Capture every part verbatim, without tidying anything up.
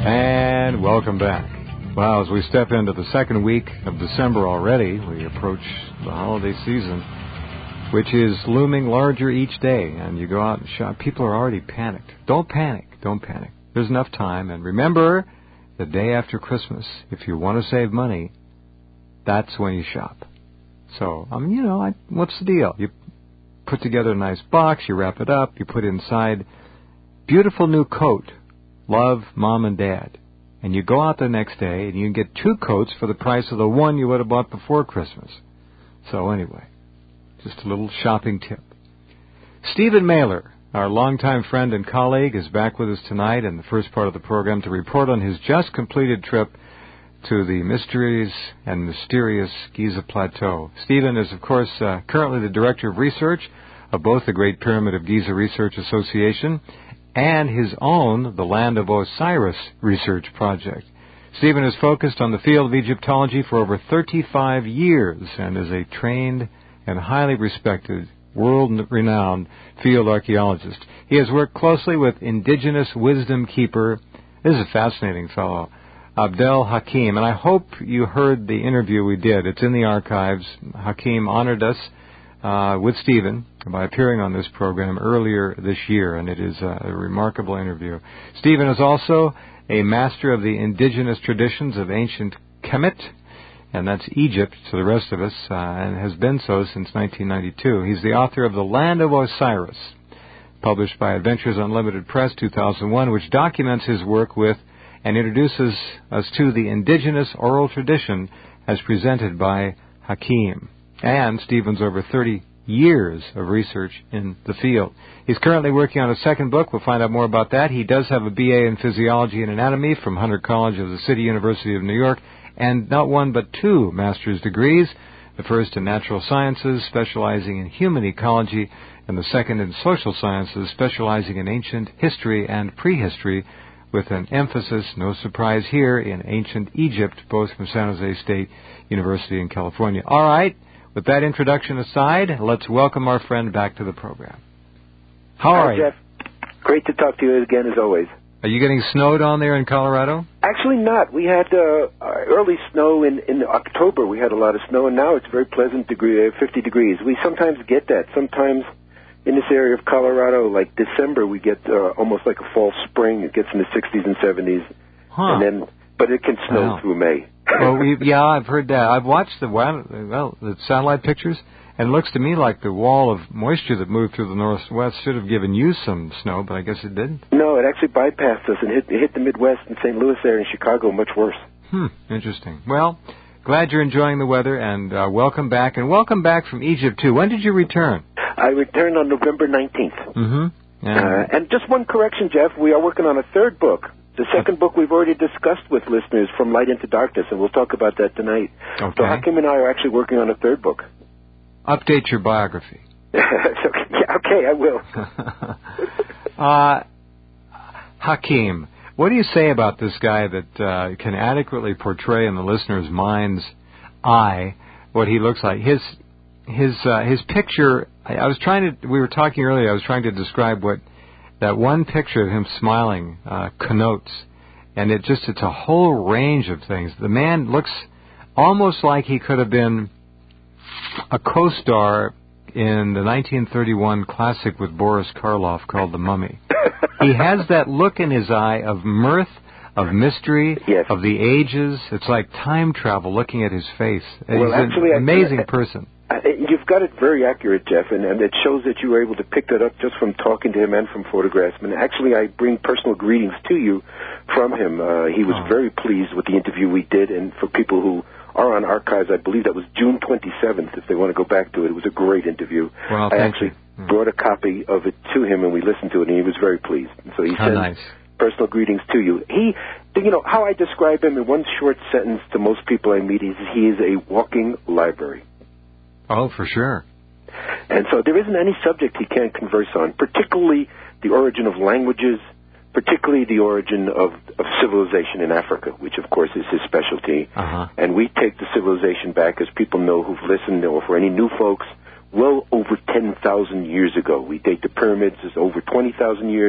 And welcome back. Well, as we step into the second week of December already, we approach the holiday season, which is looming larger each day. And you go out and shop. People are already panicked. Don't panic. Don't panic. There's enough time. And remember, the day after Christmas, if you want to save money, that's when you shop. So, I mean, you know, I, what's the deal? You put together a nice box, you wrap it up, you put inside beautiful new coat, love, Mom and Dad. And you go out the next day and you can get two coats for the price of the one you would have bought before Christmas. So anyway, just a little shopping tip. Stephen Mailer, our longtime friend and colleague, is back with us tonight in the first part of the program to report on his just completed trip to the mysteries and mysterious Giza Plateau. Stephen is, of course, uh, currently the Director of Research of both the Great Pyramid of Giza Research Association and his own The Land of Osiris Research Project. Stephen has focused on the field of Egyptology for over thirty-five years and is a trained and highly respected, world-renowned field archaeologist. He has worked closely with indigenous wisdom keeper, this is a fascinating fellow, Abdel Hakim, and I hope you heard the interview we did. It's in the archives. Hakim honored us uh, with Stephen by appearing on this program earlier this year, and it is a, a remarkable interview. Stephen is also a master of the indigenous traditions of ancient Kemet, and that's Egypt to the rest of us, uh, and has been so since nineteen ninety-two. He's the author of The Land of Osiris, published by Adventures Unlimited Press two thousand one, which documents his work with and introduces us to the indigenous oral tradition as presented by Hakim. And Stephen's over thirty years of research in the field. He's currently working on a second book. We'll find out more about that. He does have a B A in Physiology and Anatomy from Hunter College of the City University of New York, and not one but two master's degrees, the first in Natural Sciences, specializing in human ecology, and the second in Social Sciences, specializing in ancient history and prehistory, with an emphasis, no surprise here, in ancient Egypt, both from San Jose State University in California. All right, with that introduction aside, let's welcome our friend back to the program. How are Hi, you? Jeff. Great to talk to you again, as always. Are you getting snowed on there in Colorado? Actually not. We had uh, early snow in, in October. We had a lot of snow, and now it's very pleasant, degree, fifty degrees. We sometimes get that. Sometimes in this area of Colorado, like December, we get uh, almost like a fall spring. It gets in the sixties and seventies, huh. and then, but it can snow wow. through May. well, we, yeah, I've heard that. I've watched the well, the satellite pictures, and it looks to me like the wall of moisture that moved through the northwest should have given you some snow, but I guess it didn't. No, it actually bypassed us and hit, it hit the Midwest and Saint Louis area and Chicago much worse. Hmm, interesting. Well, glad you're enjoying the weather, and uh, welcome back. And welcome back from Egypt, too. When did you return? I returned on November nineteenth. Mm-hmm. And, uh, and just one correction, Jeff. We are working on a third book. The second book we've already discussed with listeners, From Light into Darkness, and we'll talk about that tonight. Okay. So Hakim and I are actually working on a third book. Update your biography. okay, yeah, okay, I will. uh, Hakim, what do you say about this guy that uh, can adequately portray in the listener's mind's eye what he looks like? His his uh, his picture. I, I was trying to. We were talking earlier. I was trying to describe what that one picture of him smiling uh, connotes, and it just it's a whole range of things. The man looks almost like he could have been a co-star in the nineteen thirty-one classic with Boris Karloff called The Mummy. He has that look in his eye of mirth, of mystery, yes. of the ages. It's like time travel looking at his face. Well, He's actually, an amazing I, I, person. I, you've got it very accurate, Jeff, and, and it shows that you were able to pick that up just from talking to him and from photographs. And actually, I bring personal greetings to you from him. Uh, he was oh. very pleased with the interview we did, and for people who are on archives, I believe that was June twenty-seventh, if they want to go back to it. It was a great interview. Well, I thank actually you. brought a copy of it to him, and we listened to it, and he was very pleased. And so he How sends nice. personal greetings to you. He, you know, how I describe him in one short sentence to most people I meet is he is a walking library. Oh, for sure. And so there isn't any subject he can't converse on, particularly the origin of languages, particularly the origin of, of civilization in Africa, which, of course, is his specialty. Uh-huh. And we take the civilization back, as people know who've listened, or for any new folks, well over ten thousand years ago. We date the pyramids as over twenty thousand years.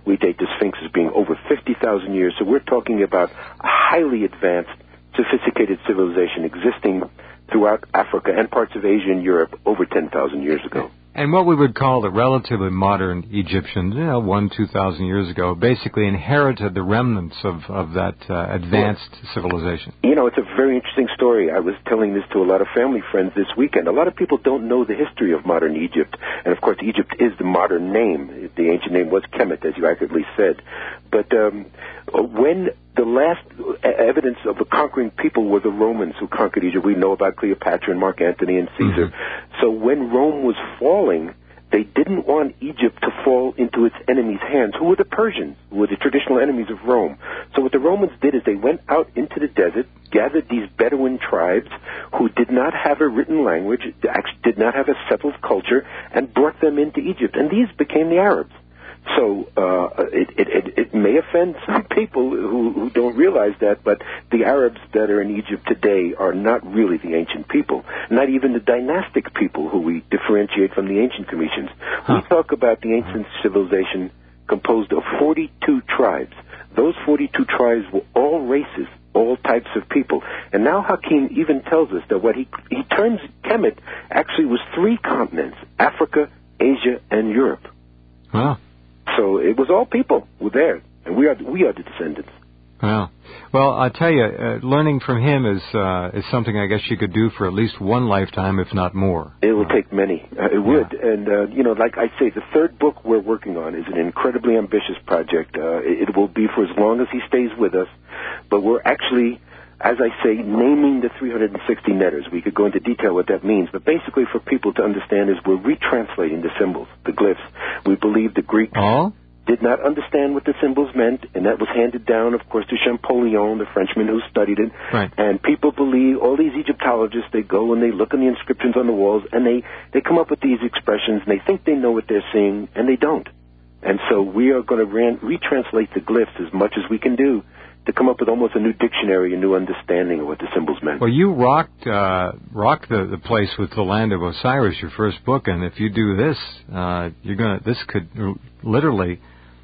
We date the Sphinx as being over fifty thousand years. So we're talking about a highly advanced, sophisticated civilization existing throughout Africa and parts of Asia and Europe over ten thousand years ago. And what we would call the relatively modern Egyptians, you know, one, two thousand years ago, basically inherited the remnants of, of that uh, advanced well, civilization. You know, it's a very interesting story. I was telling this to a lot of family friends this weekend. A lot of people don't know the history of modern Egypt. And, of course, Egypt is the modern name. The ancient name was Kemet, as you accurately said. But um, when the last evidence of the conquering people were the Romans who conquered Egypt, we know about Cleopatra and Mark Antony and Caesar. Mm-hmm. So when Rome was falling, they didn't want Egypt to fall into its enemies' hands, who were the Persians, who were the traditional enemies of Rome. So what the Romans did is they went out into the desert, gathered these Bedouin tribes who did not have a written language, actually did not have a settled culture, and brought them into Egypt. And these became the Arabs. So uh, it, it, it, it may offend some people who, who don't realize that, but the Arabs that are in Egypt today are not really the ancient people, not even the dynastic people who we differentiate from the ancient Cometians. Huh. We talk about the ancient civilization composed of forty-two tribes. Those forty-two tribes were all races, all types of people. And now Hakim even tells us that what he, he terms Kemet actually was three continents, Africa, Asia, and Europe. Wow. So it was all people were there, and we are we are the descendants. Wow. Well, I tell you, uh, learning from him is uh, is something I guess you could do for at least one lifetime, if not more. It will uh, take many. Uh, it yeah. would, and uh, you know, like I say, the third book we're working on is an incredibly ambitious project. Uh, it, it will be for as long as he stays with us, but we're actually, as I say, naming the three hundred sixty netters. We could go into detail what that means, but basically for people to understand is we're retranslating the symbols, the glyphs. We believe the Greeks oh? did not understand what the symbols meant, and that was handed down, of course, to Champollion, the Frenchman who studied it. Right. And people believe, all these Egyptologists, they go and they look at the inscriptions on the walls, and they, they come up with these expressions, and they think they know what they're seeing, and they don't. And so we are going to ran, retranslate the glyphs as much as we can do to come up with almost a new dictionary, a new understanding of what the symbols meant. Well, you rocked uh, rocked the, the place with The Land of Osiris, your first book, and if you do this, uh, you're gonna. This could literally,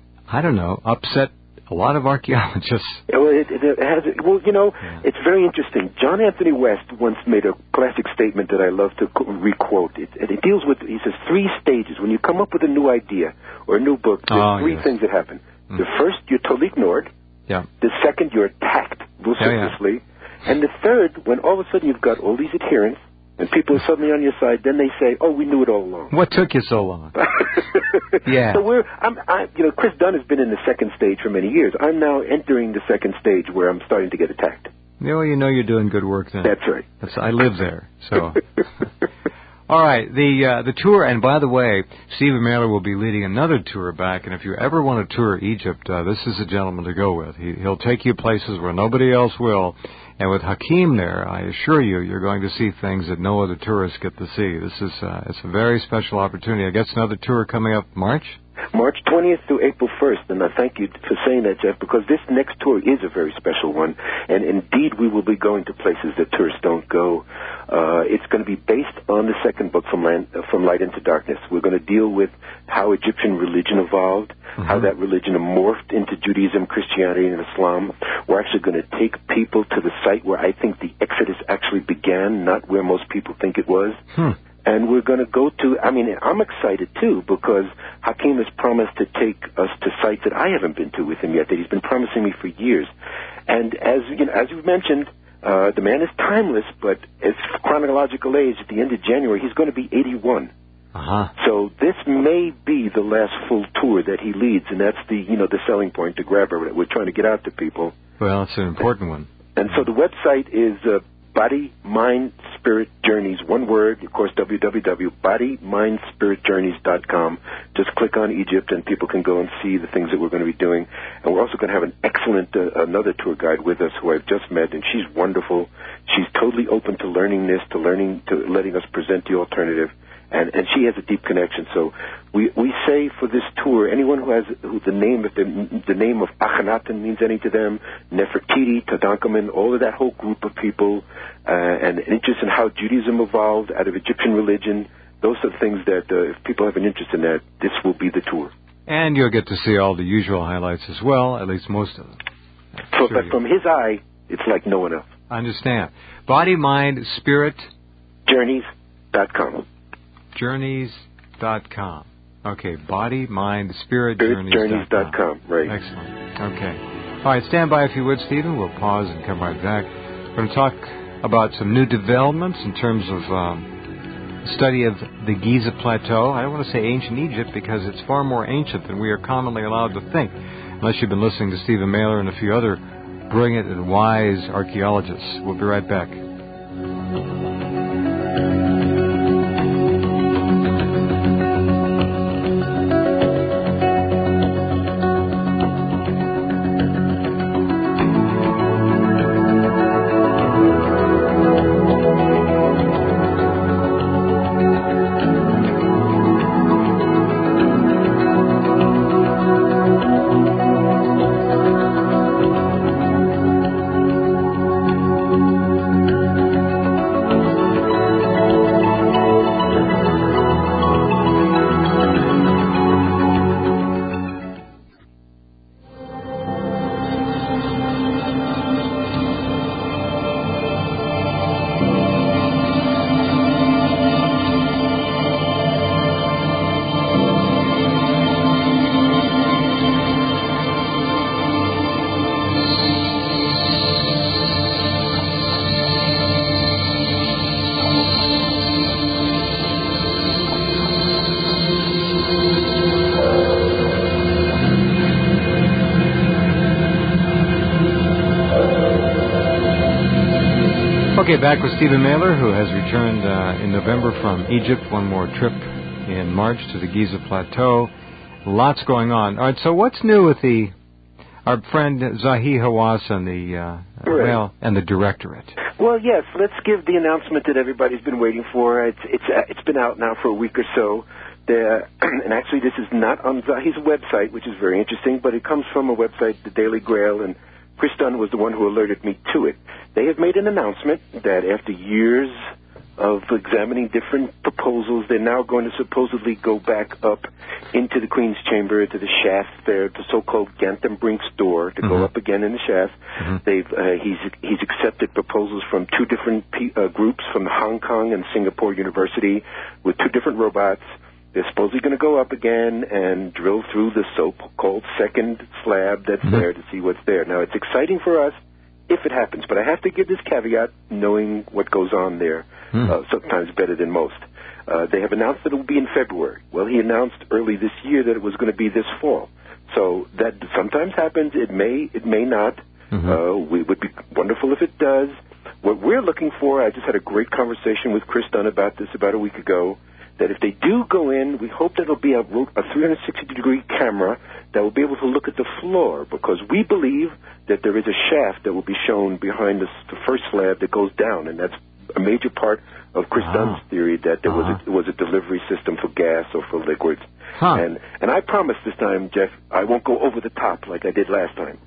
I don't know, upset a lot of archaeologists. Yeah, well, it, it has. Well, you know, yeah. It's very interesting. John Anthony West once made a classic statement that I love to requote. It, it deals with. He says three stages. When you come up with a new idea or a new book, there's oh, three yes. things that happen. Mm. The first, you're totally ignored. Yeah. The second, you're attacked vociferously. Yeah, yeah. And the third, when all of a sudden you've got all these adherents, and people are suddenly on your side, then they say, "Oh, we knew it all along." What took you so long? yeah. So we're, I'm, I, you know, Chris Dunn has been in the second stage for many years. I'm now entering the second stage where I'm starting to get attacked. Yeah, well, you know you're doing good work then. That's right. That's, I live there, so. All right, the uh, the tour, and by the way, Stephen Mailer will be leading another tour back, and if you ever want to tour Egypt, uh, this is a gentleman to go with. He, he'll take you places where nobody else will, and with Hakim there, I assure you, you're going to see things that no other tourists get to see. This is uh, it's a very special opportunity. I guess another tour coming up March? March twentieth through April first, and I thank you for saying that, Jeff, because this next tour is a very special one, and indeed we will be going to places that tourists don't go. Uh, it's going to be based on the second book, From, Land, uh, From Light into Darkness. We're going to deal with how Egyptian religion evolved, mm-hmm. how that religion morphed into Judaism, Christianity, and Islam. We're actually going to take people to the site where I think the Exodus actually began, not where most people think it was. Hmm. And we're going to go to, I mean, I'm excited, too, because Hakim has promised to take us to sites that I haven't been to with him yet, that he's been promising me for years. And as you know, as you've mentioned, uh, the man is timeless, but as chronological age, at the end of January, he's going to be eighty-one. Uh-huh. So this may be the last full tour that he leads, and that's the, you know, the selling point, the grabber that we're trying to get out to people. Well, it's an important one. And so the website is uh, Body, Mind, Spirit Journeys, one word, of course, w w w dot body mind spirit journeys dot com. Just click on Egypt and people can go and see the things that we're going to be doing. And we're also going to have an excellent, uh, another tour guide with us who I've just met, and she's wonderful. She's totally open to learning this, to learning, to letting us present the alternative. And, and she has a deep connection. So we we say for this tour, anyone who has who the name if the, the name of Akhenaten means anything to them, Nefertiti, Tutankhamun, all of that whole group of people, uh, and interest in how Judaism evolved out of Egyptian religion, those are things that uh, if people have an interest in that, this will be the tour. And you'll get to see all the usual highlights as well, at least most of them. So, sure but from his eye, it's like no one else. I understand. Body, Mind, Spirit. Journeys dot com. Journeys dot com. Okay, Body, Mind, Spirit, Journeys dot com. Right. Excellent. Okay. All right, stand by if you would, Stephen. We'll pause and come right back. We're going to talk about some new developments in terms of um, study of the Giza Plateau. I don't want to say ancient Egypt because it's far more ancient than we are commonly allowed to think, unless you've been listening to Stephen Mailer and a few other brilliant and wise archaeologists. We'll be right back. Okay, back with Stephen Mailer, who has returned uh, in November from Egypt. One more trip in March to the Giza Plateau. Lots going on. All right, so what's new with the our friend Zahi Hawass and the uh, right. well and the Directorate? Well, yes. Let's give the announcement that everybody's been waiting for. It's it's uh, it's been out now for a week or so. The, and actually, this is not on Zahi's website, which is very interesting, but it comes from a website, the Daily Grail, and Chris Dunn was the one who alerted me to it. They have made an announcement that after years of examining different proposals, they're now going to supposedly go back up into the Queen's Chamber, to the shaft there, the so-called Gantham Brink's door, to mm-hmm. go up again in the shaft. Mm-hmm. They've uh, he's he's accepted proposals from two different P, uh, groups, from Hong Kong and Singapore University, with two different robots. They're supposedly going to go up again and drill through the so-called second slab that's mm-hmm. there to see what's there. Now, it's exciting for us if it happens, but I have to give this caveat, knowing what goes on there, mm. uh, sometimes better than most. Uh, they have announced that it will be in February. Well, he announced early this year that it was going to be this fall. So that sometimes happens. It may, it may not. Mm-hmm. Uh, we would be wonderful if it does. What we're looking for, I just had a great conversation with Chris Dunn about this about a week ago, that if they do go in, we hope that it'll be a, a three hundred sixty degree camera that will be able to look at the floor, because we believe that there is a shaft that will be shown behind the, the first slab that goes down, and that's a major part of Chris uh-huh. Dunn's theory that there uh-huh. was a, was a delivery system for gas or for liquids. Huh. And and I promise this time, Jeff, I won't go over the top like I did last time.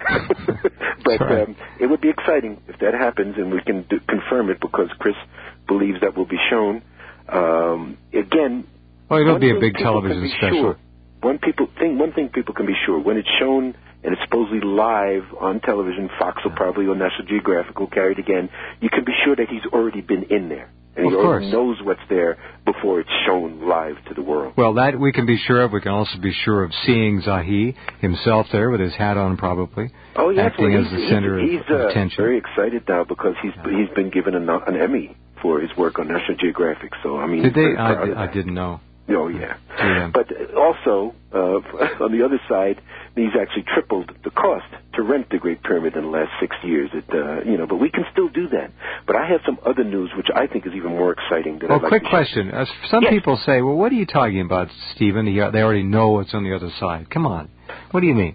But right. um, it would be exciting if that happens, and we can do, confirm it, because Chris believes that will be shown. Um, again, well, it'll be a big television special. Sure, one people thing, one thing people can be sure, when it's shown and it's supposedly live on television, Fox will probably, or National Geographic will carry it again. You can be sure that he's already been in there, and of he course. already knows what's there before it's shown live to the world. Well, that we can be sure of. We can also be sure of seeing Zahi himself there with his hat on, probably. Oh yes, acting well, as the center he's, of, he's of uh, attention. Very excited now, because he's yeah. he's been given an, an Emmy for his work on National Geographic. So I mean, did they? I, d- I didn't know. Oh yeah, yeah. But also uh, on the other side, he's actually tripled the cost to rent the Great Pyramid in the last six years. It, uh, you know, but we can still do that. But I have some other news which I think is even more exciting. That well, I'd like quick to question: As some yes. people say, "Well, what are you talking about, Stephen? They already know what's on the other side." Come on, what do you mean?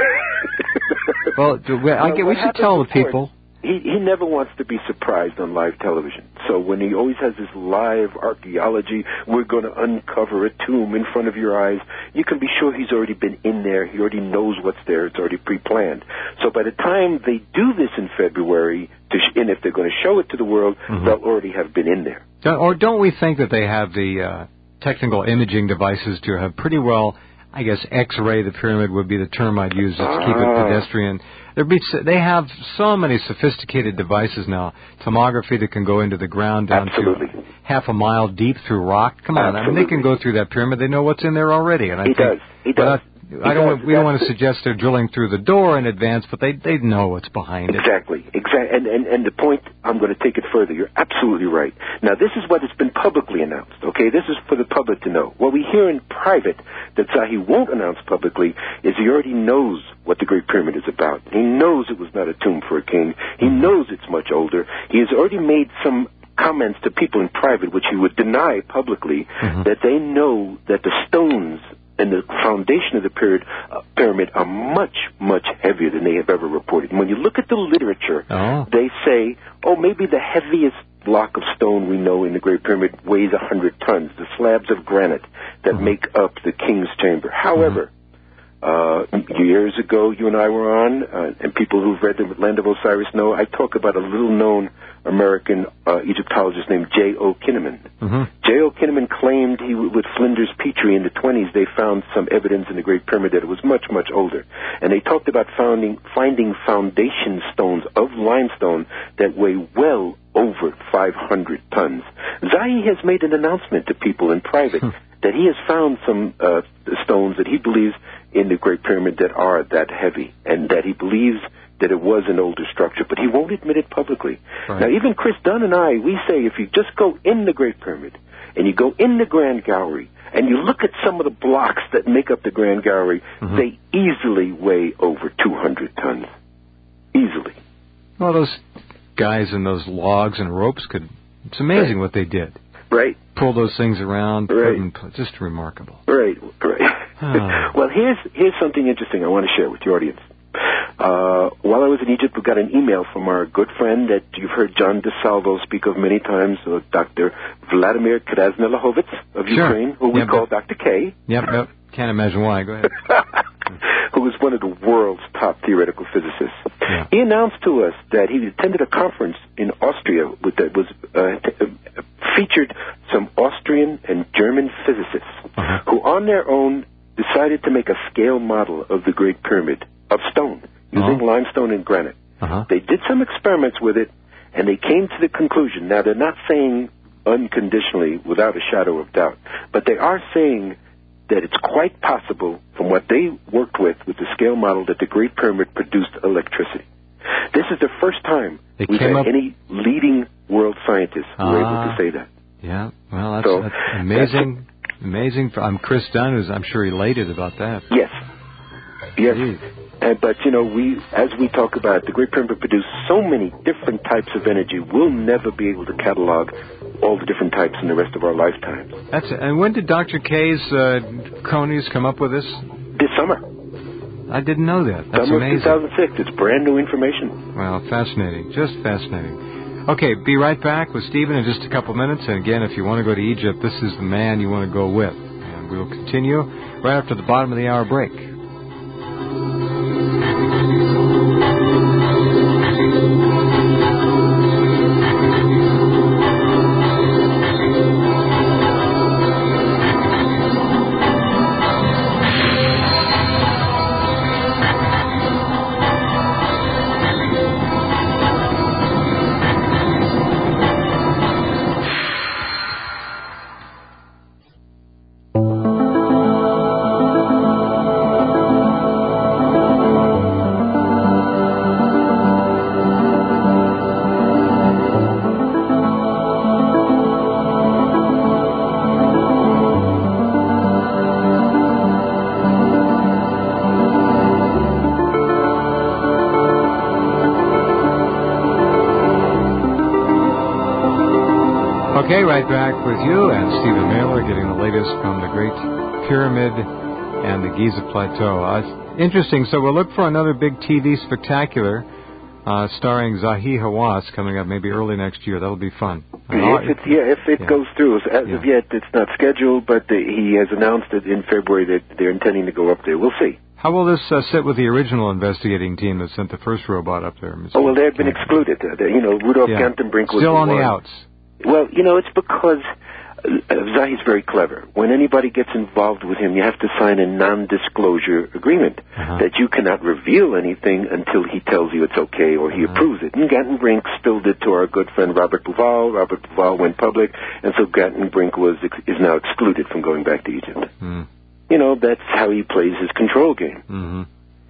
well, well, I get, we should tell the people. He he never wants to be surprised on live television. So when he always has this live archaeology, we're going to uncover a tomb in front of your eyes, you can be sure he's already been in there. He already knows what's there. It's already pre-planned. So by the time they do this in February, to sh- and if they're going to show it to the world, mm-hmm. they'll already have been in there. Or don't we think that they have the uh, technical imaging devices to have pretty well I guess X-ray the pyramid would be the term I'd use to keep it pedestrian. There'd be, they have so many sophisticated devices now. Tomography that can go into the ground down Absolutely. to half a mile deep through rock. Come on, Absolutely. I mean, they can go through that pyramid. They know what's in there already. And I he think, does. He does. I don't. We don't want to suggest they're drilling through the door in advance, but they they know what's behind it. Exactly. Exactly. And, and and the point, I'm going to take it further. You're absolutely right. Now, this is what has been publicly announced. Okay, this is for the public to know. What we hear in private that Zahi won't announce publicly is he already knows what the Great Pyramid is about. He knows it was not a tomb for a king. He knows it's much older. He has already made some comments to people in private, which he would deny publicly, mm-hmm. that they know that the stones and the foundation of the pyramid, uh, pyramid are much, much heavier than they have ever reported. And when you look at the literature, oh. they say, oh, maybe the heaviest block of stone we know in the Great Pyramid weighs one hundred tons, the slabs of granite that mm-hmm. make up the king's chamber. However, mm-hmm. uh, years ago, you and I were on, uh, and people who've read the Land of Osiris know, I talk about a little-known American uh, Egyptologist named J O Kinnaman. Mm-hmm. J O Kinnaman claimed he, with Flinders Petrie in the twenties, they found some evidence in the Great Pyramid that it was much, much older. And they talked about founding, finding foundation stones of limestone that weigh well over five hundred tons. Zahi has made an announcement to people in private that he has found some uh, stones that he believes in the Great Pyramid that are that heavy, and that he believes that it was an older structure, but he won't admit it publicly. Right. Now, even Chris Dunn and I, we say if you just go in the Great Pyramid and you go in the Grand Gallery and you look at some of the blocks that make up the Grand Gallery, mm-hmm. they easily weigh over two hundred tons. Easily. Well, those guys in those logs and ropes could, it's amazing right. what they did. Right. Pull those things around, right. put them, just remarkable. Right, right. Oh. Well, here's here's something interesting I want to share with your audience. Uh, while I was in Egypt, we got an email from our good friend that you've heard John DeSalvo speak of many times, uh, Doctor Vladimir Krasnolahovitz of sure. Ukraine, who we yep, call yep. Doctor K. Yep, yep. Can't imagine why. Go ahead. Who is one of the world's top theoretical physicists. Yeah. He announced to us that he attended a conference in Austria with, that was uh, t- uh, featured some Austrian and German physicists uh-huh. who on their own decided to make a scale model of the Great Pyramid of stone, using uh-huh. limestone and granite. Uh-huh. They did some experiments with it, and they came to the conclusion. Now, they're not saying unconditionally, without a shadow of doubt, but they are saying that it's quite possible, from what they worked with, with the scale model, that the Great Pyramid produced electricity. This is the first time they we've had up... any leading world scientists who ah, were able to say that. Yeah, well, that's, so, that's amazing. That's amazing. I'm Chris Dunn, who's, I'm sure, elated about that. Yes. Yes. Uh, but, you know, we, as we talk about, the Great Pyramid produced so many different types of energy, we'll never be able to catalog all the different types in the rest of our lifetimes. That's it. And when did Doctor K's uh, cronies come up with this? This summer. I didn't know that. That's summer amazing. two thousand six. It's brand new information. Well, fascinating. Just fascinating. Okay, be right back with Stephen in just a couple minutes. And again, if you want to go to Egypt, this is the man you want to go with. And we will continue right after the bottom of the hour break. Okay, right back with you and Stephen Mailer, getting the latest from the Great Pyramid and the Giza Plateau. Uh, it's interesting. So we'll look for another big T V spectacular uh, starring Zahi Hawass coming up maybe early next year. That'll be fun. If it's, yeah, if it yeah. goes through. As yeah. of yet, it's not scheduled, but the, he has announced it in February that they're intending to go up there. We'll see. How will this uh, sit with the original investigating team that sent the first robot up there? Mister Oh, well, they have been excluded. Uh, you know, Rudolf yeah. Gantenbrink was still the on one. the outs. Well, you know, it's because uh, Zahi's very clever. When anybody gets involved with him, you have to sign a non-disclosure agreement uh-huh. that you cannot reveal anything until he tells you it's okay or he uh-huh. approves it. And Gantenbrink spilled it to our good friend Robert Bouval. Robert Bouval went public, and so Gantenbrink was is now excluded from going back to Egypt. Mm. You know, that's how he plays his control game. Mm-hmm.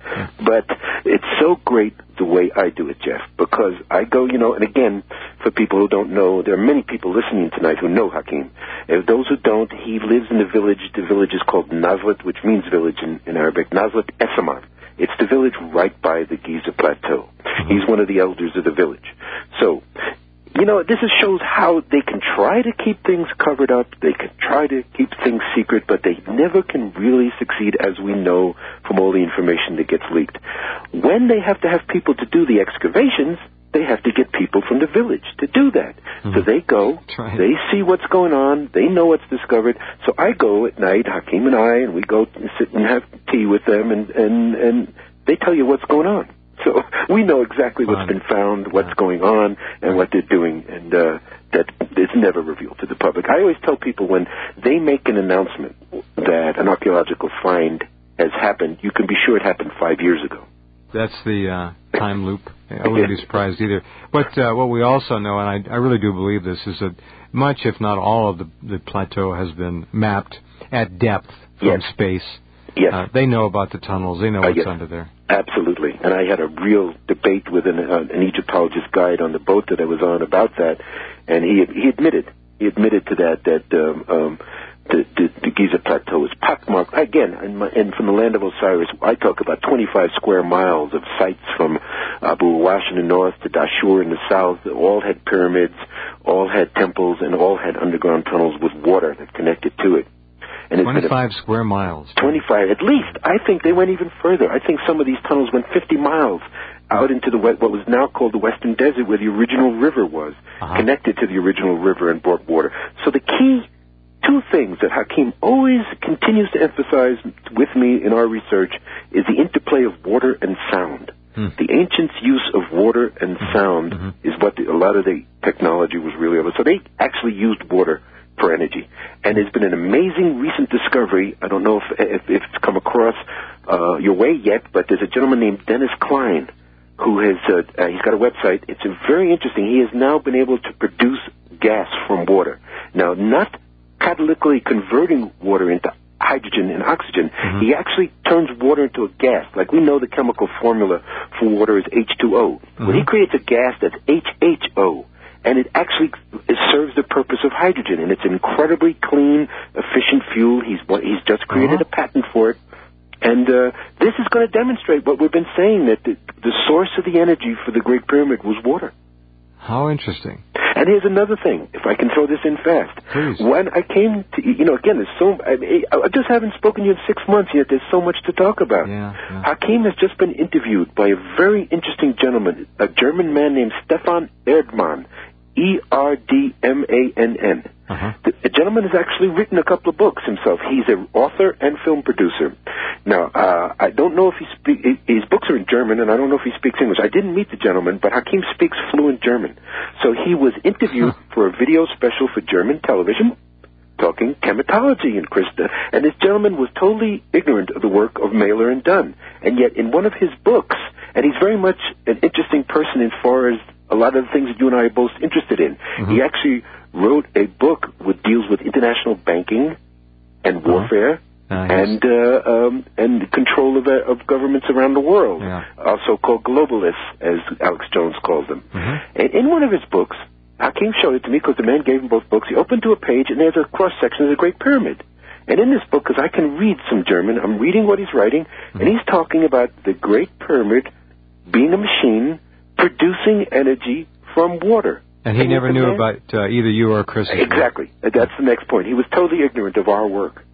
But it's so great the way I do it, Jeff, because I go, you know, and again, for people who don't know, there are many people listening tonight who know Hakim. And those who don't, he lives in the village. The village is called Nazlet, which means village in, in Arabic. Nazlet Esaman. It's the village right by the Giza Plateau. Mm-hmm. He's one of the elders of the village. So, you know, this is shows how they can try to keep things covered up, they can try to keep things secret, but they never can really succeed, as we know from all the information that gets leaked. When they have to have people to do the excavations, they have to get people from the village to do that. Mm-hmm. So they go, right. They see what's going on, they know what's discovered. So I go at night, Hakim and I, and we go and sit and have tea with them, and, and, and they tell you what's going on. So we know exactly what's been found, what's going on, and what they're doing, and uh, that is never revealed to the public. I always tell people when they make an announcement that an archaeological find has happened, you can be sure it happened five years ago. That's the uh, time loop. I wouldn't be surprised either. But uh, what we also know, and I, I really do believe this, is that much, if not all, of the, the plateau has been mapped at depth from yes. space. Yes. Uh, they know about the tunnels. They know what's uh, yes. under there. Absolutely. And I had a real debate with an, uh, an Egyptologist guide on the boat that I was on about that, and he he admitted he admitted to that that um, um, the, the, the Giza Plateau is pockmarked. Again, and, my, and from the land of Osiris, I talk about twenty-five square miles of sites from Abu Awash in the north to Dashur in the south. All had pyramids, all had temples, and all had underground tunnels with water that connected to it. And twenty-five a, square miles. twenty-five, at least. I think they went even further. I think some of these tunnels went fifty miles out into the what was now called the Western Desert, where the original river was, uh-huh. connected to the original river and brought water. So the key two things that Hakim always continues to emphasize with me in our research is the interplay of water and sound. Hmm. The ancients' use of water and sound mm-hmm. is what the, a lot of the technology was really about. So they actually used water for energy. And there's been an amazing recent discovery. I don't know if, if, if it's come across uh, your way yet, but there's a gentleman named Dennis Klein who has, uh, uh, he's got a website. It's a very interesting. He has now been able to produce gas from water. Now, not catalytically converting water into hydrogen and oxygen. Mm-hmm. He actually turns water into a gas. Like we know the chemical formula for water is H two O. Mm-hmm. Well, he creates a gas that's H H O. And it actually it serves the purpose of hydrogen, and it's an incredibly clean, efficient fuel. He's he's just created uh-huh. a patent for it, and uh, this is going to demonstrate what we've been saying, that the, the source of the energy for the Great Pyramid was water. How interesting. And here's another thing, if I can throw this in fast. Please. When I came to, you know, again, there's so, I, I just haven't spoken to you in six months yet. There's so much to talk about. Yeah, yeah. Hakim has just been interviewed by a very interesting gentleman, a German man named Stefan Erdmann. E R D M A N N. Uh-huh. The, the gentleman has actually written a couple of books himself. He's an author and film producer. Now, uh, I don't know if he speaks, his books are in German, and I don't know if he speaks English. I didn't meet the gentleman, but Hakim speaks fluent German. So he was interviewed for a video special for German television, talking chematology and Krista, and this gentleman was totally ignorant of the work of Mailer and Dunn. And yet, in one of his books, and he's very much an interesting person as far as a lot of the things that you and I are both interested in. Mm-hmm. He actually wrote a book that deals with international banking and warfare uh-huh. uh, yes. and uh, um, and control of, uh, of governments around the world, yeah. also called globalists, as Alex Jones calls them. Mm-hmm. And in one of his books, Hakim showed it to me because the man gave him both books. He opened to a page, and there's a cross-section of the Great Pyramid. And in this book, because I can read some German, I'm reading what he's writing, mm-hmm. and he's talking about the Great Pyramid being a machine producing energy from water. And he and never knew man? about uh, either you or Chris. Exactly. That's the next point. He was totally ignorant of our work.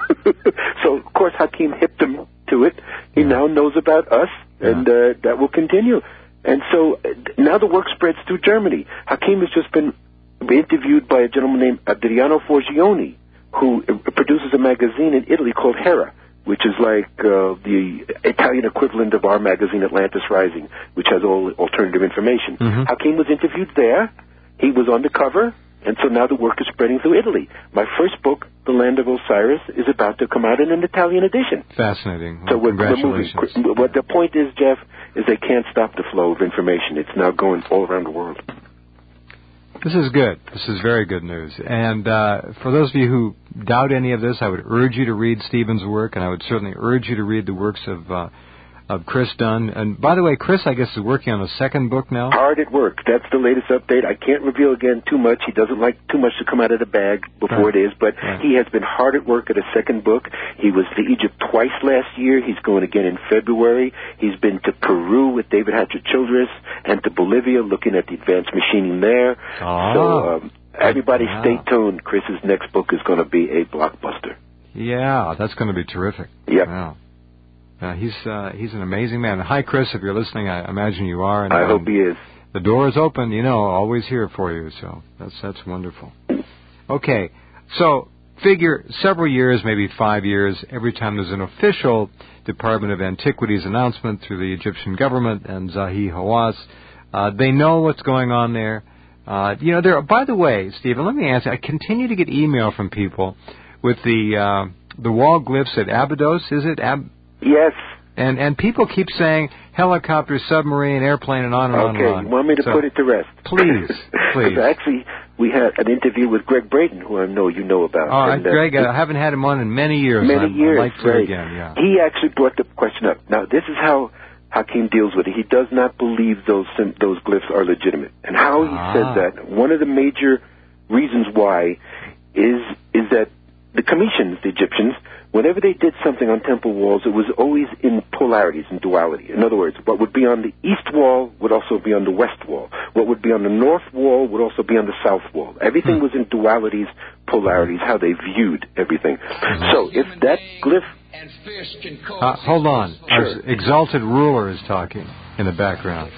So, of course, Hakim hipped him to it. He yeah. now knows about us, yeah. and uh, that will continue. And so uh, now the work spreads through Germany. Hakim has just been interviewed by a gentleman named Adriano Forgione, who uh, produces a magazine in Italy called Hera, which is like uh, the Italian equivalent of our magazine Atlantis Rising, which has all alternative information. Mm-hmm. Hakim was interviewed there. He was on the cover, And so now the work is spreading through Italy. My first book, The Land of Osiris, is about to come out in an Italian edition. Fascinating. So well, we're, congratulations. we're moving. What the point is, Jeff, is they can't stop the flow of information. It's now going all around the world. This is good. This is very good news. And uh, for those of you who doubt any of this, I would urge you to read Stephen's work, and I would certainly urge you to read the works of uh, of Chris Dunn. And by the way, Chris, I guess, is working on a second book now? Hard at work. That's the latest update. I can't reveal again too much. He doesn't like too much to come out of the bag before right. it is, but right. he has been hard at work at a second book. He was to Egypt twice last year. He's going again in February. He's been to Peru with David Hatcher Childress and to Bolivia looking at the advanced machining there. Oh. So um, everybody yeah. stay tuned. Chris's next book is going to be a blockbuster. Yeah, that's going to be terrific. Yep. Wow. Uh, he's uh, he's an amazing man. Hi, Chris, if you're listening, I imagine you are. And, I hope um, he is. The door is open, you know, always here for you. So that's that's wonderful. Okay, so figure several years, maybe five years, every time there's an official Department of Antiquities announcement through the Egyptian government and Zahi Hawass, uh, they know what's going on there. Uh, you know, there. By the way, Stephen, let me ask you, I continue to get email from people with the uh, the wall glyphs at Abydos. Is it Ab? Yes. And and people keep saying helicopter, submarine, airplane, and on and okay, on and on. Okay, you want me to so, put it to rest? Please, please. Actually, we had an interview with Greg Braden, who I know you know about. Oh, and, uh, Greg, I haven't had him on in many years. Many I'd, years, I'd like to right. again, yeah. He actually brought the question up. Now, this is how Hakim deals with it. He does not believe those those glyphs are legitimate. And how he ah. says that, one of the major reasons why is is that the Cometians, the Egyptians, whenever they did something on temple walls, it was always in polarities, in duality. In other words, what would be on the east wall would also be on the west wall. What would be on the north wall would also be on the south wall. Everything was in dualities, polarities, how they viewed everything. Mm-hmm. So if that glyph... Uh, hold on. Sure. Our exalted ruler is talking in the background.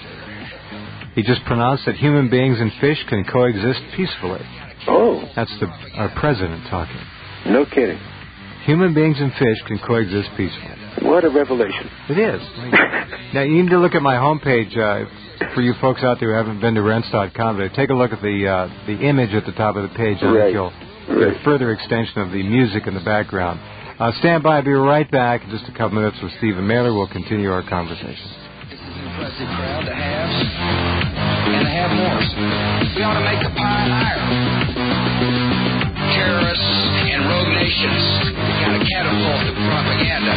He just pronounced that human beings and fish can coexist peacefully. Oh. That's the our president talking. No kidding. Human beings and fish can coexist peacefully. What a revelation. It is. Now, you need to look at my homepage uh, for you folks out there who haven't been to rense dot com. But take a look at the uh, the image at the top of the page. I right. think you'll right. get a further extension of the music in the background. Uh, stand by. I'll be right back in just a couple minutes with Stephen Mailer. We'll continue our conversation. It's an impressive crowd to have, and to have more. We ought to make the pie higher. Terrorists and rogue nations got a catapult to propaganda.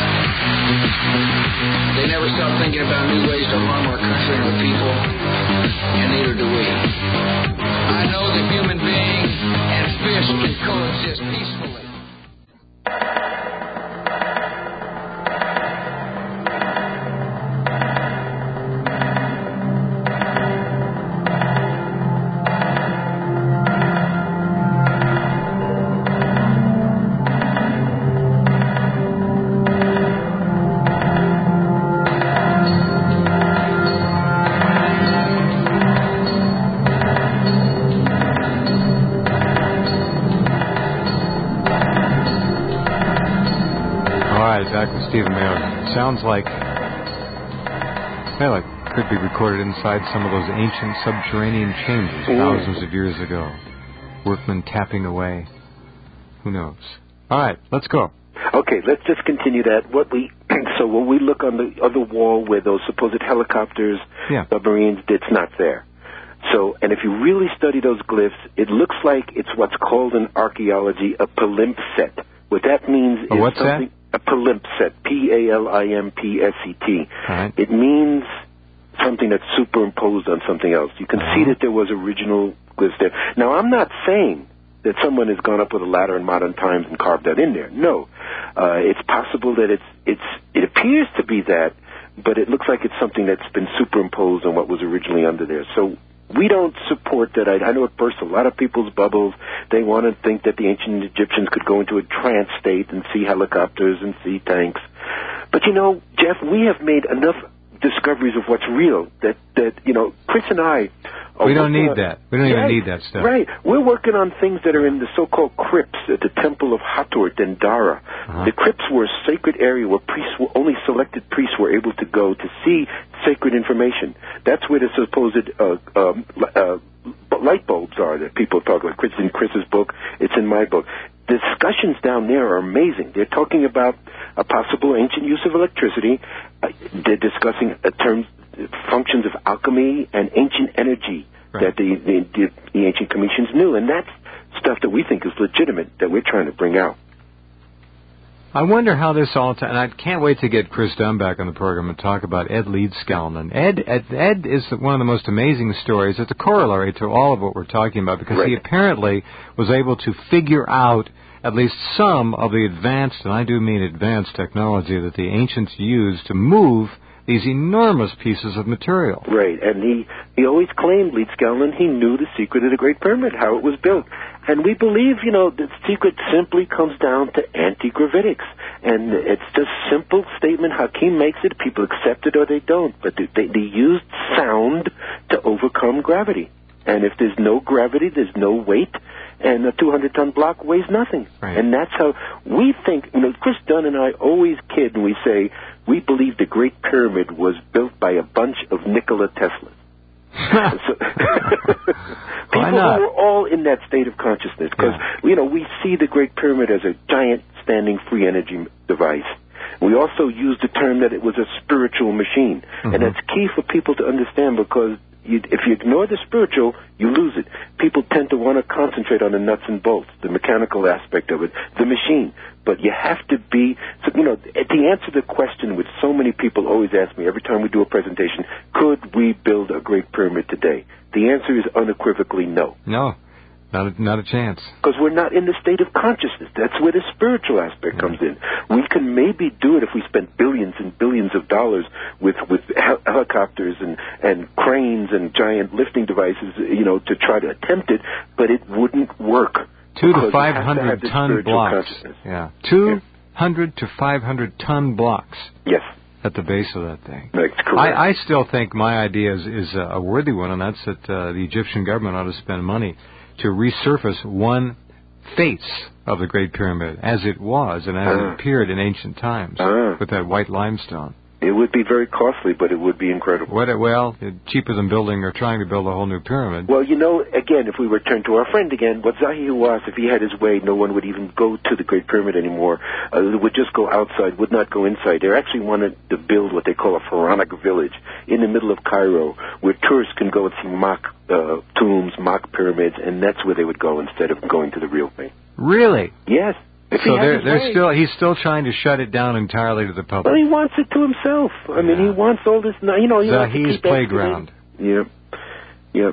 They never stop thinking about new ways to harm our country and our people, and neither do we. I know that human being and fish can coexist peacefully. Back with Stephen Mailer. Sounds like, well, it could be recorded inside some of those ancient subterranean chambers mm. thousands of years ago. Workmen tapping away. Who knows? All right, let's go. Okay, let's just continue that. What we so when we look on the other wall where those supposed helicopters, yeah. submarines, it's not there. So, and if you really study those glyphs, it looks like it's what's called in archaeology a palimpsest. What that means oh, is what's something. That? A palimpsest, P A L I M P S E T. Right. It means something that's superimposed on something else. You can uh-huh. see that there was original glyphs there. Now, I'm not saying that someone has gone up with a ladder in modern times and carved that in there. No. Uh, it's possible that it's, it's, it appears to be that, but it looks like it's something that's been superimposed on what was originally under there. So we don't support that. I, I know it bursts a lot of people's bubbles. They want to think that the ancient Egyptians could go into a trance state and see helicopters and see tanks. But, you know, Jeff, we have made enough discoveries of what's real that, that you know, Chris and I... We don't need on, that. We don't right, even need that stuff. Right. We're working on things that are in the so-called crypts at the Temple of Hathor, Dendera. Uh-huh. The crypts were a sacred area where priests were, only selected priests were able to go to see sacred information. That's where the supposed uh, um, uh, light bulbs are that people talk about. It's in Chris's book. It's in my book. The discussions down there are amazing. They're talking about a possible ancient use of electricity. Uh, they're discussing uh, terms, functions of alchemy and ancient energy right. that the, the, the, the ancient Cometians knew. And that's stuff that we think is legitimate that we're trying to bring out. I wonder how this all... T- and I can't wait to get Chris Dunn back on the program and talk about Ed Leedskalnin. Ed, Ed Ed is one of the most amazing stories. It's a corollary to all of what we're talking about because right. he apparently was able to figure out at least some of the advanced, and I do mean advanced technology, that the ancients used to move these enormous pieces of material. Right, and he, he always claimed, Leedskalnin, he knew the secret of the Great Pyramid, how it was built. And we believe, you know, the secret simply comes down to anti-gravitics. And it's just a simple statement. Hakim makes it. People accept it or they don't. But they, they, they used sound to overcome gravity. And if there's no gravity, there's no weight. And a two hundred ton block weighs nothing. Right. And that's how we think. You know, Chris Dunn and I always kid and we say, we believe the Great Pyramid was built by a bunch of Nikola Teslas. so, people who were all in that state of consciousness, because yeah. you know we see the Great Pyramid as a giant standing free energy device. We also use the term that it was a spiritual machine, mm-hmm. and that's key for people to understand because you, if you ignore the spiritual, you lose it. People tend to want to concentrate on the nuts and bolts, the mechanical aspect of it, the machine. But you have to be, so, you know, the answer to the question which so many people always ask me every time we do a presentation, could we build a Great Pyramid today? The answer is unequivocally no. No, not a, not a chance. Because we're not in the state of consciousness. That's where the spiritual aspect yeah. comes in. We can maybe do it if we spent billions and billions of dollars with, with hel- helicopters and, and cranes and giant lifting devices, you know, to try to attempt it, but it wouldn't work. Two to five hundred ton blocks. Yeah, two hundred yeah. to five hundred ton blocks. Yes. At the base of that thing. That's correct. I, I still think my idea is, is a worthy one, and that's that uh, the Egyptian government ought to spend money to resurface one face of the Great Pyramid as it was and as uh. it appeared in ancient times uh. with that white limestone. It would be very costly, but it would be incredible. What, well, cheaper than building or trying to build a whole new pyramid. Well, you know, again, if we return to our friend again, what Zahi was, if he had his way, no one would even go to the Great Pyramid anymore. Uh, they would just go outside, would not go inside. They actually wanted to build what they call a pharaonic village in the middle of Cairo, where tourists can go and see mock uh, tombs, mock pyramids, and that's where they would go instead of going to the real thing. Really? Yes. If so they're, they're still he's still trying to shut it down entirely to the public. Well, he wants it to himself. I yeah. mean, he wants all this. You know, he Zahi's playground. Yep, yep.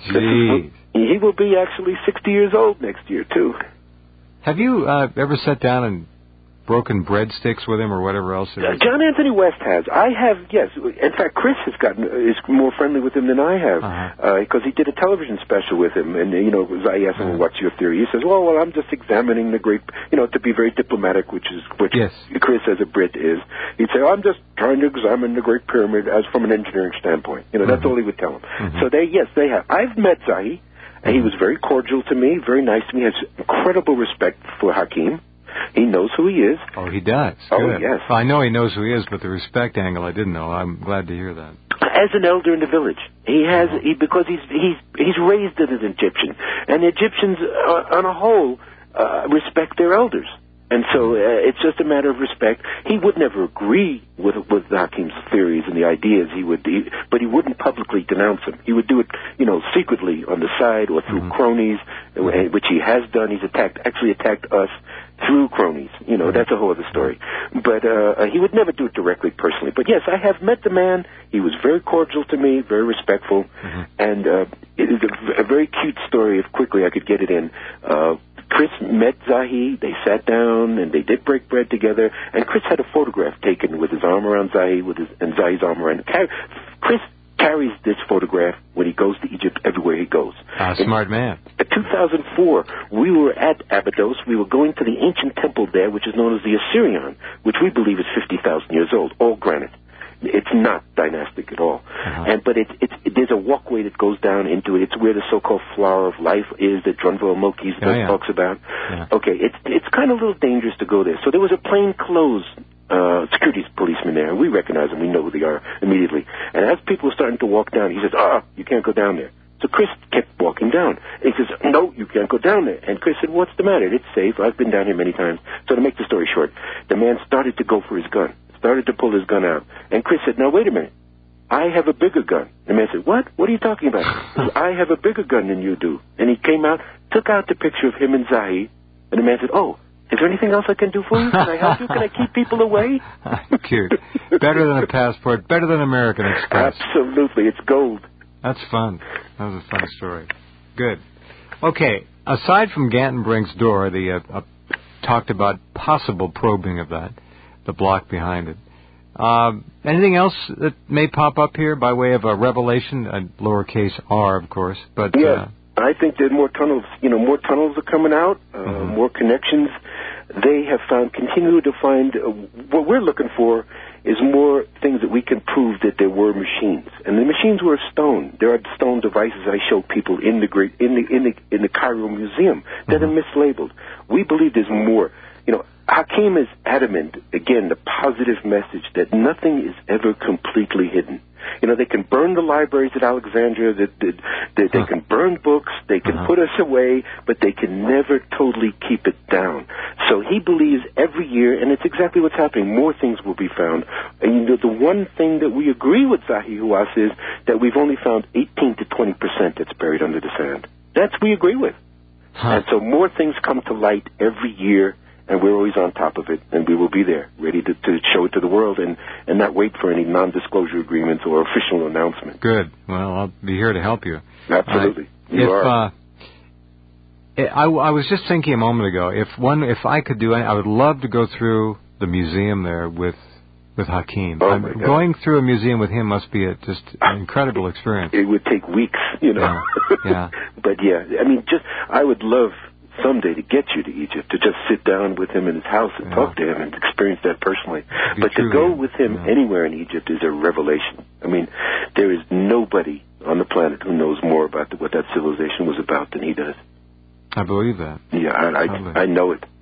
Gee. He will be actually sixty years old next year too. Have you uh, ever sat down and broken breadsticks with him or whatever else it is? Uh, John Anthony West has. I have, yes. In fact, Chris has gotten is more friendly with him than I have because uh-huh. uh, he did a television special with him. And, you know, I asked him, well, what's your theory? He says, well, well, I'm just examining the great, you know, to be very diplomatic, which is which yes. Chris as a Brit is. He'd say, oh, I'm just trying to examine the Great Pyramid as from an engineering standpoint. You know, mm-hmm. that's all he would tell him. Mm-hmm. So they, yes, they have. I've met Zahi, and he was very cordial to me, very nice to me, has incredible respect for Hakim. He knows who he is. Oh, he does. Oh, Good. yes. Well, I know he knows who he is, but the respect angle I didn't know. I'm glad to hear that. As an elder in the village, he has he because he's he's he's raised as an Egyptian, and Egyptians, uh, on a whole, uh, respect their elders. And so uh, it's just a matter of respect. He would never agree with with Hakim's theories and the ideas. He would, he, but he wouldn't publicly denounce them. He would do it, you know, secretly on the side or through mm-hmm. cronies, mm-hmm. which he has done. He's attacked, actually attacked us through cronies. You know, mm-hmm. that's a whole other story. But uh, he would never do it directly, personally. But yes, I have met the man. He was very cordial to me, very respectful, mm-hmm. and uh, it is a, a very cute story. If quickly I could get it in. Uh, Chris met Zahi, they sat down, and they did break bread together, and Chris had a photograph taken with his arm around Zahi, with his, and Zahi's arm around him. Chris carries this photograph when he goes to Egypt everywhere he goes. Ah, smart man. In two thousand four, we were at Abydos. We were going to the ancient temple there, which is known as the Assyrian, which we believe is fifty thousand years old, all granite. It's not dynastic at all. Uh-huh. And but it's it's it, there's a walkway that goes down into it. It's where the so-called flower of life is that Drunvalo Moki's oh, yeah. talks about. Yeah. Okay, it's it's kind of a little dangerous to go there. So there was a plainclothes uh, security policeman there, and we recognize them. We know who they are immediately. And as people were starting to walk down, he says, "Ah, you can't go down there." So Chris kept walking down. And he says, no, you can't go down there. And Chris said, what's the matter? It's safe. I've been down here many times. So to make the story short, the man started to go for his gun, started to pull his gun out. And Chris said, now, wait a minute. I have a bigger gun. The man said, what? What are you talking about? He said, I have a bigger gun than you do. And he came out, took out the picture of him and Zahi, and the man said, oh, is there anything else I can do for you? Can I help you? Can I keep people away? Cute. Better than a passport. Better than American Express. Absolutely. It's gold. That's fun. That was a fun story. Good. Okay. Aside from Gantenbrink's door, the uh, uh, talked about possible probing of that, the block behind it. Um, anything else that may pop up here by way of a revelation, a lowercase r, of course, but yeah, uh, I think that more tunnels, you know, more tunnels are coming out, uh, mm-hmm. more connections. They have found, continue to find. Uh, what we're looking for is more things that we can prove that there were machines, and the machines were stone. There are stone devices I show people in the great in the in the in the Cairo Museum that mm-hmm. are mislabeled. We believe there's more. You know, Hakim is adamant, again, the positive message that nothing is ever completely hidden. You know, they can burn the libraries at Alexandria, that, that, that they huh. can burn books, they can uh-huh. put us away, but they can never totally keep it down. So he believes every year, and it's exactly what's happening, more things will be found. And you know, the one thing that we agree with Zahi Hawass is that we've only found eighteen to twenty percent that's buried under the sand. That's we agree with. Huh. And so more things come to light every year, and we're always on top of it, and we will be there, ready to, to show it to the world and, and not wait for any non-disclosure agreements or official announcement. Good. Well, I'll be here to help you. Absolutely. Uh, you if, are. Uh, I, I was just thinking a moment ago, if one, if I could do it, I would love to go through the museum there with with Hakim. Oh my God. Going through a museum with him must be a, just an incredible experience. It would take weeks, you know. Yeah. yeah. But, yeah, I mean, just I would love someday to get you to Egypt, to just sit down with him in his house and yeah. talk to him and experience that personally. But to go with him yeah. anywhere in Egypt is a revelation. I mean, there is nobody on the planet who knows more about the, what that civilization was about than he does. I believe that. Yeah, I, I, I know it.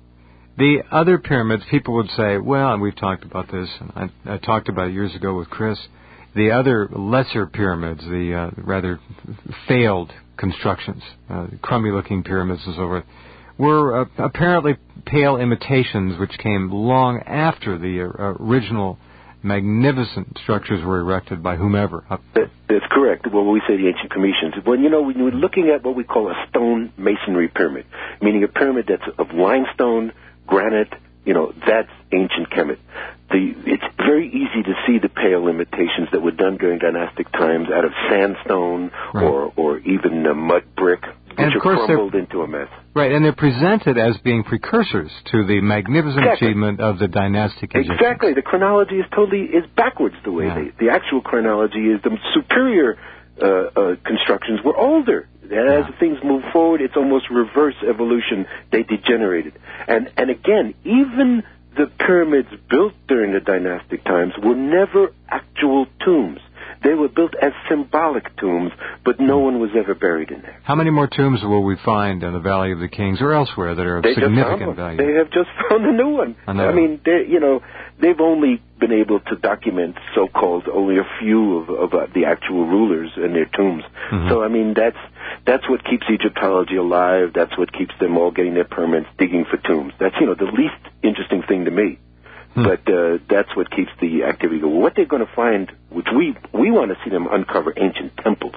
The other pyramids, people would say, well, and we've talked about this, and I, I talked about it years ago with Chris, the other lesser pyramids, the uh, rather failed constructions, uh, crummy-looking pyramids and so forth, were uh, apparently pale imitations which came long after the uh, original magnificent structures were erected by whomever. That, that's correct. Well, we say the ancient Cometians. Well, you know, when you're looking at what we call a stone masonry pyramid, meaning a pyramid that's of limestone, granite, you know, that's ancient Kemet. The, it's very easy to see the pale imitations that were done during dynastic times out of sandstone right. or, or even uh, mud brick, which and of are course crumbled into a mess. Right, and they're presented as being precursors to the magnificent exactly. achievement of the dynastic Egyptians. Exactly. The chronology is totally is backwards the way. Yeah. They, the actual chronology is the superior uh, uh, constructions were older. As yeah. things move forward, it's almost reverse evolution. They degenerated. And and again, even the pyramids built during the dynastic times were never actual tombs. They were built as symbolic tombs, but no one was ever buried in there. How many more tombs will we find in the Valley of the Kings or elsewhere that are of they significant value? They have just found a new one. I, I mean, you know, they've only been able to document so-called only a few of, of uh, the actual rulers and their tombs. Mm-hmm. So, I mean, that's that's what keeps Egyptology alive. That's what keeps them all getting their permits, digging for tombs. That's, you know, the least interesting thing to me. Hmm. But uh, that's what keeps the activity going. What they're going to find, which we we want to see them uncover ancient temples,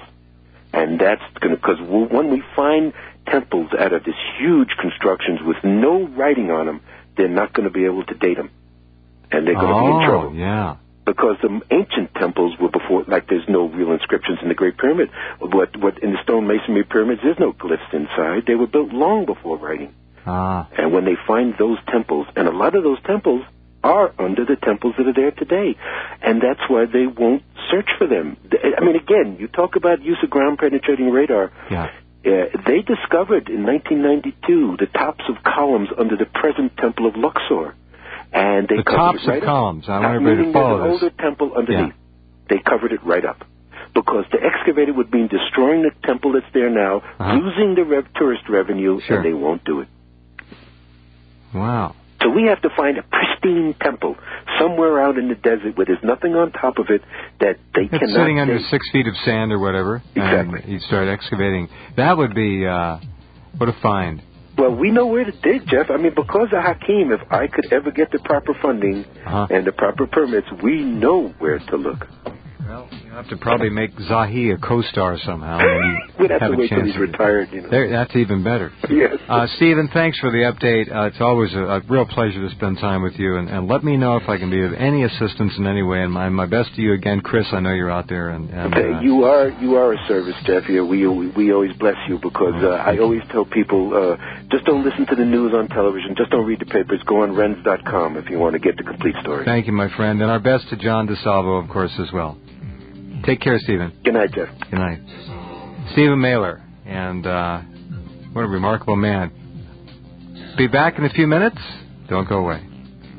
and that's going to because when we find temples out of these huge constructions with no writing on them, they're not going to be able to date them, and they're going oh, to be in trouble. Yeah. Because the ancient temples were before, like there's no real inscriptions in the Great Pyramid. What what in the stone masonry pyramids, there's no glyphs inside. They were built long before writing. Ah. And when they find those temples, and a lot of those temples are under the temples that are there today. And that's why they won't search for them. I mean, again, you talk about use of ground-penetrating radar. Yeah. Uh, they discovered in nineteen ninety-two the tops of columns under the present Temple of Luxor. And they the covered tops it right of up. columns. I Not want everybody to follow there's this. an older temple underneath. Yeah. They covered it right up. Because to excavate it would mean destroying the temple that's there now, uh-huh. losing the rev- tourist revenue, sure. and they won't do it. Wow. So we have to find a pristine temple somewhere out in the desert where there's nothing on top of it that they it's cannot... sitting under dig. six feet of sand or whatever. Exactly. And you start excavating. That would be, uh, what a find. Well, we know where to dig, Jeff. I mean, because of Hakeem, if I could ever get the proper funding uh-huh. and the proper permits, we know where to look. Well, you have to probably make Zahi a co-star somehow. We'd have, have to a wait till chance he's retired, you know. There, that's even better. Yes. Uh, Stephen, thanks for the update. Uh, it's always a, a real pleasure to spend time with you, and, and let me know if I can be of any assistance in any way. And my, my best to you again, Chris. I know you're out there. And, and uh, you are you are a service, Jeff. Here we we always bless you because uh, I always tell people uh, just don't listen to the news on television, just don't read the papers. Go on Renz dot com if you want to get the complete story. Thank you, my friend, and our best to John DeSalvo, of course, as well. Take care, Stephen. Good night, Jeff. Good night. Stephen Mailer, and uh, what a remarkable man. Be back in a few minutes. Don't go away.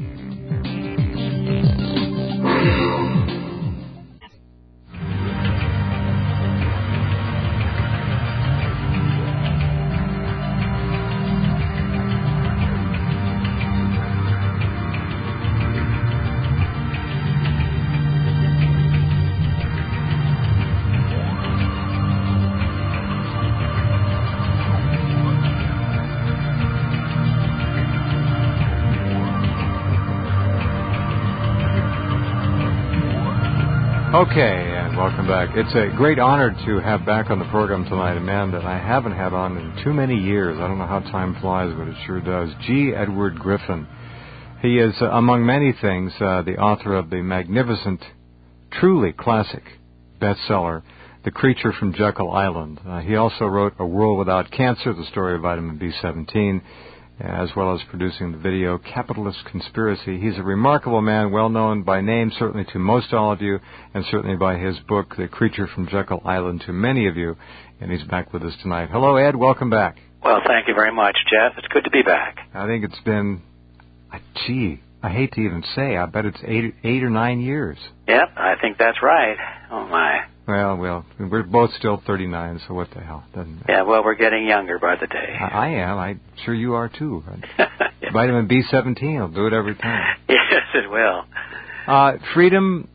Okay, and welcome back. It's a great honor to have back on the program tonight a man that I haven't had on in too many years. I don't know how time flies, but it sure does. G. Edward Griffin. He is, uh, among many things, uh, the author of the magnificent, truly classic bestseller, The Creature from Jekyll Island. Uh, he also wrote A World Without Cancer, the story of vitamin B seventeen, as well as producing the video Capitalist Conspiracy. He's a remarkable man, well known by name, certainly to most all of you, and certainly by his book, The Creature from Jekyll Island, to many of you. And he's back with us tonight. Hello, Ed. Welcome back. Well, thank you very much, Jeff. It's good to be back. I think it's been, gee, I hate to even say, I bet it's eight, eight or nine years. Yep, I think that's right. Oh, my. Well, well, we're both still thirty-nine, so what the hell? Doesn't matter. Yeah, well, we're getting younger by the day. I, I am. I'm sure you are, too. Right? Yeah. Vitamin B seventeen will do it every time. Yes, it will. Uh, freedom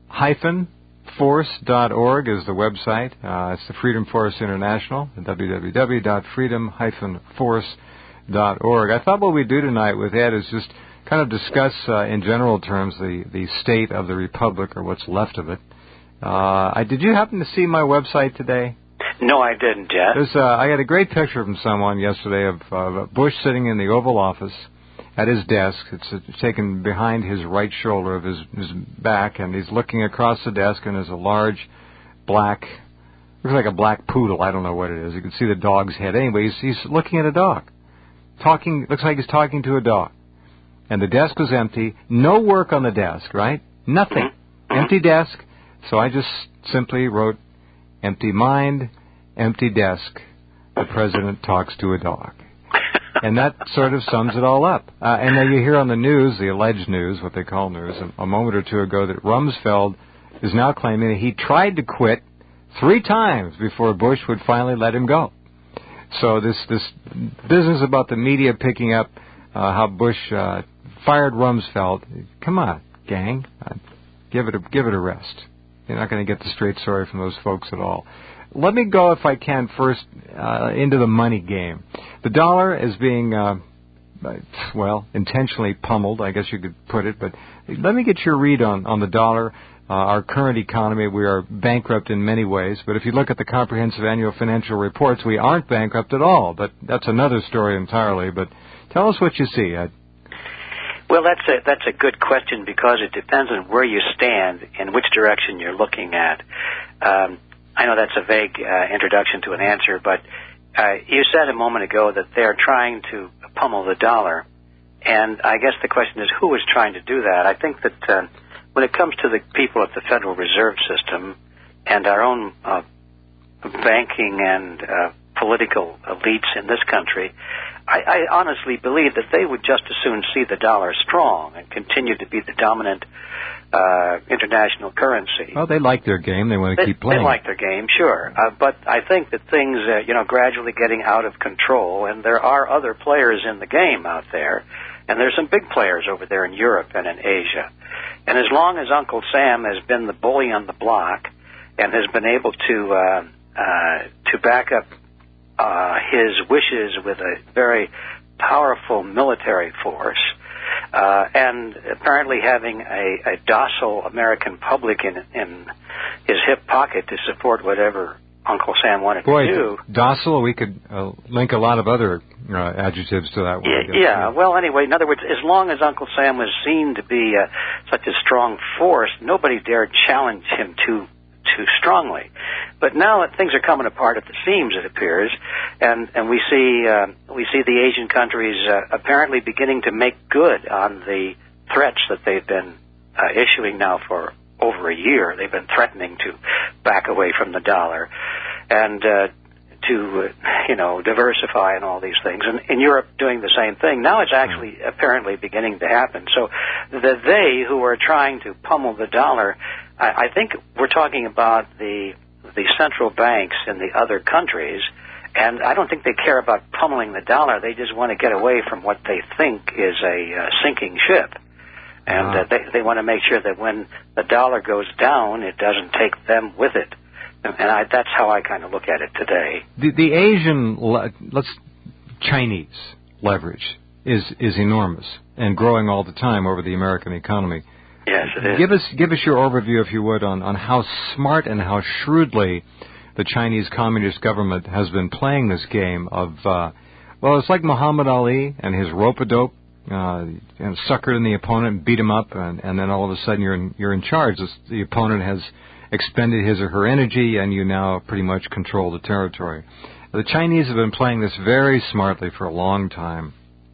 force dot org is the website. Uh, it's the Freedom Force International, w w w dot freedom force dot org. I thought what we'd do tonight with Ed is just kind of discuss uh, in general terms the, the state of the Republic, or what's left of it. Uh, I, did you happen to see my website today? No, I didn't, Jeff. There's, uh, I got a great picture from someone yesterday of uh, Bush sitting in the Oval Office at his desk. It's, it's taken behind his right shoulder of his, his back, and he's looking across the desk, and there's a large black, looks like a black poodle. I don't know what it is. You can see the dog's head. Anyway, he's, he's looking at a dog. Talking, looks like he's talking to a dog. And the desk was empty. No work on the desk, right? Nothing. Mm-hmm. Empty desk. So I just simply wrote, empty mind, empty desk, the president talks to a dog. And that sort of sums it all up. Uh, and then you hear on the news, the alleged news, what they call news, a, a moment or two ago, that Rumsfeld is now claiming that he tried to quit three times before Bush would finally let him go. So this, this business about the media picking up uh, how Bush uh, fired Rumsfeld, come on, gang, uh, give it a, give it a rest. You're not going to get the straight story from those folks at all. Let me go, if I can, first uh, into the money game. The dollar is being, uh, well, intentionally pummeled, I guess you could put it. But let me get your read on, on the dollar, uh, our current economy. We are bankrupt in many ways. But if you look at the comprehensive annual financial reports, we aren't bankrupt at all. But that's another story entirely. But tell us what you see, Ed. Well, that's a that's a good question because it depends on where you stand and which direction you're looking at. Um, I know that's a vague uh, introduction to an answer, but uh, you said a moment ago that they're trying to pummel the dollar, and I guess the question is who is trying to do that? I think that uh, when it comes to the people at the Federal Reserve System and our own uh, banking and uh, political elites in this country, I, I honestly believe that they would just as soon see the dollar strong and continue to be the dominant uh, international currency. Well, they like their game. They want to they, keep playing. They like their game, sure. Uh, but I think that things, uh, you know, gradually getting out of control, and there are other players in the game out there, And there's some big players over there in Europe and in Asia. And as long as Uncle Sam has been the bully on the block and has been able to uh, uh, to back up uh, his wishes with a very powerful military force, uh, and apparently having a, a docile American public in, in his hip pocket to support whatever Uncle Sam wanted Boy, to do. Docile, we could uh, link a lot of other uh, adjectives to that one. Yeah, yeah, well, anyway, in other words, as long as Uncle Sam was seen to be uh, such a strong force, nobody dared challenge him too too strongly. But now that things are coming apart at the seams, it appears, and and we see uh, we see the Asian countries uh, apparently beginning to make good on the threats that they've been uh, issuing now for over a year. They've been threatening to back away from the dollar and uh, to, uh, you know, diversify and all these things. And in Europe doing the same thing. Now it's actually mm. apparently beginning to happen. So the they who are trying to pummel the dollar, I, I think we're talking about the the central banks in the other countries. And I don't think they care about pummeling the dollar. They just want to get away from what they think is a uh, sinking ship. And uh, they, they want to make sure that when the dollar goes down, it doesn't take them with it. And, and I, that's how I kind of look at it today. The, the Asian, let's Chinese leverage is is enormous and growing all the time over the American economy. Yes, it is. Give us give us your overview, if you would, on, on how smart and how shrewdly the Chinese Communist government has been playing this game of, uh, well, it's like Muhammad Ali and his rope-a-dope. Uh, and suckered in the opponent and beat him up, and, and then all of a sudden you're in, you're in charge. This, the opponent has expended his or her energy, and you now pretty much control the territory. The Chinese have been playing this very smartly for a long time.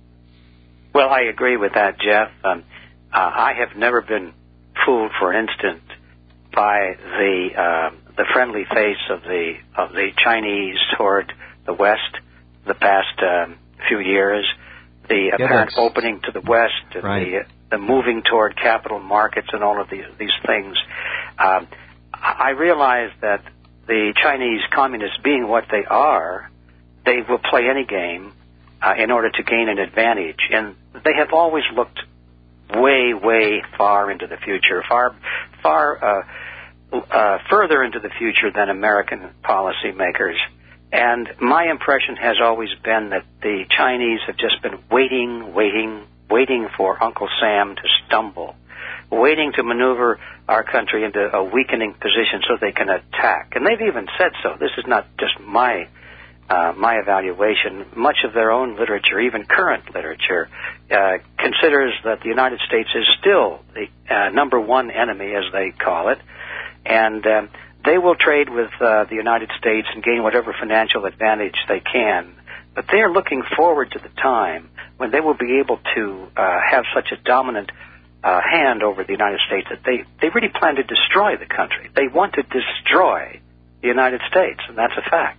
Well, I agree with that, Jeff. Um, uh, I have never been fooled, for instance, by the uh, the friendly face of the of the Chinese toward the West the past um, few years. The apparent yeah, opening to the West, and right. the, the moving toward capital markets and all of these, these things. Um, I realize that the Chinese communists, being what they are, they will play any game uh, in order to gain an advantage. And they have always looked way, way far into the future, far, far uh, uh, further into the future than American policymakers. And my impression has always been that the Chinese have just been waiting, waiting, waiting for Uncle Sam to stumble, waiting to maneuver our country into a weakening position so they can attack. And they've even said so. This is not just my uh, my evaluation. Much of their own literature, even current literature, uh, considers that the United States is still the uh, number one enemy, as they call it, and um, they will trade with uh, the United States and gain whatever financial advantage they can. But they are looking forward to the time when they will be able to uh, have such a dominant uh, hand over the United States that they, they really plan to destroy the country. They want to destroy the United States, and that's a fact.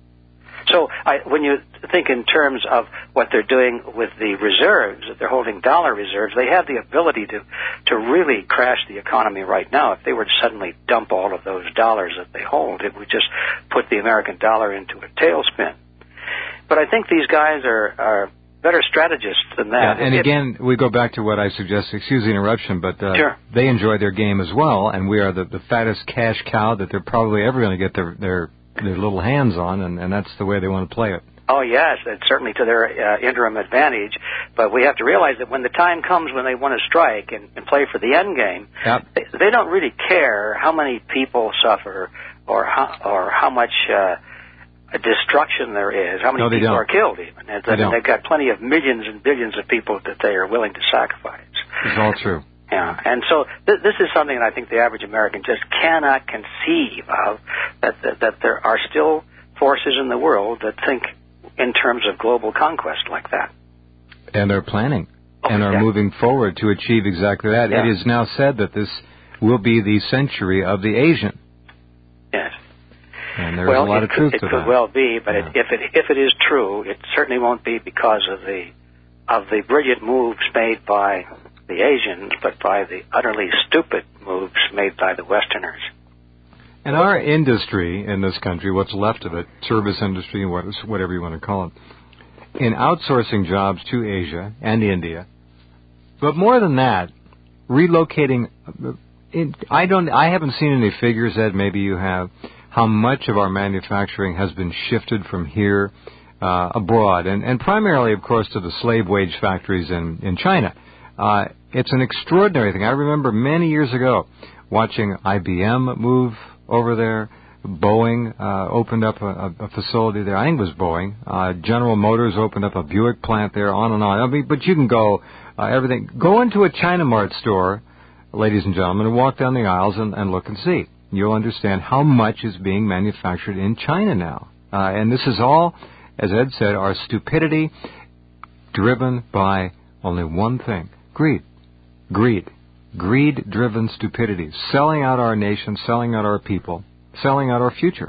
So I, when you think in terms of what they're doing with the reserves, that they're holding dollar reserves, they have the ability to, to really crash the economy right now. If they were to suddenly dump all of those dollars that they hold, it would just put the American dollar into a tailspin. But I think these guys are, are better strategists than that. Yeah, and it, again, we go back to what I suggest. Excuse the interruption, but uh, sure. They enjoy their game as well, and we are the, the fattest cash cow that they're probably ever going to get their, their their little hands on, and, and that's the way they want to play it. Oh, yes, and certainly to their uh, interim advantage. But we have to realize that when the time comes when they want to strike and, and play for the end game, yep. they, they don't really care how many people suffer or how, or how much uh, destruction there is, how many no, people don't. are killed even. And they don't. They've got plenty of millions and billions of people that they are willing to sacrifice. It's all true. Yeah, and so th- this is something that I think the average American just cannot conceive of, that, that that there are still forces in the world that think in terms of global conquest like that. And are planning oh, and are yeah. moving forward to achieve exactly that. Yeah. It is now said that this will be the century of the Asian. Yes. And there's well, a lot it of could, truth it to could that. well be, but yeah. it, if it if it is true, it certainly won't be because of the of the brilliant moves made by the Asians, but by the utterly stupid moves made by the Westerners. And our industry in this country, what's left of it, service industry, whatever you want to call it, in outsourcing jobs to Asia and India, But more than that, relocating. It, I don't. I haven't seen any figures, Ed. Maybe you have. How much of our manufacturing has been shifted from here uh, abroad, and, and primarily, of course, to the slave wage factories in in China. Uh, it's an extraordinary thing. I remember many years ago watching I B M move over there. Boeing uh, opened up a, a facility there. I think it was Boeing. Uh, General Motors opened up a Buick plant there, on and on. I mean, but you can go uh, everything. Go into a China Mart store, ladies and gentlemen, and walk down the aisles and, and look and see. You'll understand how much is being manufactured in China now. Uh, and this is all, as Ed said, our stupidity driven by only one thing: greed. Greed. Greed-driven stupidity. Selling out our nation, selling out our people, selling out our future.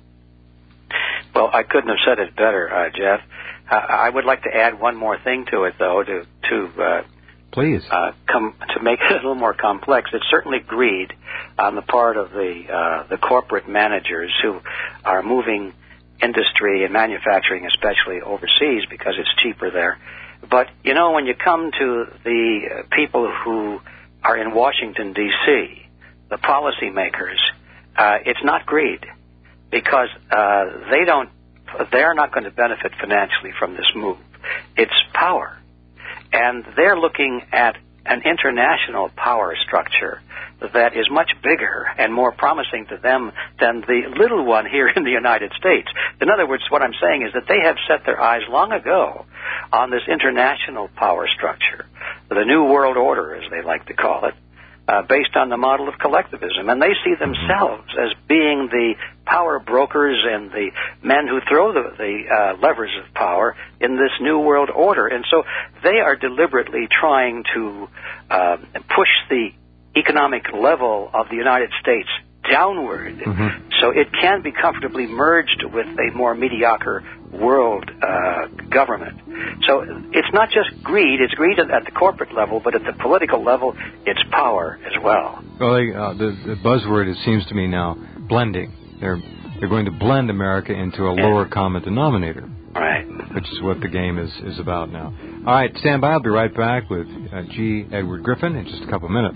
Well, I couldn't have said it better, uh, Jeff. Uh, I would like to add one more thing to it, though, to to uh, please uh, come to make it a little more complex. It's certainly greed on the part of the uh, the corporate managers who are moving industry and manufacturing, especially overseas, because it's cheaper there. But you know, when you come to the uh, people who are in Washington D C, the policymakers. Uh, it's not greed, because uh, they don't. They're not going to benefit financially from this move. It's power, and they're looking at an international power structure that is much bigger and more promising to them than the little one here in the United States. In other words, what I'm saying is that they have set their eyes long ago on this international power structure, the New World Order, as they like to call it. Uh, based on the model of collectivism. And they see themselves as being the power brokers and the men who throw the, the uh, levers of power in this new world order. And so they are deliberately trying to uh, push the economic level of the United States downward, mm-hmm. so it can be comfortably merged with a more mediocre world uh, government. So it's not just greed, it's greed at the corporate level, but at the political level, it's power as well. Well, uh, the, the buzzword, it seems to me now, blending. They're, they're going to blend America into a lower common denominator. Right. Which is what the game is, is about now. All right, stand by. I'll be right back with uh, G. Edward Griffin in just a couple minutes.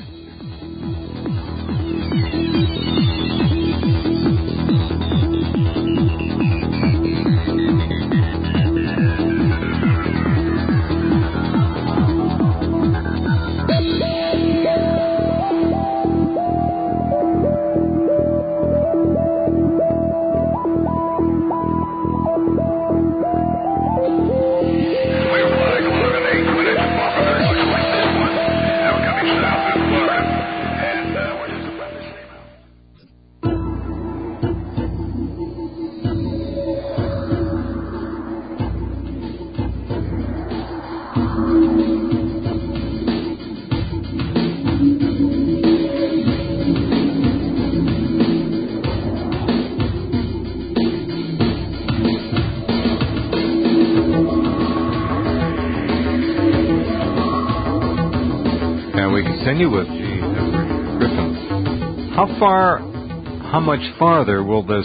Continue with G. Edward Griffin. How far, how much farther will this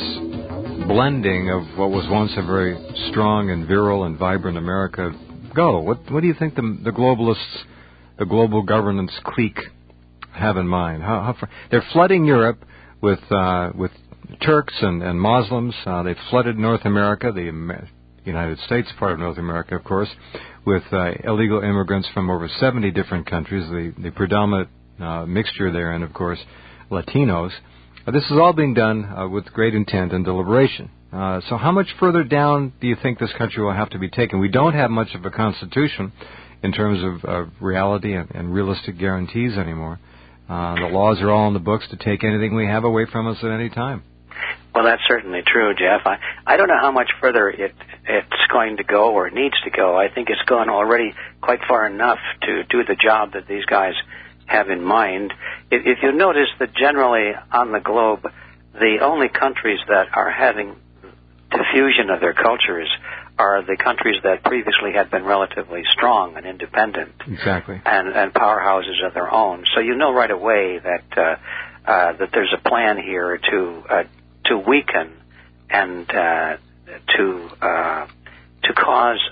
blending of what was once a very strong and virile and vibrant America go? What, what do you think the, the globalists, the global governance clique, have in mind? How, how far? They're flooding Europe with uh, with Turks and, and Muslims. Uh, they've flooded North America, the United States part of North America, of course, with uh, illegal immigrants from over seventy different countries, the, the predominant uh, mixture therein, of course, Latinos. Uh, this is all being done uh, with great intent and deliberation. Uh, so how much further down do you think this country will have to be taken? We don't have much of a constitution in terms of uh, reality and, and realistic guarantees anymore. Uh, the laws are all in the books to take anything we have away from us at any time. Well, that's certainly true, Jeff. I, I don't know how much further it it's going to go or needs to go. I think it's gone already quite far enough to do the job that these guys have in mind. If, if you notice that generally on the globe, the only countries that are having diffusion of their cultures are the countries that previously had been relatively strong and independent. Exactly. And, and powerhouses of their own. So you know right away that uh, uh, that there's a plan here to uh, to weaken and uh, to uh, to cause uh,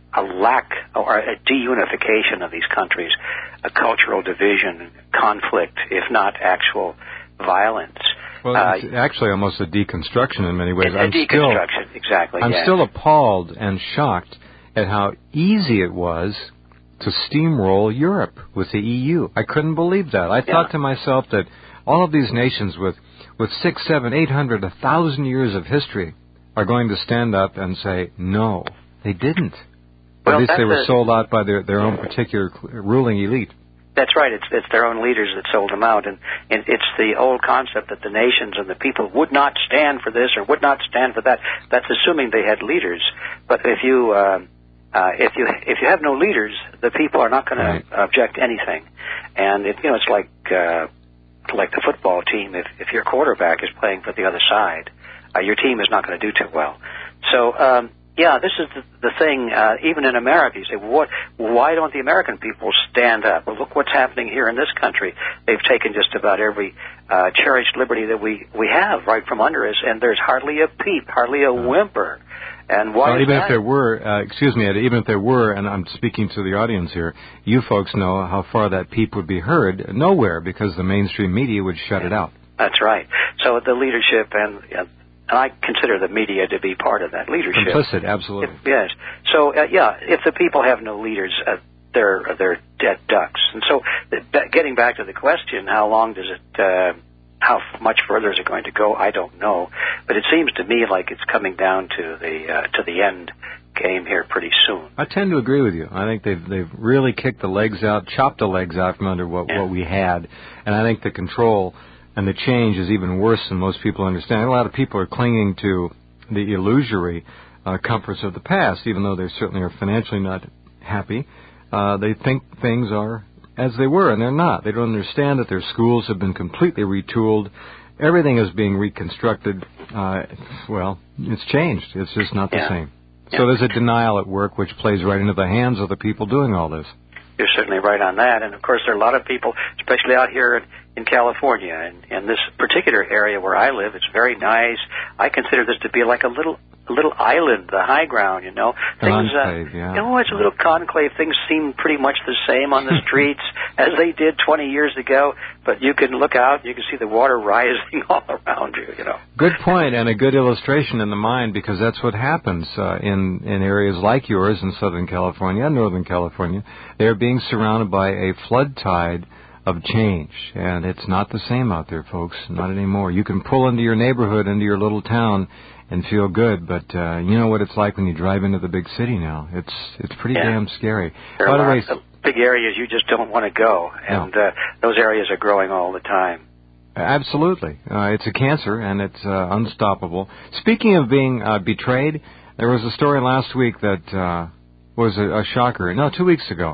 a lack or a deunification of these countries, a cultural division, conflict, if not actual violence. Well, uh, it's actually almost a deconstruction in many ways. A, a I'm deconstruction, still, exactly. I'm yes. still appalled and shocked at how easy it was to steamroll Europe with the E U. I couldn't believe that. I yeah. thought to myself that all of these nations with, with six, seven, eight hundred, a thousand years of history are going to stand up and say, no, they didn't. Well, At least they were a, sold out by their, their own particular ruling elite. That's right. It's it's their own leaders that sold them out, and, and it's the old concept that the nations and the people would not stand for this or would not stand for that. That's assuming they had leaders. But if you uh, uh, if you if you have no leaders, the people are not going right. to object anything. And it, you know, it's like uh, like the football team. If if your quarterback is playing for the other side, uh, your team is not going to do too well. So. Um, Yeah, this is the, the thing. Uh, even in America, you say, "What? Why don't the American people stand up?" Well, look what's happening here in this country. They've taken just about every uh, cherished liberty that we, we have right from under us, and there's hardly a peep, hardly a whimper. And why? Well, is even that? if there were, uh, excuse me, Ed, even if there were, and I'm speaking to the audience here, you folks know how far that peep would be heard. Nowhere, because the mainstream media would shut it out. That's right. So the leadership and. Uh, And I consider the media to be part of that leadership. Complicit, absolutely. If, yes. So, uh, yeah, if the people have no leaders, uh, they're they're dead ducks. And so, uh, getting back to the question, how long does it, uh, how much further is it going to go? I don't know, but it seems to me like it's coming down to the uh, to the end game here pretty soon. I tend to agree with you. I think they've they've really kicked the legs out, chopped the legs out from under what yeah. what we had, and I think the control. And the change is even worse than most people understand. A lot of people are clinging to the illusory uh, comforts of the past, even though they certainly are financially not happy. Uh, they think things are as they were, and they're not. They don't understand that their schools have been completely retooled. Everything is being reconstructed. Uh, well, it's changed. It's just not the yeah. same. Yeah. So there's a denial at work which plays right into the hands of the people doing all this. You're certainly right on that. And, of course, there are a lot of people, especially out here in, in California, and in this particular area where I live, it's very nice. I consider this to be like a little a little island, the high ground, you know. Things, conclave, uh, yeah. You know, it's a little conclave. Things seem pretty much the same on the streets as they did twenty years ago, but you can look out and you can see the water rising all around you, you know. Good point, and a good illustration in the mind, because that's what happens uh, in, in areas like yours in Southern California and Northern California. They're being surrounded by a flood tide of change, and it's not the same out there, folks, not anymore. You can pull into your neighborhood, into your little town, and feel good, but uh, you know what it's like when you drive into the big city now. It's it's pretty yeah. damn scary. There By are the way, lots of big areas you just don't want to go, and no. uh, those areas are growing all the time. Absolutely. Uh, it's a cancer, and it's uh, unstoppable. Speaking of being uh, betrayed, there was a story last week that uh, was a, a shocker. No, two weeks ago.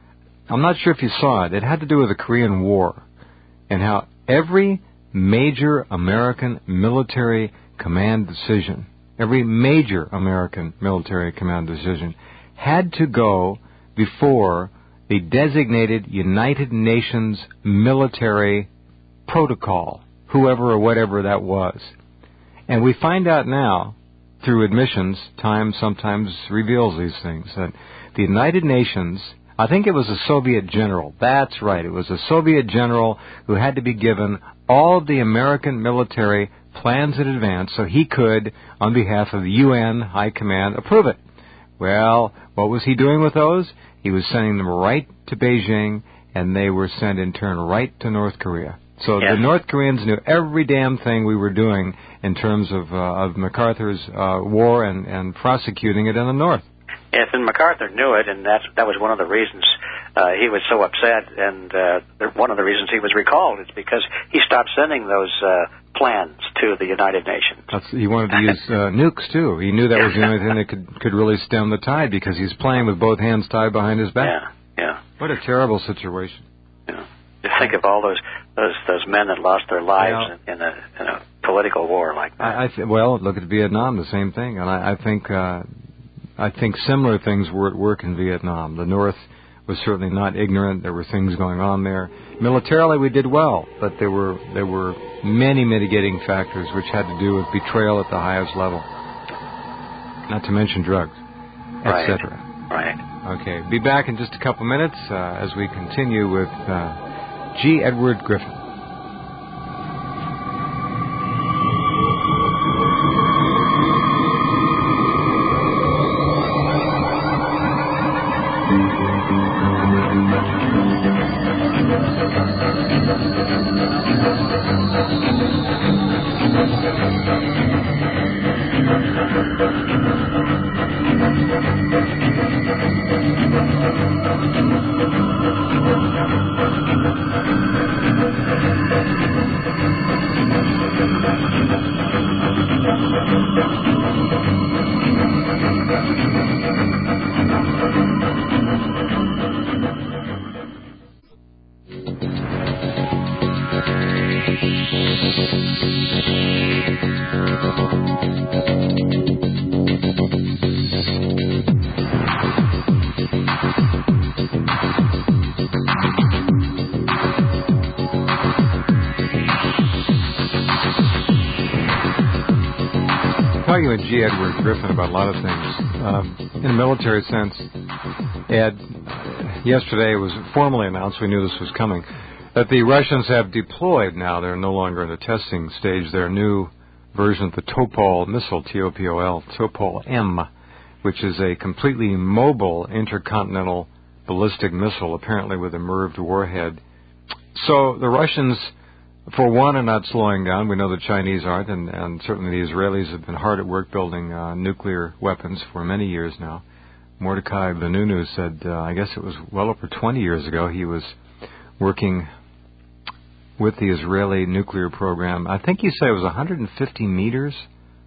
I'm not sure if you saw it. It had to do with the Korean War and how every major American military command decision, every major American military command decision had to go before the designated United Nations military protocol, whoever or whatever that was. And we find out now, through admissions, time sometimes reveals these things, that the United Nations, I think it was a Soviet general, that's right, it was a Soviet general who had to be given all of the American military plans in advance so he could, on behalf of the U N High Command, approve it. Well, what was he doing with those? He was sending them right to Beijing, and they were sent in turn right to North Korea. So yeah. the North Koreans knew every damn thing we were doing in terms of uh, of MacArthur's uh, war and, and prosecuting it in the North. Yes, and MacArthur knew it, and that's, that was one of the reasons uh, he was so upset, and uh, one of the reasons he was recalled is because he stopped sending those uh, plans to the United Nations. That's, he wanted to use uh, nukes, too. He knew that was the only thing that could, could really stem the tide, because he's playing with both hands tied behind his back. Yeah, yeah. What a terrible situation. Yeah. Just think of all those those those men that lost their lives yeah. in, in a in a political war like that. I, I th- well, look at Vietnam, the same thing, and I, I think uh, I think similar things were at work in Vietnam. The North was certainly not ignorant. There were things going on there. Militarily, we did well, but there were there were many mitigating factors which had to do with betrayal at the highest level, not to mention drugs, et cetera. Right. Right. Okay. Be back in just a couple minutes uh, as we continue with uh, G. Edward Griffin. Talking with G. Edward Griffin about a lot of things. Um, in a military sense, Ed, yesterday it was formally announced, we knew this was coming, that the Russians have deployed now, they're no longer in the testing stage, their new version of the Topol missile, T O P O L, Topol M, which is a completely mobile intercontinental ballistic missile, apparently with a M I R V warhead. So the Russians, for one, are not slowing down. We know the Chinese aren't, and, and certainly the Israelis have been hard at work building uh, nuclear weapons for many years now. Mordecai Benunu said, uh, I guess it was well over twenty years ago, he was working with the Israeli nuclear program. I think he said it was one hundred fifty meters,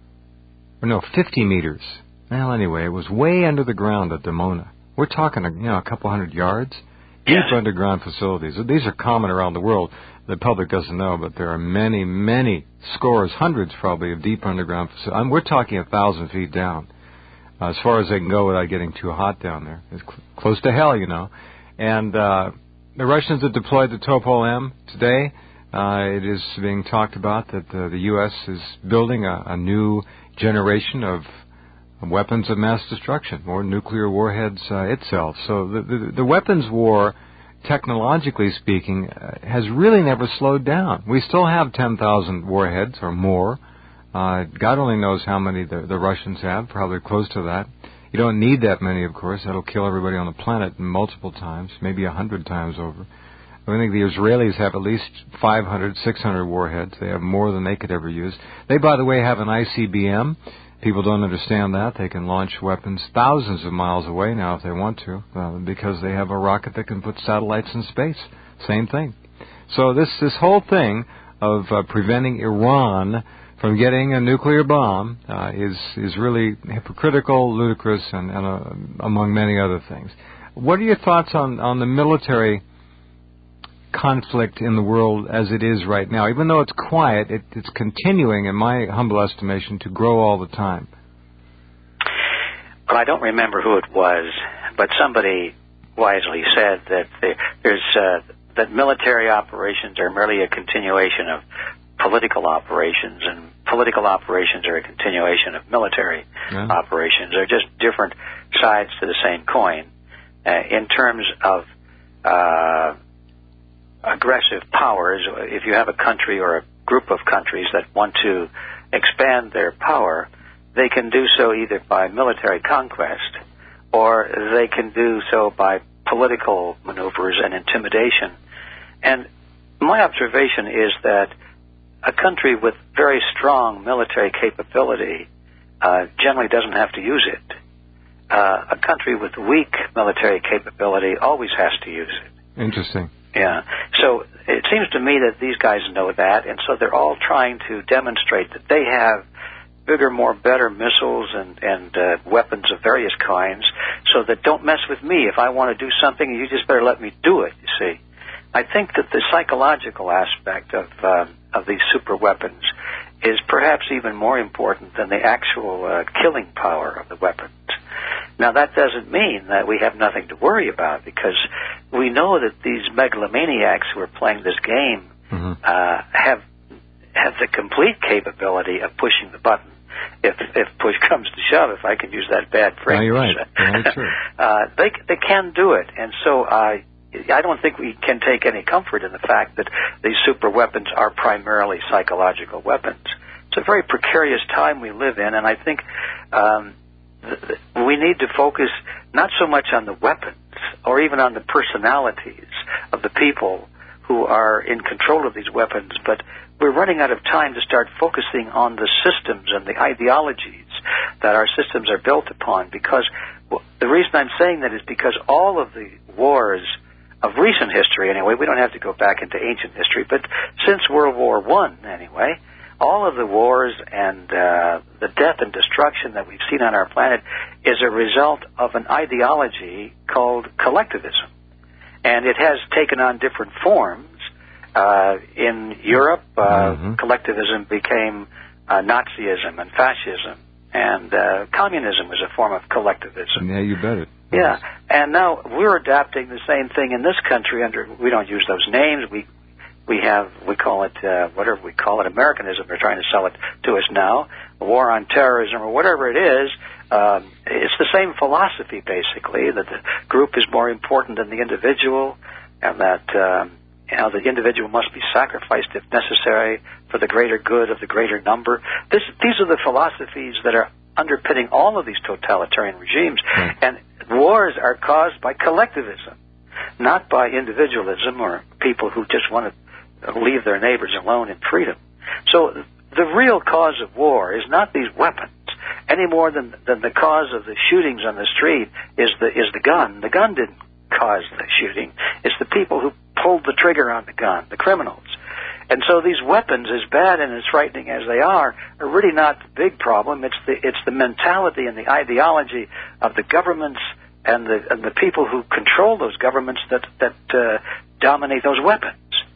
or no, fifty meters. Well, anyway, it was way under the ground at Dimona. We're talking, you know, a couple hundred yards. Deep underground facilities. These are common around the world. The public doesn't know, but there are many, many scores, hundreds probably, of deep underground facilities. We're talking a thousand feet down, uh, as far as they can go without getting too hot down there. It's cl- close to hell, you know. And uh, the Russians have deployed the Topol M today. Uh, it is being talked about that uh, the U S is building a, a new generation of weapons of mass destruction, or nuclear warheads uh, itself. So the, the, the weapons war, technologically speaking, uh, has really never slowed down. We still have ten thousand warheads or more. Uh, God only knows how many the, the Russians have, probably close to that. You don't need that many, of course. That'll kill everybody on the planet multiple times, maybe a hundred times over. I think the Israelis have at least five hundred, six hundred warheads. They have more than they could ever use. They, by the way, have an I C B M. People don't understand that. They can launch weapons thousands of miles away now if they want to, uh, because they have a rocket that can put satellites in space. Same thing. So this this whole thing of uh, preventing Iran from getting a nuclear bomb uh, is is really hypocritical, ludicrous, and, and uh, among many other things. What are your thoughts on, on the military conflict in the world as it is right now? Even though it's quiet, it, it's continuing, in my humble estimation, to grow all the time. Well, I don't remember who it was, but somebody wisely said that there, there's uh, that military operations are merely a continuation of political operations, and political operations are a continuation of military yeah. operations. They're just different sides to the same coin. Uh, in terms of uh, aggressive powers, if you have a country or a group of countries that want to expand their power, they can do so either by military conquest or they can do so by political maneuvers and intimidation. And my observation is that a country with very strong military capability uh, generally doesn't have to use it. Uh, a country with weak military capability always has to use it. Interesting. Yeah. So it seems to me that these guys know that, and so they're all trying to demonstrate that they have bigger, more, better missiles and, and uh, weapons of various kinds, so that don't mess with me. If I want to do something, you just better let me do it, you see. I think that the psychological aspect of um, of these super weapons is perhaps even more important than the actual uh, killing power of the weapons. Now, that doesn't mean that we have nothing to worry about, because we know that these megalomaniacs who are playing this game mm-hmm. uh, have have the complete capability of pushing the button. if if push comes to shove, if I can use that bad phrase. No, you're right. Very true. uh, they they can do it, and so I I don't think we can take any comfort in the fact that these super weapons are primarily psychological weapons. It's a very precarious time we live in, and I think um, th- th- we need to focus not so much on the weapons or even on the personalities of the people who are in control of these weapons, but we're running out of time to start focusing on the systems and the ideologies that our systems are built upon, because well, the reason I'm saying that is because all of the wars of recent history, anyway, we don't have to go back into ancient history, but since World War One, anyway, all of the wars and uh, the death and destruction that we've seen on our planet is a result of an ideology called collectivism. And it has taken on different forms. Uh, in Europe, uh, mm-hmm. collectivism became uh, Nazism and fascism, and uh, communism was a form of collectivism. Yeah, you bet it. Yeah, and now we're adapting the same thing in this country. Under we don't use those names. We we have we call it uh, whatever we call it, Americanism. They're trying to sell it to us now, a war on terrorism or whatever it is. Um, it's the same philosophy, basically, that the group is more important than the individual, and that um, you know the individual must be sacrificed if necessary for the greater good of the greater number. This, these are the philosophies that are underpinning all of these totalitarian regimes, mm. and wars are caused by collectivism, not by individualism or people who just want to leave their neighbors alone in freedom. So the real cause of war is not these weapons, any more than, than the cause of the shootings on the street is the is the gun. The gun didn't cause the shooting. It's the people who pulled the trigger on the gun, the criminals. And so these weapons, as bad and as frightening as they are, are really not the big problem. It's the it's the mentality and the ideology of the governments and the and the people who control those governments that that uh, dominate those weapons.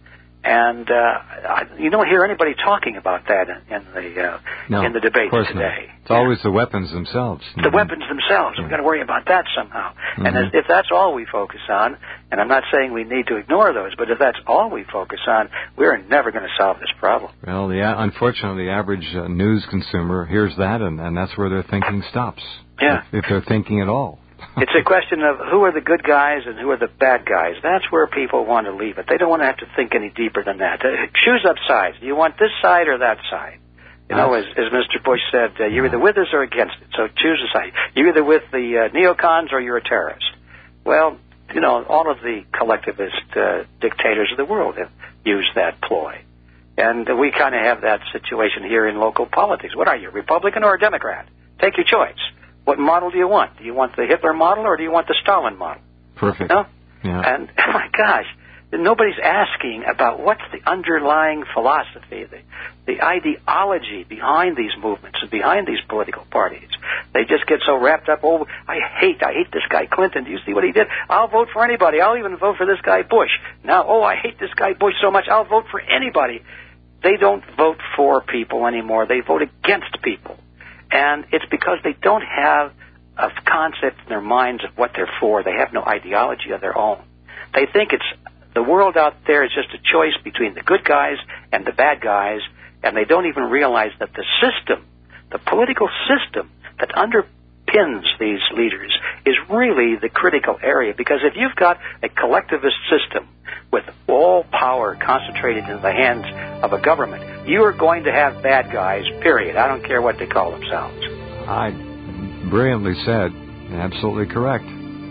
And uh, I, you don't hear anybody talking about that in, in the uh, no, in the debate of course today. Not. It's yeah. always the weapons themselves. The mm-hmm. weapons themselves. Yeah. We've got to worry about that somehow. Mm-hmm. And if that's all we focus on, and I'm not saying we need to ignore those, but if that's all we focus on, we're never going to solve this problem. Well, the, unfortunately, the average uh, news consumer hears that, and, and that's where their thinking stops. Yeah. If, if they're thinking at all. It's a question of who are the good guys and who are the bad guys. That's where people want to leave it. They don't want to have to think any deeper than that. Uh, choose up sides. Do you want this side or that side? You know, as, as Mister Bush said, uh, you're either with us or against it, so choose a side. You're either with the uh, neocons or you're a terrorist. Well, you know, all of the collectivist uh, dictators of the world have used that ploy. And uh, we kind of have that situation here in local politics. What are you, Republican or a Democrat? Take your choice. What model do you want? Do you want the Hitler model or do you want the Stalin model? Perfect. No? Yeah. And, oh my gosh, nobody's asking about what's the underlying philosophy, the, the ideology behind these movements and behind these political parties. They just get so wrapped up, oh, I hate, I hate this guy Clinton. Do you see what he did? I'll vote for anybody. I'll even vote for this guy Bush. Now, oh, I hate this guy Bush so much, I'll vote for anybody. They don't vote for people anymore. They vote against people. And it's because they don't have a concept in their minds of what they're for. They have no ideology of their own. They think it's the world out there is just a choice between the good guys and the bad guys, and they don't even realize that the system, the political system that underpins these leaders is really the critical area. Because if you've got a collectivist system with all power concentrated in the hands of a government, you are going to have bad guys, period. I don't care what they call themselves. I brilliantly said, absolutely correct.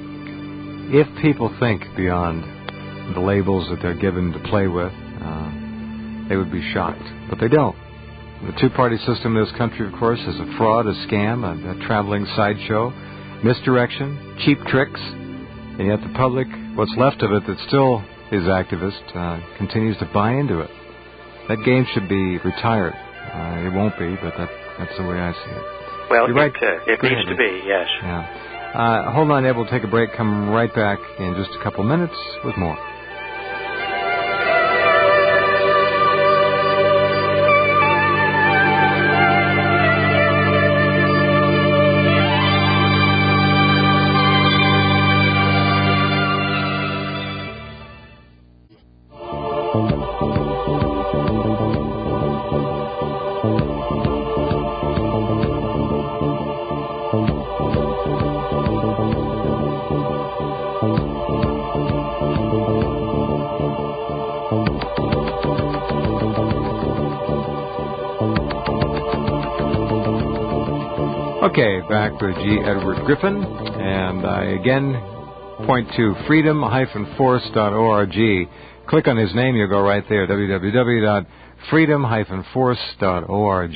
If people think beyond the labels that they're given to play with, uh, they would be shocked. But they don't. The two-party system in this country, of course, is a fraud, a scam, a, a traveling sideshow, misdirection, cheap tricks, and yet the public, what's left of it that still is activist, uh, continues to buy into it. That game should be retired. Uh, it won't be, but that, that's the way I see it. Well, You're right. it, uh, it needs to be, yes. Yeah. Uh, hold on, Ed. We'll take a break. Come right back in just a couple minutes with more. Okay, back with G. Edward Griffin, and I again point to freedom dash force dot org. Click on his name, you'll go right there, w w w dot freedom dash force dot org.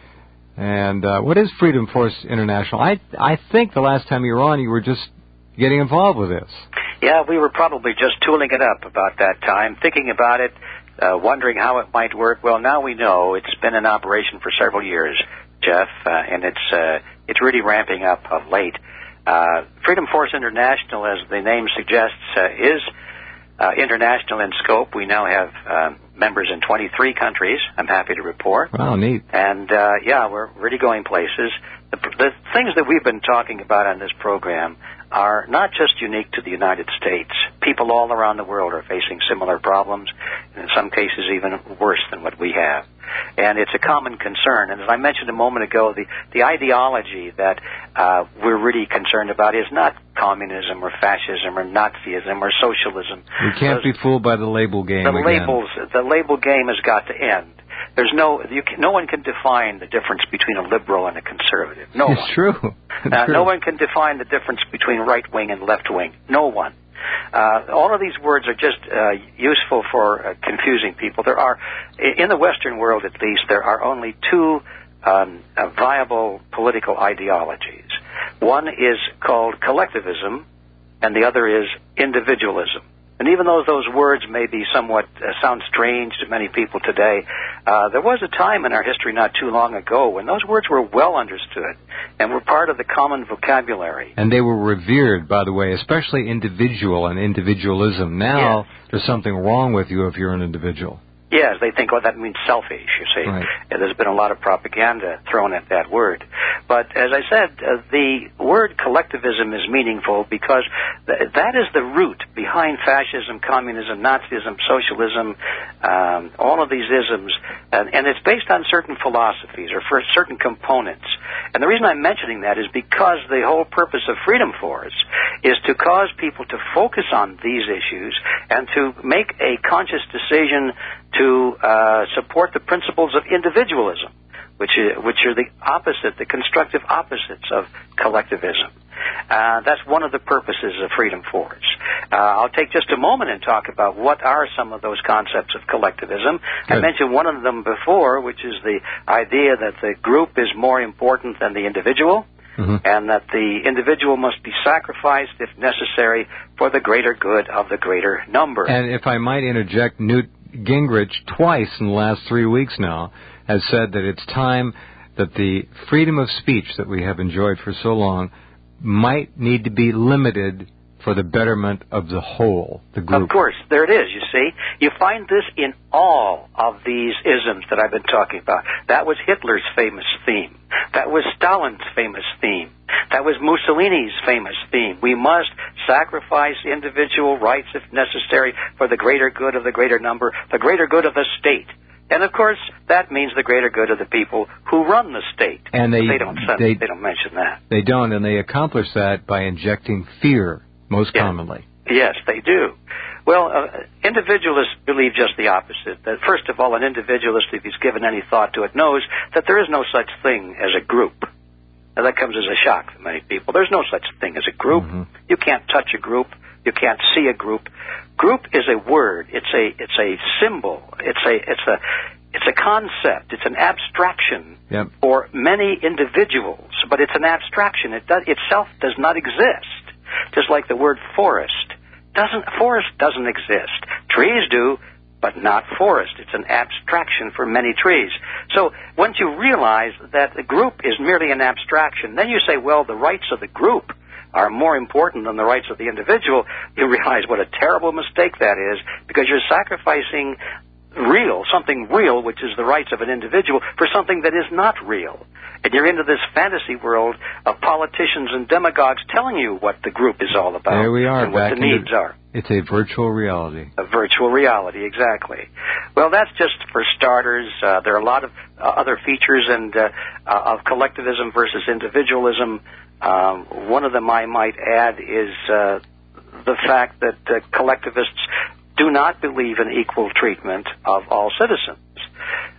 And uh, what is Freedom Force International? I I think the last time you were on, you were just getting involved with this. Yeah, we were probably just tooling it up about that time, thinking about it, uh, wondering how it might work. Well, now we know. It's been in operation for several years, Jeff, uh, and it's uh, it's really ramping up of late. Uh, Freedom Force International, as the name suggests, uh, is uh, international in scope. We now have uh, members in twenty-three countries, I'm happy to report. Wow, neat. And, uh, yeah, we're really going places. The, the things that we've been talking about on this program are not just unique to the United States. People all around the world are facing similar problems, and in some cases even worse than what we have. And it's a common concern. And as I mentioned a moment ago, the, the ideology that uh, we're really concerned about is not communism or fascism or Nazism or socialism. We can't Those, be fooled by the label game the again. Labels, the label game has got to end. There's no, you can, no one can define the difference between a liberal and a conservative. No it's one. True. It's uh, true. No one can define the difference between right wing and left wing. No one. Uh, all of these words are just uh, useful for uh, confusing people. There are, in the Western world at least, there are only two um, uh, viable political ideologies. One is called collectivism, and the other is individualism. And even though those words may be somewhat uh, sound strange to many people today, uh, there was a time in our history not too long ago when those words were well understood and were part of the common vocabulary. And they were revered, by the way, especially individual and individualism. Now yes. There's something wrong with you if you're an individual. Yes, they think, oh, that means selfish, you see. Right. And there's been a lot of propaganda thrown at that word. But as I said, uh, the word collectivism is meaningful because th- that is the root behind fascism, communism, Nazism, socialism, um, all of these isms. And, and it's based on certain philosophies or for certain components. And the reason I'm mentioning that is because the whole purpose of Freedom Force is to cause people to focus on these issues and to make a conscious decision to uh, support the principles of individualism, which is, which are the opposite, the constructive opposites of collectivism. Uh, that's one of the purposes of Freedom Force. Uh, I'll take just a moment and talk about what are some of those concepts of collectivism. Good. I mentioned one of them before, which is the idea that the group is more important than the individual. Mm-hmm. And that the individual must be sacrificed, if necessary, for the greater good of the greater number. And if I might interject, Newt Gingrich, twice in the last three weeks now, has said that it's time that the freedom of speech that we have enjoyed for so long might need to be limited for the betterment of the whole, the group. Of course, there it is, you see. You find this in all of these isms that I've been talking about. That was Hitler's famous theme. That was Stalin's famous theme. That was Mussolini's famous theme. We must sacrifice individual rights if necessary for the greater good of the greater number, the greater good of the state. And, of course, that means the greater good of the people who run the state. And they, they, don't, they, they don't mention that. They don't, and they accomplish that by injecting fear, most yes. commonly. Yes, they do. Well, uh, individualists believe just the opposite. That first of all, an individualist, if he's given any thought to it, knows that there is no such thing as a group. Now, that comes as a shock to many people. There's no such thing as a group. Mm-hmm. You can't touch a group. You can't see a group. Group is a word. It's a it's a symbol. It's a it's a it's a concept. It's an abstraction yep. for many individuals. But it's an abstraction. It does, itself does not exist. Just like the word forest doesn't forest doesn't exist. Trees do, but not forest. It's an abstraction for many trees. So once you realize that the group is merely an abstraction, then you say, well, the rights of the group are more important than the rights of the individual. You realize what a terrible mistake that is, because you're sacrificing real, something real, which is the rights of an individual, for something that is not real. And you're into this fantasy world of politicians and demagogues telling you what the group is all about. There we are, and what the needs are. It's a virtual reality. A virtual reality, exactly. Well, that's just for starters. Uh, there are a lot of uh, other features and uh, uh, of collectivism versus individualism. Um, one of them I might add is uh, the fact that uh, collectivists do not believe in equal treatment of all citizens.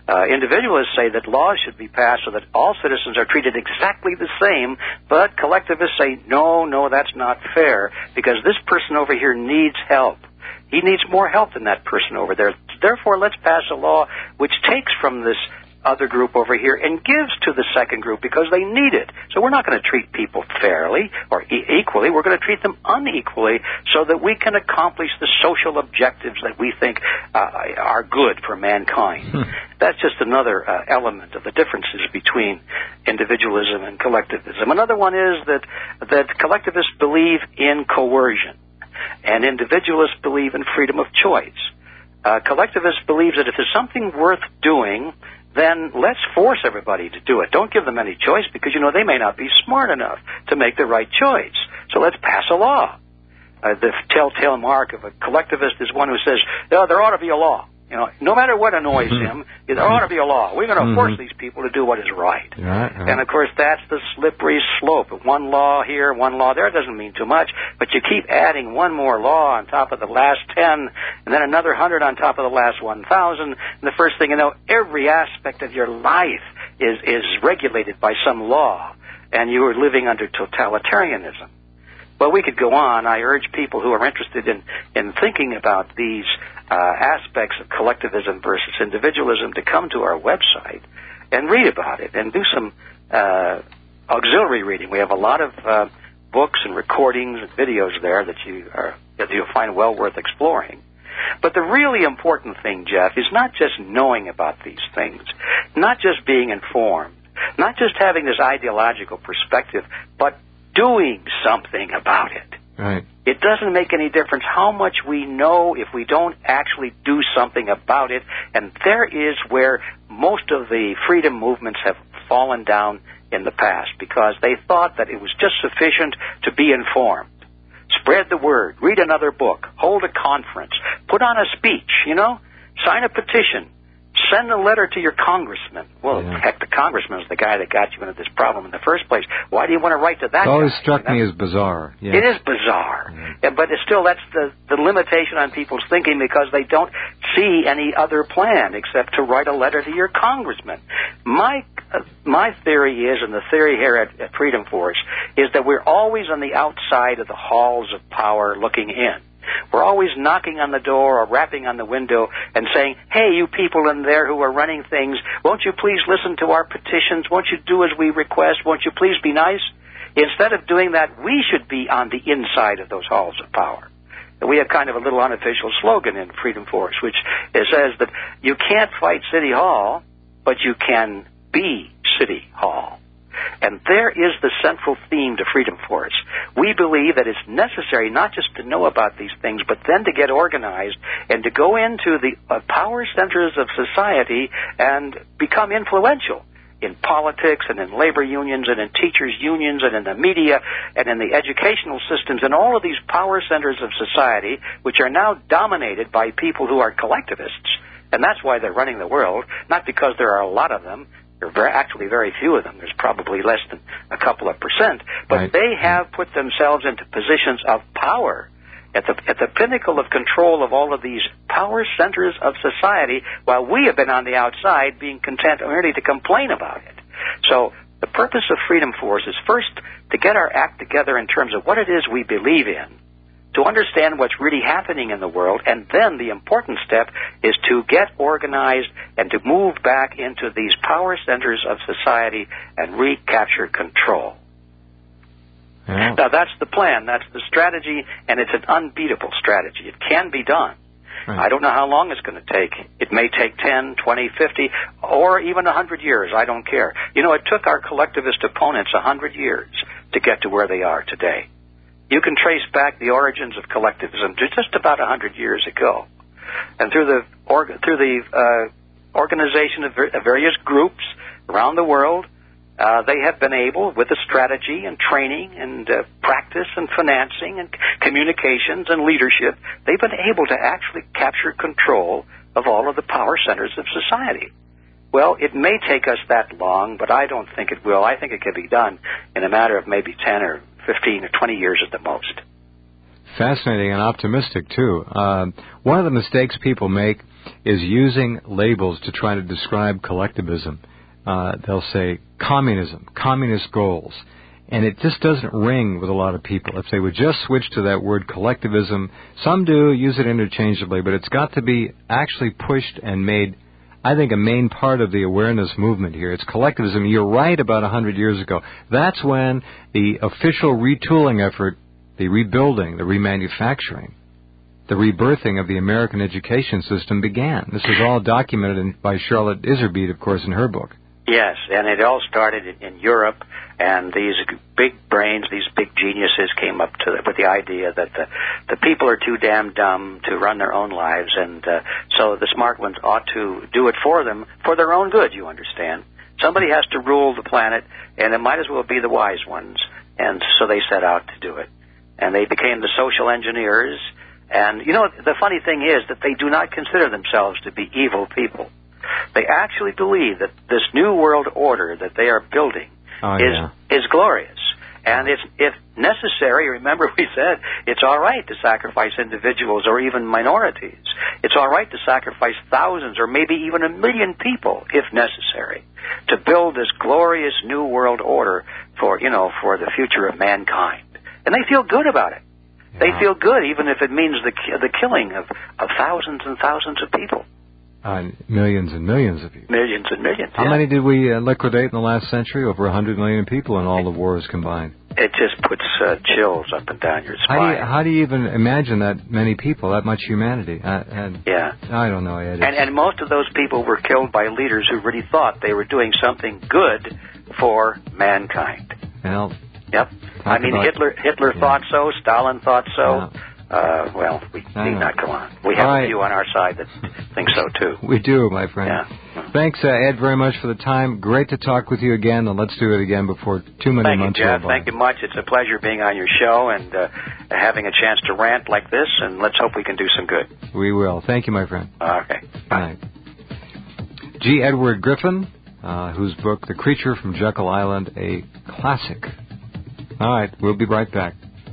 Uh, individualists say that laws should be passed so that all citizens are treated exactly the same, but collectivists say, no, no, that's not fair, because this person over here needs help. He needs more help than that person over there. Therefore, let's pass a law which takes from this other group over here and gives to the second group because they need it. So we're not going to treat people fairly or e- equally. We're going to treat them unequally so that we can accomplish the social objectives that we think uh, are good for mankind. Hmm. That's just another uh, element of the differences between individualism and collectivism. Another one is that that collectivists believe in coercion and individualists believe in freedom of choice. Uh, collectivists believe that if there's something worth doing, then let's force everybody to do it. Don't give them any choice because, you know, they may not be smart enough to make the right choice. So let's pass a law. Uh, the telltale mark of a collectivist is one who says, oh, there ought to be a law. You know, no matter what annoys him, there ought to be a law. We're going to force these people to do what is right. Right, right. And, of course, that's the slippery slope. One law here, one law there doesn't mean too much, but you keep adding one more law on top of the last ten, and then another hundred on top of the last one thousand, and the first thing you know, every aspect of your life is, is regulated by some law, and you are living under totalitarianism. Well, we could go on. I urge people who are interested in, in thinking about these uh, aspects of collectivism versus individualism to come to our website and read about it and do some uh, auxiliary reading. We have a lot of uh, books and recordings and videos there that you are, that you'll find well worth exploring. But the really important thing, Jeff, is not just knowing about these things, not just being informed, not just having this ideological perspective, but doing something about it. Right. It doesn't make any difference how much we know if we don't actually do something about it, and there is where most of the freedom movements have fallen down in the past, because they thought that it was just sufficient to be informed. Spread the word, read another book, hold a conference, put on a speech, you know, sign a petition, send a letter to your congressman. Well, yeah. heck, the congressman is the guy that got you into this problem in the first place. Why do you want to write to that guy? It always guy, struck you know? me as bizarre. Yes. It is bizarre. Yeah. Yeah, but it's still, that's the, the limitation on people's thinking because they don't see any other plan except to write a letter to your congressman. My uh, my theory is, and the theory here at, at Freedom Force, is that we're always on the outside of the halls of power looking in. We're always knocking on the door or rapping on the window and saying, hey, you people in there who are running things, won't you please listen to our petitions? Won't you do as we request? Won't you please be nice? Instead of doing that, we should be on the inside of those halls of power. And we have kind of a little unofficial slogan in Freedom Force, which it says that you can't fight City Hall, but you can be City Hall. And there is the central theme to Freedom Force. We believe that it's necessary not just to know about these things, but then to get organized and to go into the uh, power centers of society and become influential in politics and in labor unions and in teachers' unions and in the media and in the educational systems and all of these power centers of society, which are now dominated by people who are collectivists. And that's why they're running the world, not because there are a lot of them. There are very, actually very few of them. There's probably less than a couple of percent. But right. they have put themselves into positions of power at the at the pinnacle of control of all of these power centers of society, while we have been on the outside being content merely to complain about it. So the purpose of Freedom Force is first to get our act together in terms of what it is we believe in, to understand what's really happening in the world, and then the important step is to get organized and to move back into these power centers of society and recapture control. Yeah. Now, that's the plan, that's the strategy, and it's an unbeatable strategy. It can be done. Right. I don't know how long it's going to take. It may take ten, twenty, fifty, or even one hundred years. I don't care. You know, it took our collectivist opponents one hundred years to get to where they are today. You can trace back the origins of collectivism to just about one hundred years ago. And through the org- through the uh, organization of, ver- of various groups around the world, uh, they have been able, with the strategy and training and uh, practice and financing and c- communications and leadership, they've been able to actually capture control of all of the power centers of society. Well, it may take us that long, but I don't think it will. I think it can be done in a matter of maybe ten or fifteen or twenty years at the most. Fascinating and optimistic, too. Uh, one of the mistakes people make is using labels to try to describe collectivism. Uh, they'll say communism, communist goals. And it just doesn't ring with a lot of people. If they would just switch to that word collectivism, some do use it interchangeably, but it's got to be actually pushed and made, I think, a main part of the awareness movement here. It's collectivism. You're right about one hundred years ago. That's when the official retooling effort, the rebuilding, the remanufacturing, the rebirthing of the American education system began. This is all documented in, by Charlotte Iserbyt, of course, in her book. Yes, and it all started in, in Europe, and these big brains, these big geniuses came up to the, with the idea that the, the people are too damn dumb to run their own lives, and uh, so the smart ones ought to do it for them, for their own good, you understand. Somebody has to rule the planet, and it might as well be the wise ones, and so they set out to do it. And they became the social engineers, and, you know, the funny thing is that they do not consider themselves to be evil people. They actually believe that this new world order that they are building oh, is yeah. is glorious. And it's, if necessary, remember we said it's all right to sacrifice individuals or even minorities. It's all right to sacrifice thousands or maybe even a million people, if necessary, to build this glorious new world order for, you know, for the future of mankind. And they feel good about it. Yeah. They feel good even if it means the the killing of, of thousands and thousands of people. Uh, millions and millions of people. Millions and millions. How yeah. many did we uh, liquidate in the last century? Over one hundred million people in all the wars combined. It just puts uh, chills up and down your spine. How do, you, how do you even imagine that many people, that much humanity? Uh, and yeah. I don't know. Ed, and, and most of those people were killed by leaders who really thought they were doing something good for mankind. Well, yep. I mean, about, Hitler Hitler yeah. thought so. Stalin thought so. Yeah. Uh, well, we I need know. not go on. We have right. a few on our side that think so, too. We do, my friend. Yeah. Thanks, uh, Ed, very much for the time. Great to talk with you again, and let's do it again before too many Thank months you, Jeff. go by. Thank you much. It's a pleasure being on your show and uh, having a chance to rant like this, and let's hope we can do some good. We will. Thank you, my friend. Okay. Good night. G. Edward Griffin, uh, whose book, The Creature from Jekyll Island, a classic. All right, we'll be right back.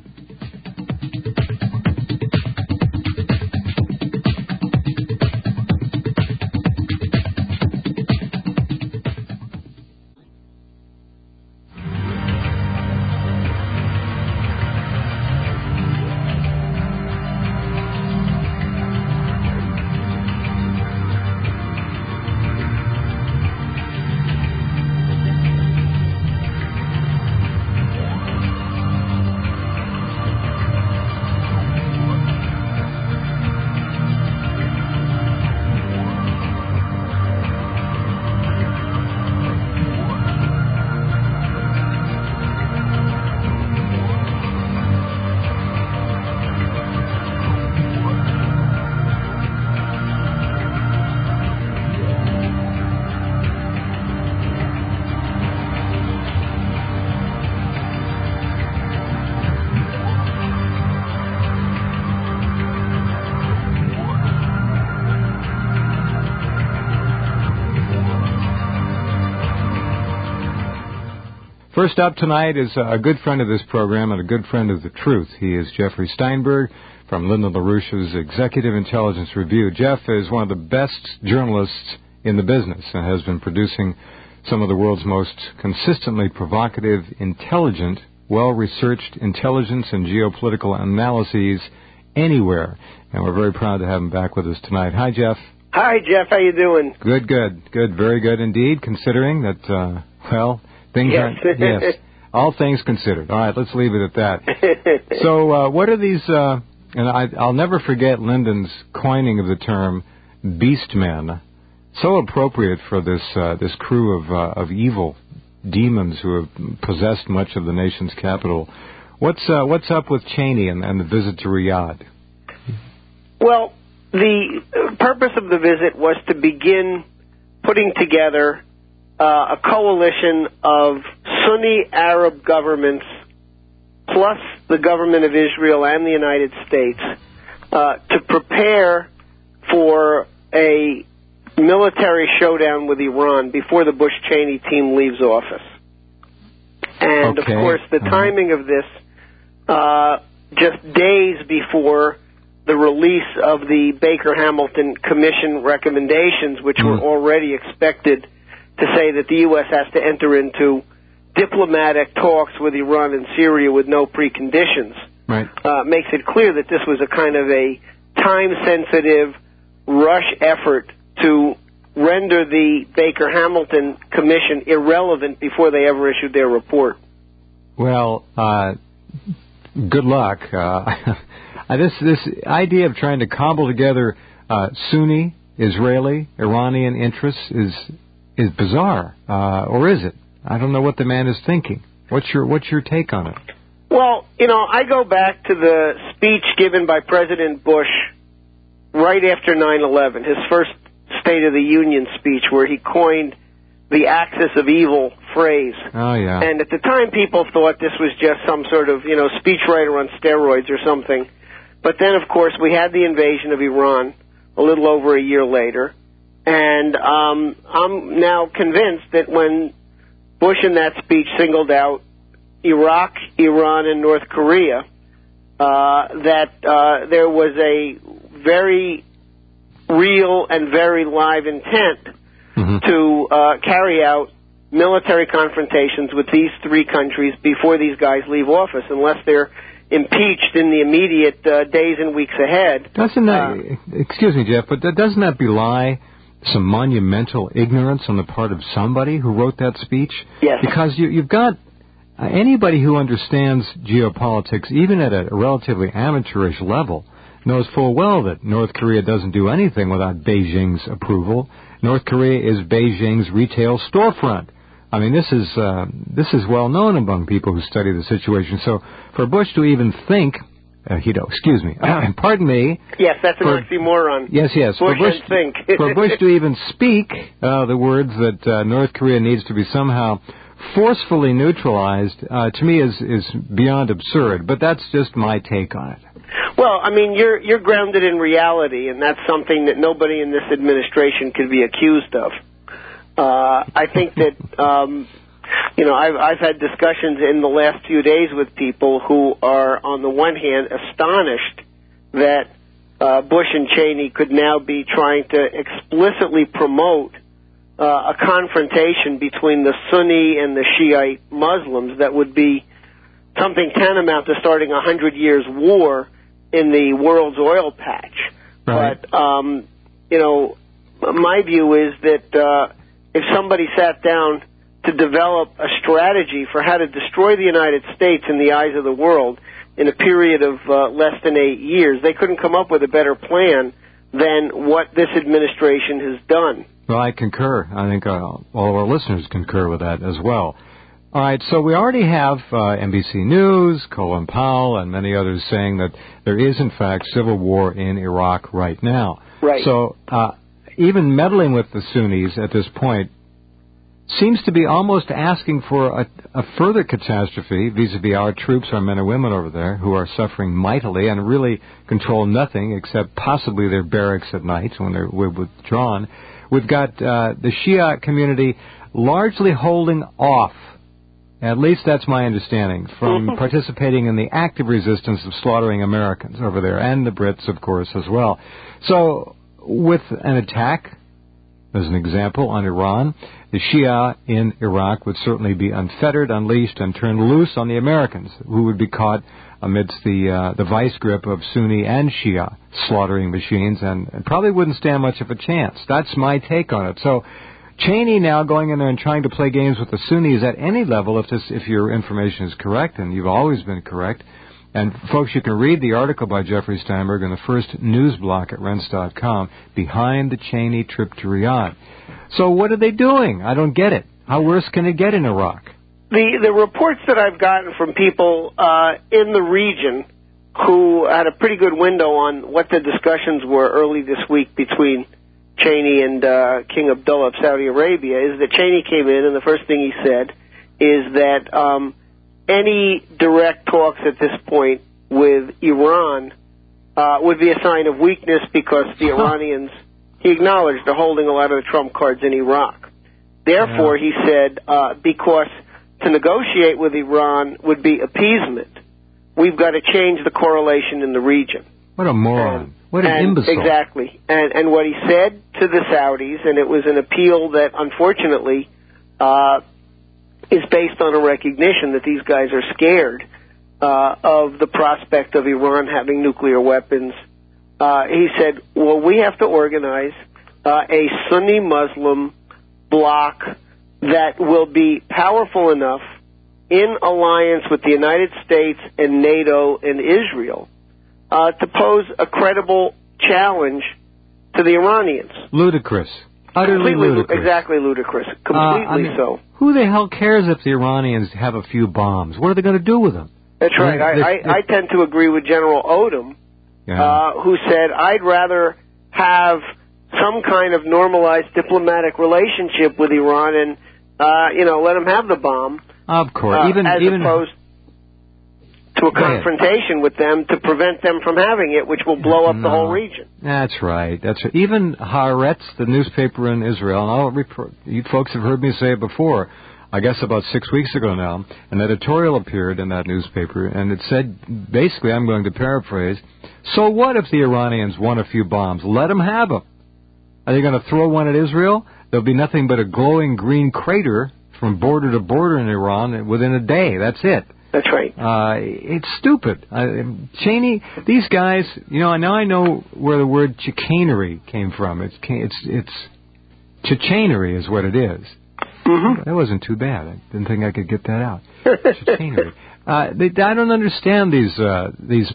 First up tonight is a good friend of this program and a good friend of the truth. He is Jeffrey Steinberg from Lyndon LaRouche's Executive Intelligence Review. Jeff is one of the best journalists in the business and has been producing some of the world's most consistently provocative, intelligent, well-researched intelligence and geopolitical analyses anywhere. And we're very proud to have him back with us tonight. Hi, Jeff. Hi, Jeff. How you doing? Good, good, good. Very good indeed, considering that, uh, well... Things yes. aren't, yes. All things considered. All right, let's leave it at that. So uh, what are these, uh, and I, I'll never forget Lyndon's coining of the term beast men, so appropriate for this uh, this crew of uh, of evil demons who have possessed much of the nation's capital. What's uh, what's up with Cheney and, and the visit to Riyadh? Well, the purpose of the visit was to begin putting together Uh, a coalition of Sunni Arab governments plus the government of Israel and the United States uh, to prepare for a military showdown with Iran before the Bush-Cheney team leaves office. And, okay. of course, the timing of this, uh, just days before the release of the Baker-Hamilton Commission recommendations, which mm. were already expected to say that the U S has to enter into diplomatic talks with Iran and Syria with no preconditions, right. uh, makes it clear that this was a kind of a time-sensitive rush effort to render the Baker-Hamilton Commission irrelevant before they ever issued their report. Well, uh, good luck. Uh, this this idea of trying to cobble together uh, Sunni, Israeli, Iranian interests is is bizarre, uh, or is it? I don't know what the man is thinking. What's your what's your take on it? Well, you know, I go back to the speech given by President Bush right after nine eleven, his first State of the Union speech, where he coined the axis of evil phrase. Oh, yeah. And at the time, people thought this was just some sort of, you know, speechwriter on steroids or something. But then, of course, we had the invasion of Iran a little over a year later. And um, I'm now convinced that when Bush in that speech singled out Iraq, Iran, and North Korea, uh, that uh, there was a very real and very live intent mm-hmm. to uh, carry out military confrontations with these three countries before these guys leave office, unless they're impeached in the immediate uh, days and weeks ahead. Doesn't that, uh, excuse me, Jeff, but doesn't that belie some monumental ignorance on the part of somebody who wrote that speech? Yes. Because you, you've got uh, anybody who understands geopolitics, even at a relatively amateurish level, knows full well that North Korea doesn't do anything without Beijing's approval. North Korea is Beijing's retail storefront. I mean, this is uh, this is well known among people who study the situation. So for Bush to even think, uh, he don't, excuse me, pardon me. Yes, that's an for, oxymoron. Yes, yes. Bush, for Bush and think. for Bush to even speak uh, the words that uh, North Korea needs to be somehow forcefully neutralized, uh, to me is is beyond absurd. But that's just my take on it. Well, I mean, you're you're grounded in reality, and that's something that nobody in this administration could be accused of. Uh, I think that, um, you know, I've, I've had discussions in the last few days with people who are, on the one hand, astonished that uh, Bush and Cheney could now be trying to explicitly promote uh, a confrontation between the Sunni and the Shiite Muslims that would be something tantamount to starting a hundred years war in the world's oil patch. Right. But, um, you know, my view is that uh, if somebody sat down to develop a strategy for how to destroy the United States in the eyes of the world in a period of uh, less than eight years, they couldn't come up with a better plan than what this administration has done. Well, I concur. I think uh, all of our listeners concur with that as well. All right, so we already have uh, N B C News, Colin Powell, and many others saying that there is, in fact, civil war in Iraq right now. Right. So uh, even meddling with the Sunnis at this point seems to be almost asking for a, a further catastrophe vis-a-vis our troops, our men and women over there, who are suffering mightily and really control nothing except possibly their barracks at night when they're withdrawn. We've got uh, the Shia community largely holding off. At least that's my understanding, from participating in the active resistance of slaughtering Americans over there, and the Brits, of course, as well. So, with an attack, as an example, on Iran, the Shia in Iraq would certainly be unfettered, unleashed, and turned loose on the Americans, who would be caught amidst the uh, the vice grip of Sunni and Shia slaughtering machines, and, and probably wouldn't stand much of a chance. That's my take on it. So, Cheney now going in there and trying to play games with the Sunnis at any level, if this, if your information is correct, and you've always been correct. And, folks, you can read the article by Jeffrey Steinberg in the first news block at rense dot com, Behind the Cheney Trip to Riyadh. So what are they doing? I don't get it. How worse can it get in Iraq? The, the reports that I've gotten from people uh, in the region who had a pretty good window on what the discussions were early this week between Cheney and uh, King Abdullah of Saudi Arabia is that Cheney came in, and the first thing he said is that um, any direct talks at this point with Iran uh, would be a sign of weakness because the Iranians, he acknowledged, are holding a lot of the trump cards in Iraq. Therefore, yeah. he said, uh, because to negotiate with Iran would be appeasement, we've got to change the correlation in the region. What a moron. And, what an and imbecile. Exactly. And, and what he said to the Saudis, and it was an appeal that, unfortunately, uh, is based on a recognition that these guys are scared uh, of the prospect of Iran having nuclear weapons. Uh, he said, well, we have to organize uh, a Sunni Muslim bloc that will be powerful enough in alliance with the United States and NATO and Israel uh, to pose a credible challenge to the Iranians. Ludicrous. Utterly Completely, ludicrous. Exactly ludicrous. Completely uh, I mean, so. Who the hell cares if the Iranians have a few bombs? What are they going to do with them? That's right. I, I, I tend to agree with General Odom, yeah. uh, who said, I'd rather have some kind of normalized diplomatic relationship with Iran and, uh, you know, let them have the bomb. Of course. Uh, even, as even, opposed to a confrontation with them to prevent them from having it, which will blow up no, the whole region. That's right. That's right. Even Haaretz, the newspaper in Israel, and I'll report, you folks have heard me say it before, I guess about six weeks ago now, an editorial appeared in that newspaper, and it said, basically, I'm going to paraphrase, so what if the Iranians want a few bombs? Let them have them. Are they going to throw one at Israel? There'll be nothing but a glowing green crater from border to border in Iran within a day. That's it. That's right. Uh, it's stupid. Uh, Cheney, these guys, you know, now I know where the word chicanery came from. It's it's it's chicanery is what it is. Mm-hmm. That wasn't too bad. I didn't think I could get that out. Chicanery. Uh, they, I don't understand these uh, these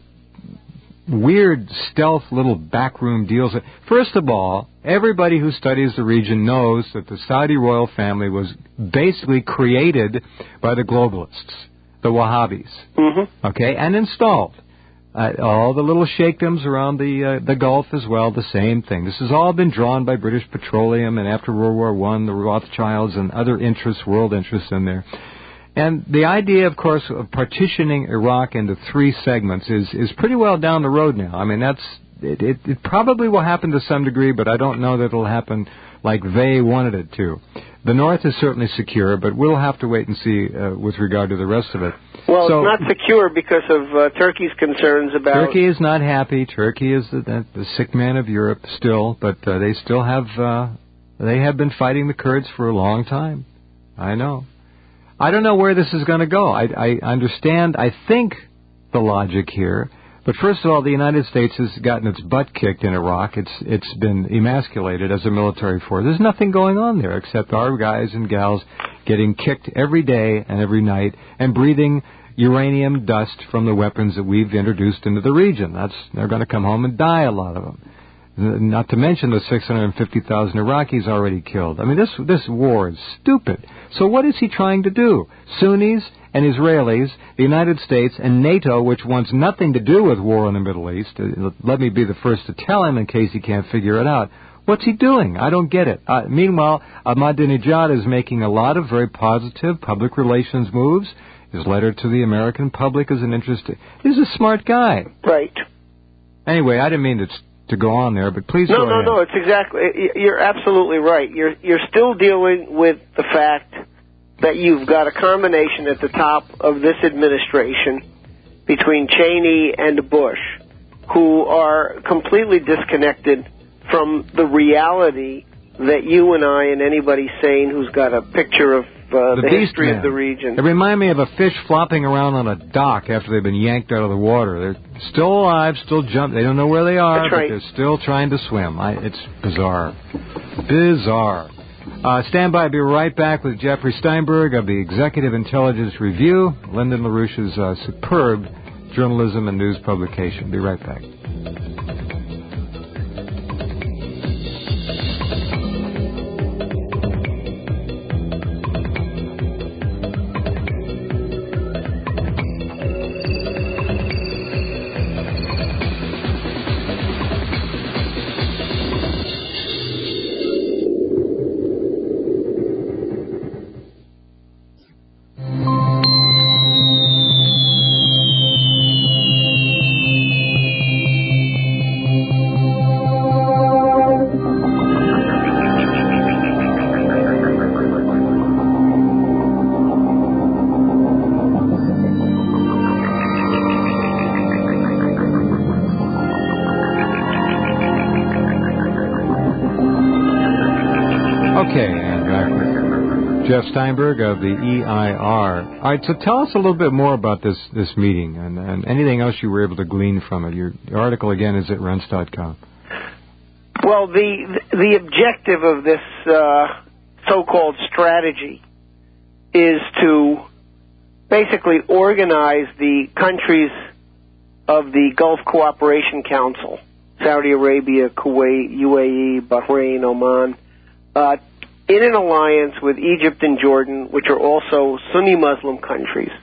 weird stealth little backroom deals. First of all, everybody who studies the region knows that the Saudi royal family was basically created by the globalists, the Wahhabis, mm-hmm. okay, and installed. Uh, all the little sheikdoms around the uh, the Gulf as well, the same thing. This has all been drawn by British Petroleum, and after World War One, the Rothschilds and other interests, world interests in there. And the idea, of course, of partitioning Iraq into three segments is is pretty well down the road now. I mean, that's it, it, it probably will happen to some degree, but I don't know that it'll happen like they wanted it to. The North is certainly secure, but we'll have to wait and see uh, with regard to the rest of it. Well, so, it's not secure because of uh, Turkey's concerns about... Turkey is not happy. Turkey is the, the, the sick man of Europe still, but uh, they still have... Uh, they have been fighting the Kurds for a long time. I know. I don't know where this is going to go. I, I understand, I think, the logic here. But first of all, the United States has gotten its butt kicked in Iraq. It's It's been emasculated as a military force. There's nothing going on there except our guys and gals getting kicked every day and every night and breathing uranium dust from the weapons that we've introduced into the region. That's They're going to come home and die, a lot of them. Not to mention the six hundred fifty thousand Iraqis already killed. I mean, this this war is stupid. So what is he trying to do? Sunnis and Israelis, the United States, and NATO, which wants nothing to do with war in the Middle East. Let me be the first to tell him in case he can't figure it out. What's he doing? I don't get it. Uh, meanwhile, Ahmadinejad is making a lot of very positive public relations moves. His letter to the American public is an interesting... He's a smart guy. Right. Anyway, I didn't mean to... to go on there, but please no, go no, ahead. No, no, it's exactly, you're absolutely right. You're you're still dealing with the fact that you've got a combination at the top of this administration between Cheney and Bush, who are completely disconnected from the reality that you and I and anybody sane who's got a picture of uh, the, the history man. of the region. It reminds me of a fish flopping around on a dock after they've been yanked out of the water. They're still alive, still jumping. They don't know where they are, That's but right. they're still trying to swim. I, it's bizarre. Bizarre. Uh, stand by. I'll be right back with Jeffrey Steinberg of the Executive Intelligence Review, Lyndon LaRouche's uh, superb journalism and news publication. Be right back. Jeff Steinberg of the E I R. All right, so tell us a little bit more about this, this meeting and, and anything else you were able to glean from it. Your article, again, is at rense dot com. Well, the the objective of this uh, so-called strategy is to basically organize the countries of the Gulf Cooperation Council, Saudi Arabia, Kuwait, U A E, Bahrain, Oman, uh, in an alliance with Egypt and Jordan, which are also Sunni Muslim countries,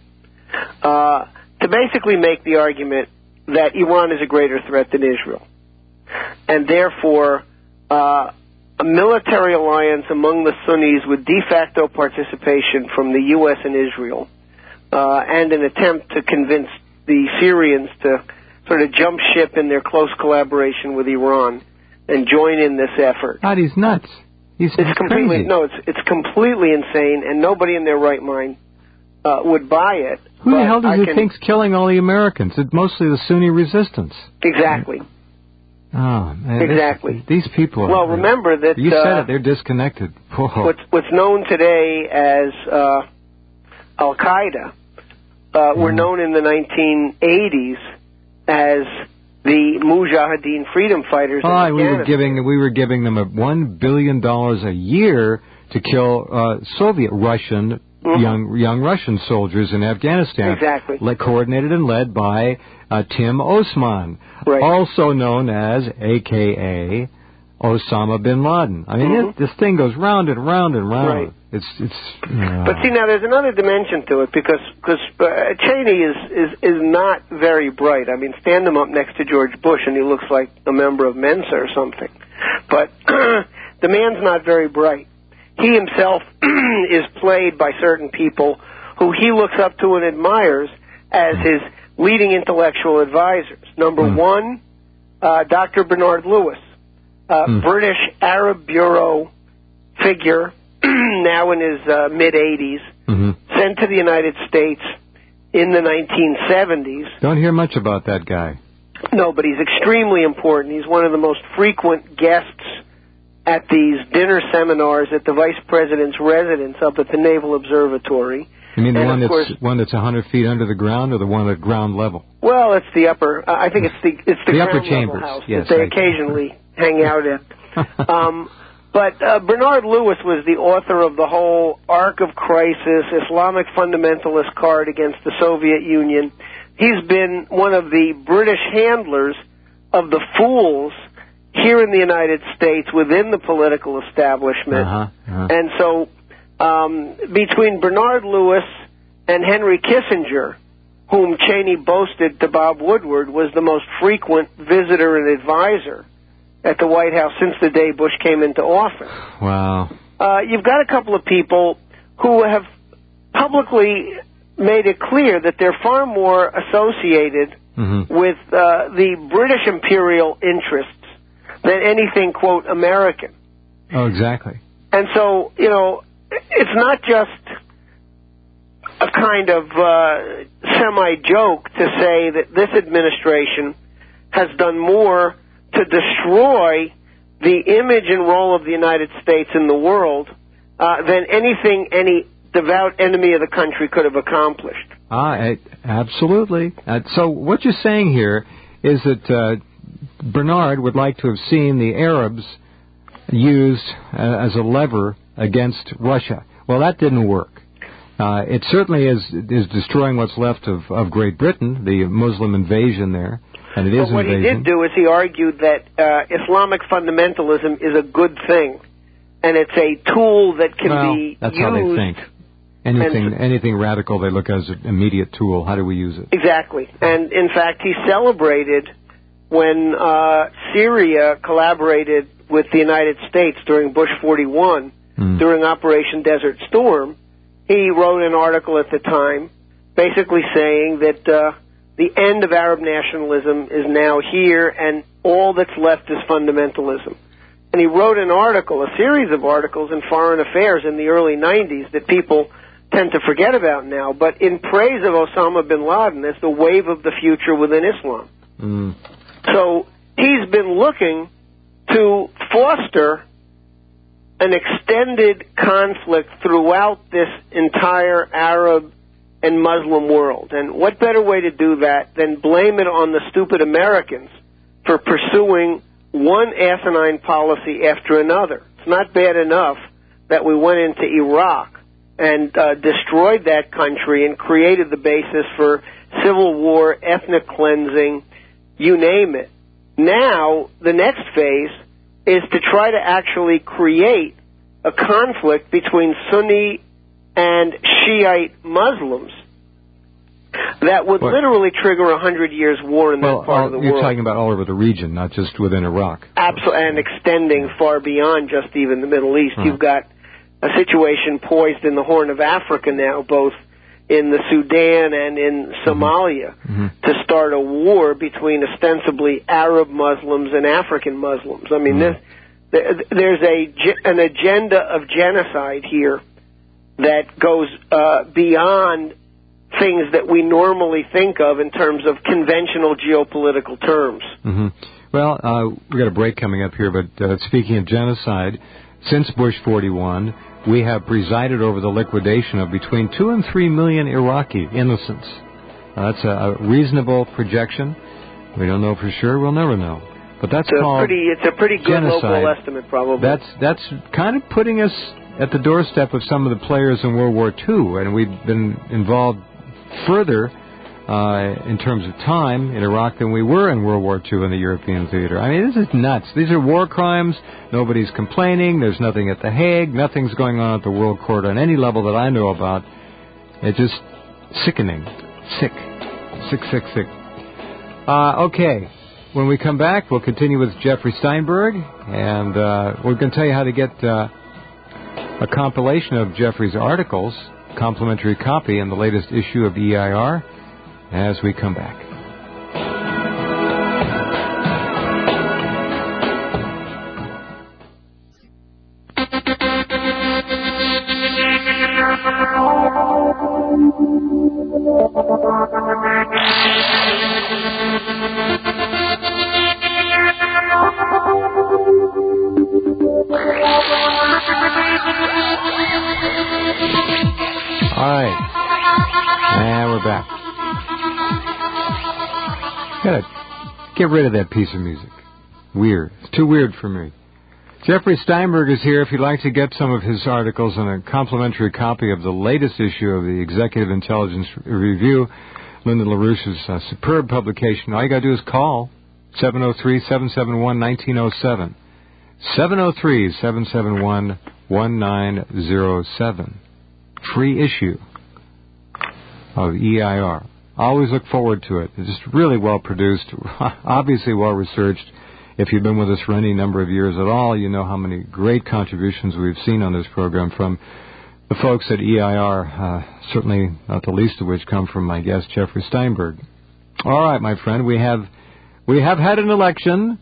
uh, to basically make the argument that Iran is a greater threat than Israel. And therefore, uh, a military alliance among the Sunnis with de facto participation from the U S and Israel, uh, and an attempt to convince the Syrians to sort of jump ship in their close collaboration with Iran and join in this effort. God, he's nuts. He's it's completely crazy. No, it's it's completely insane, and nobody in their right mind uh, would buy it. Who the hell does I he can... think's killing all the Americans? It's mostly the Sunni resistance. Exactly. Oh, man, exactly. This, these people. Are, well, remember that you uh, said it. They're disconnected. Whoa. What's what's known today as uh, Al Qaeda uh, were mm. known in the nineteen eighties as the Mujahideen freedom fighters. Oh, in we Afghanistan. were giving we were giving them a one billion dollars a year to kill uh, Soviet Russian mm-hmm. young young Russian soldiers in Afghanistan. Exactly. Le- coordinated and led by uh, Tim Osman, right. also known as A K A Osama bin Laden. I mean, mm-hmm. it, this thing goes round and round and round. Right. It's it's. Uh, but see, now there's another dimension to it because because uh, Cheney is, is is not very bright. I mean, stand him up next to George Bush, and he looks like a member of Mensa or something. But the man's not very bright. He himself is played by certain people who he looks up to and admires as his leading intellectual advisors. Number mm. one, uh, Doctor Bernard Lewis, uh, mm. British Arab Bureau figure, now in his uh, mid-eighties, mm-hmm. sent to the United States in the nineteen seventies. Don't hear much about that guy. No, but he's extremely important. He's one of the most frequent guests at these dinner seminars at the Vice President's residence up at the Naval Observatory. You mean the and one that's course, one that's one hundred feet under the ground, or the one at ground level? Well, it's the upper. Uh, I think it's the it's the, the ground upper chambers. level house Yes, that they I occasionally hang out in. Um, but uh, Bernard Lewis was the author of the whole Arc of Crisis, Islamic fundamentalist card against the Soviet Union. He's been one of the British handlers of the fools here in the United States within the political establishment. Uh-huh, uh-huh. And so um, between Bernard Lewis and Henry Kissinger, whom Cheney boasted to Bob Woodward was the most frequent visitor and advisor at the White House since the day Bush came into office. Wow. Uh, you've got a couple of people who have publicly made it clear that they're far more associated mm-hmm. with uh, the British imperial interests than anything, quote, American. Oh, exactly. And so, you know, it's not just a kind of uh, semi-joke to say that this administration has done more to destroy the image and role of the United States in the world uh, than anything any devout enemy of the country could have accomplished. Ah, I, absolutely. Uh, so what you're saying here is that uh, Bernard would like to have seen the Arabs used uh, as a lever against Russia. Well, that didn't work. Uh, it certainly is is destroying what's left of, of Great Britain, the Muslim invasion there, and it is But what invasion. he did do is he argued that uh, Islamic fundamentalism is a good thing, and it's a tool that can well, be that's used. how they think. Anything, and, anything radical, they look as an immediate tool. How do we use it? Exactly. And, in fact, he celebrated when uh, Syria collaborated with the United States during Bush forty-one, mm. during Operation Desert Storm. He wrote an article at the time basically saying that uh, the end of Arab nationalism is now here and all that's left is fundamentalism. And he wrote an article, a series of articles in Foreign Affairs in the early nineties that people tend to forget about now, but in praise of Osama bin Laden as the wave of the future within Islam. Mm. So he's been looking to foster an extended conflict throughout this entire Arab and Muslim world. And what better way to do that than blame it on the stupid Americans for pursuing one asinine policy after another. It's not bad enough that we went into Iraq and uh, destroyed that country and created the basis for civil war, ethnic cleansing, you name it. Now, the next phase is to try to actually create a conflict between Sunni and Shiite Muslims that would what? literally trigger a hundred years war in well, that part all, of the you're world. You're talking about all over the region, not just within Iraq. Absolutely, and extending far beyond just even the Middle East. Hmm. You've got a situation poised in the Horn of Africa now, both in the Sudan and in Somalia, mm-hmm. to start a war between ostensibly Arab Muslims and African Muslims. I mean, mm-hmm. this, there's a, an agenda of genocide here that goes uh, beyond things that we normally think of in terms of conventional geopolitical terms. Mm-hmm. Well, uh, we've got a break coming up here, but uh, speaking of genocide, since Bush forty-one, we have presided over the liquidation of between two and three million Iraqi innocents. Uh, that's a, a reasonable projection. We don't know for sure. We'll never know. But that's it's called a pretty, It's a pretty good genocide. local estimate, probably. That's that's kind of putting us at the doorstep of some of the players in World War Two, and we've been involved further uh, in terms of time in Iraq than we were in World War Two in the European theater. I mean, this is nuts. These are war crimes. Nobody's complaining. There's nothing at The Hague. Nothing's going on at the World Court on any level that I know about. It's just sickening. Sick. Sick, sick, sick. Uh, okay. When we come back, we'll continue with Jeffrey Steinberg, and uh, we're going to tell you how to get uh, a compilation of Jeffrey's articles, complimentary copy in the latest issue of E I R, as we come back. All right, and we're back. Gotta get rid of that piece of music. Weird. It's too weird for me. Jeffrey Steinberg is here. If you'd like to get some of his articles and a complimentary copy of the latest issue of the Executive Intelligence Review, Lyndon LaRouche's uh, superb publication, all you gotta do is call seven oh three, seven seven one, one nine oh seven. seven oh three, seven seven one, one nine oh seven. Free issue of E I R. Always look forward to it. It's just really well produced, obviously well researched. If you've been with us for any number of years at all, you know how many great contributions we've seen on this program from the folks at E I R, uh, certainly not the least of which come from my guest, Jeffrey Steinberg. All right, my friend, we have we have had an election.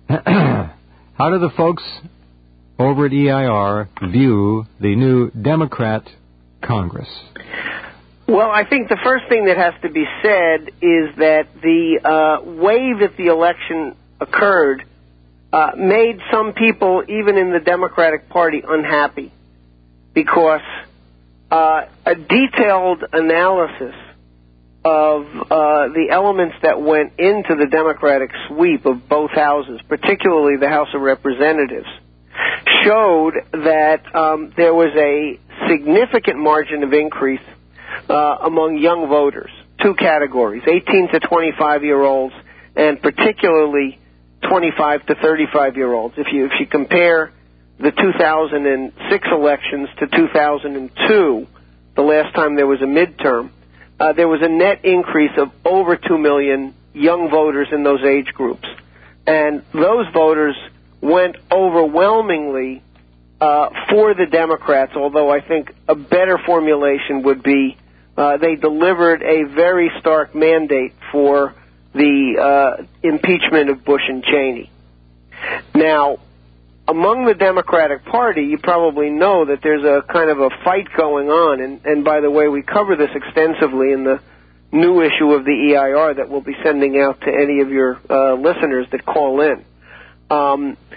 How do the folks over at E I R view the new Democrat Congress? Well, I think the first thing that has to be said is that the uh, way that the election occurred uh, made some people, even in the Democratic Party, unhappy because uh, a detailed analysis of uh, the elements that went into the Democratic sweep of both houses, particularly the House of Representatives, showed that um, there was a significant margin of increase uh, among young voters, two categories, eighteen to twenty-five-year-olds and particularly twenty-five to thirty-five-year-olds. If you, if you compare the two thousand six elections to two thousand two, the last time there was a midterm, uh, there was a net increase of over two million young voters in those age groups. And those voters went overwhelmingly uh, for the Democrats, although I think a better formulation would be uh, they delivered a very stark mandate for the uh, impeachment of Bush and Cheney. Now, among the Democratic Party, you probably know that there's a kind of a fight going on, and, and by the way, we cover this extensively in the new issue of the E I R that we'll be sending out to any of your uh, listeners that call in. Um,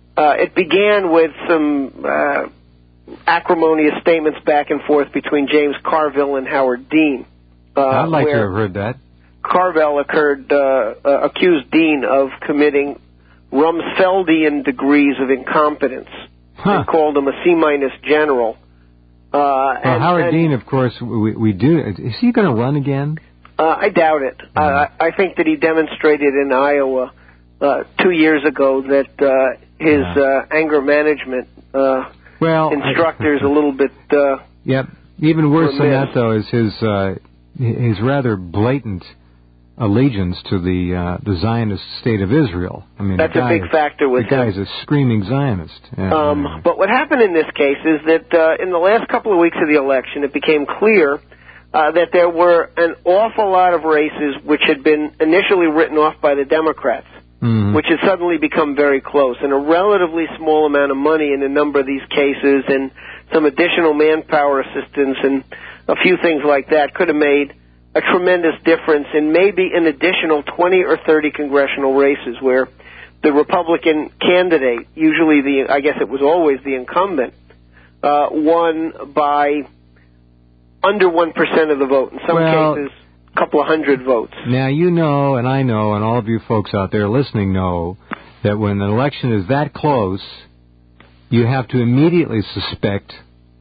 uh, it began with some uh, acrimonious statements back and forth between James Carville and Howard Dean. Uh, I'd like to have heard that. Carville occurred, uh, uh, accused Dean of committing Rumsfeldian degrees of incompetence. Huh. And called him a C-minus general. Uh, well, and, Howard and, Dean, of course, we, we do. Is he going to run again? Uh, I doubt it. Mm-hmm. Uh, I think that he demonstrated in Iowa uh, two years ago that uh, his yeah. uh, anger management uh, well, instructor is a little bit. Uh, yep. Even worse remiss. than that, though, is his uh, his rather blatant allegiance to the uh, the Zionist state of Israel. I mean, that's a big is, factor with the him. The guy's a screaming Zionist. Yeah, um, yeah. But what happened in this case is that uh, in the last couple of weeks of the election, it became clear uh, that there were an awful lot of races which had been initially written off by the Democrats, mm-hmm. which had suddenly become very close, and a relatively small amount of money in a number of these cases, and some additional manpower assistance, and a few things like that could have made a tremendous difference in maybe an additional twenty or thirty congressional races where the Republican candidate, usually the, I guess it was always the incumbent, uh, won by under one percent of the vote. In some well, cases, a couple of hundred votes. Now, you know, and I know, and all of you folks out there listening know, that when an election is that close, you have to immediately suspect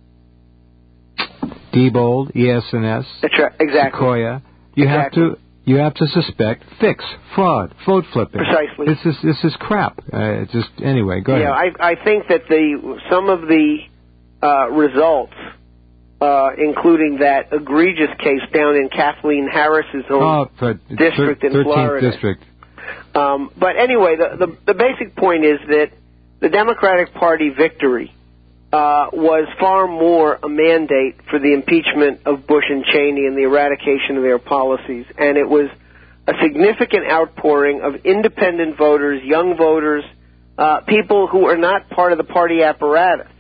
Diebold, E S N S, That's right, exactly. Sequoia. You exactly. have to you have to suspect fix, fraud, vote flipping. Precisely. This is this is crap. Uh, just anyway, go yeah, ahead. Yeah, I I think that the some of the uh, results, uh, including that egregious case down in Kathleen Harris's home oh, district thir- in Florida. District. Um, but anyway, the, the the basic point is that the Democratic Party victory Uh, was far more a mandate for the impeachment of Bush and Cheney and the eradication of their policies. And it was a significant outpouring of independent voters, young voters, uh, people who are not part of the party apparatus,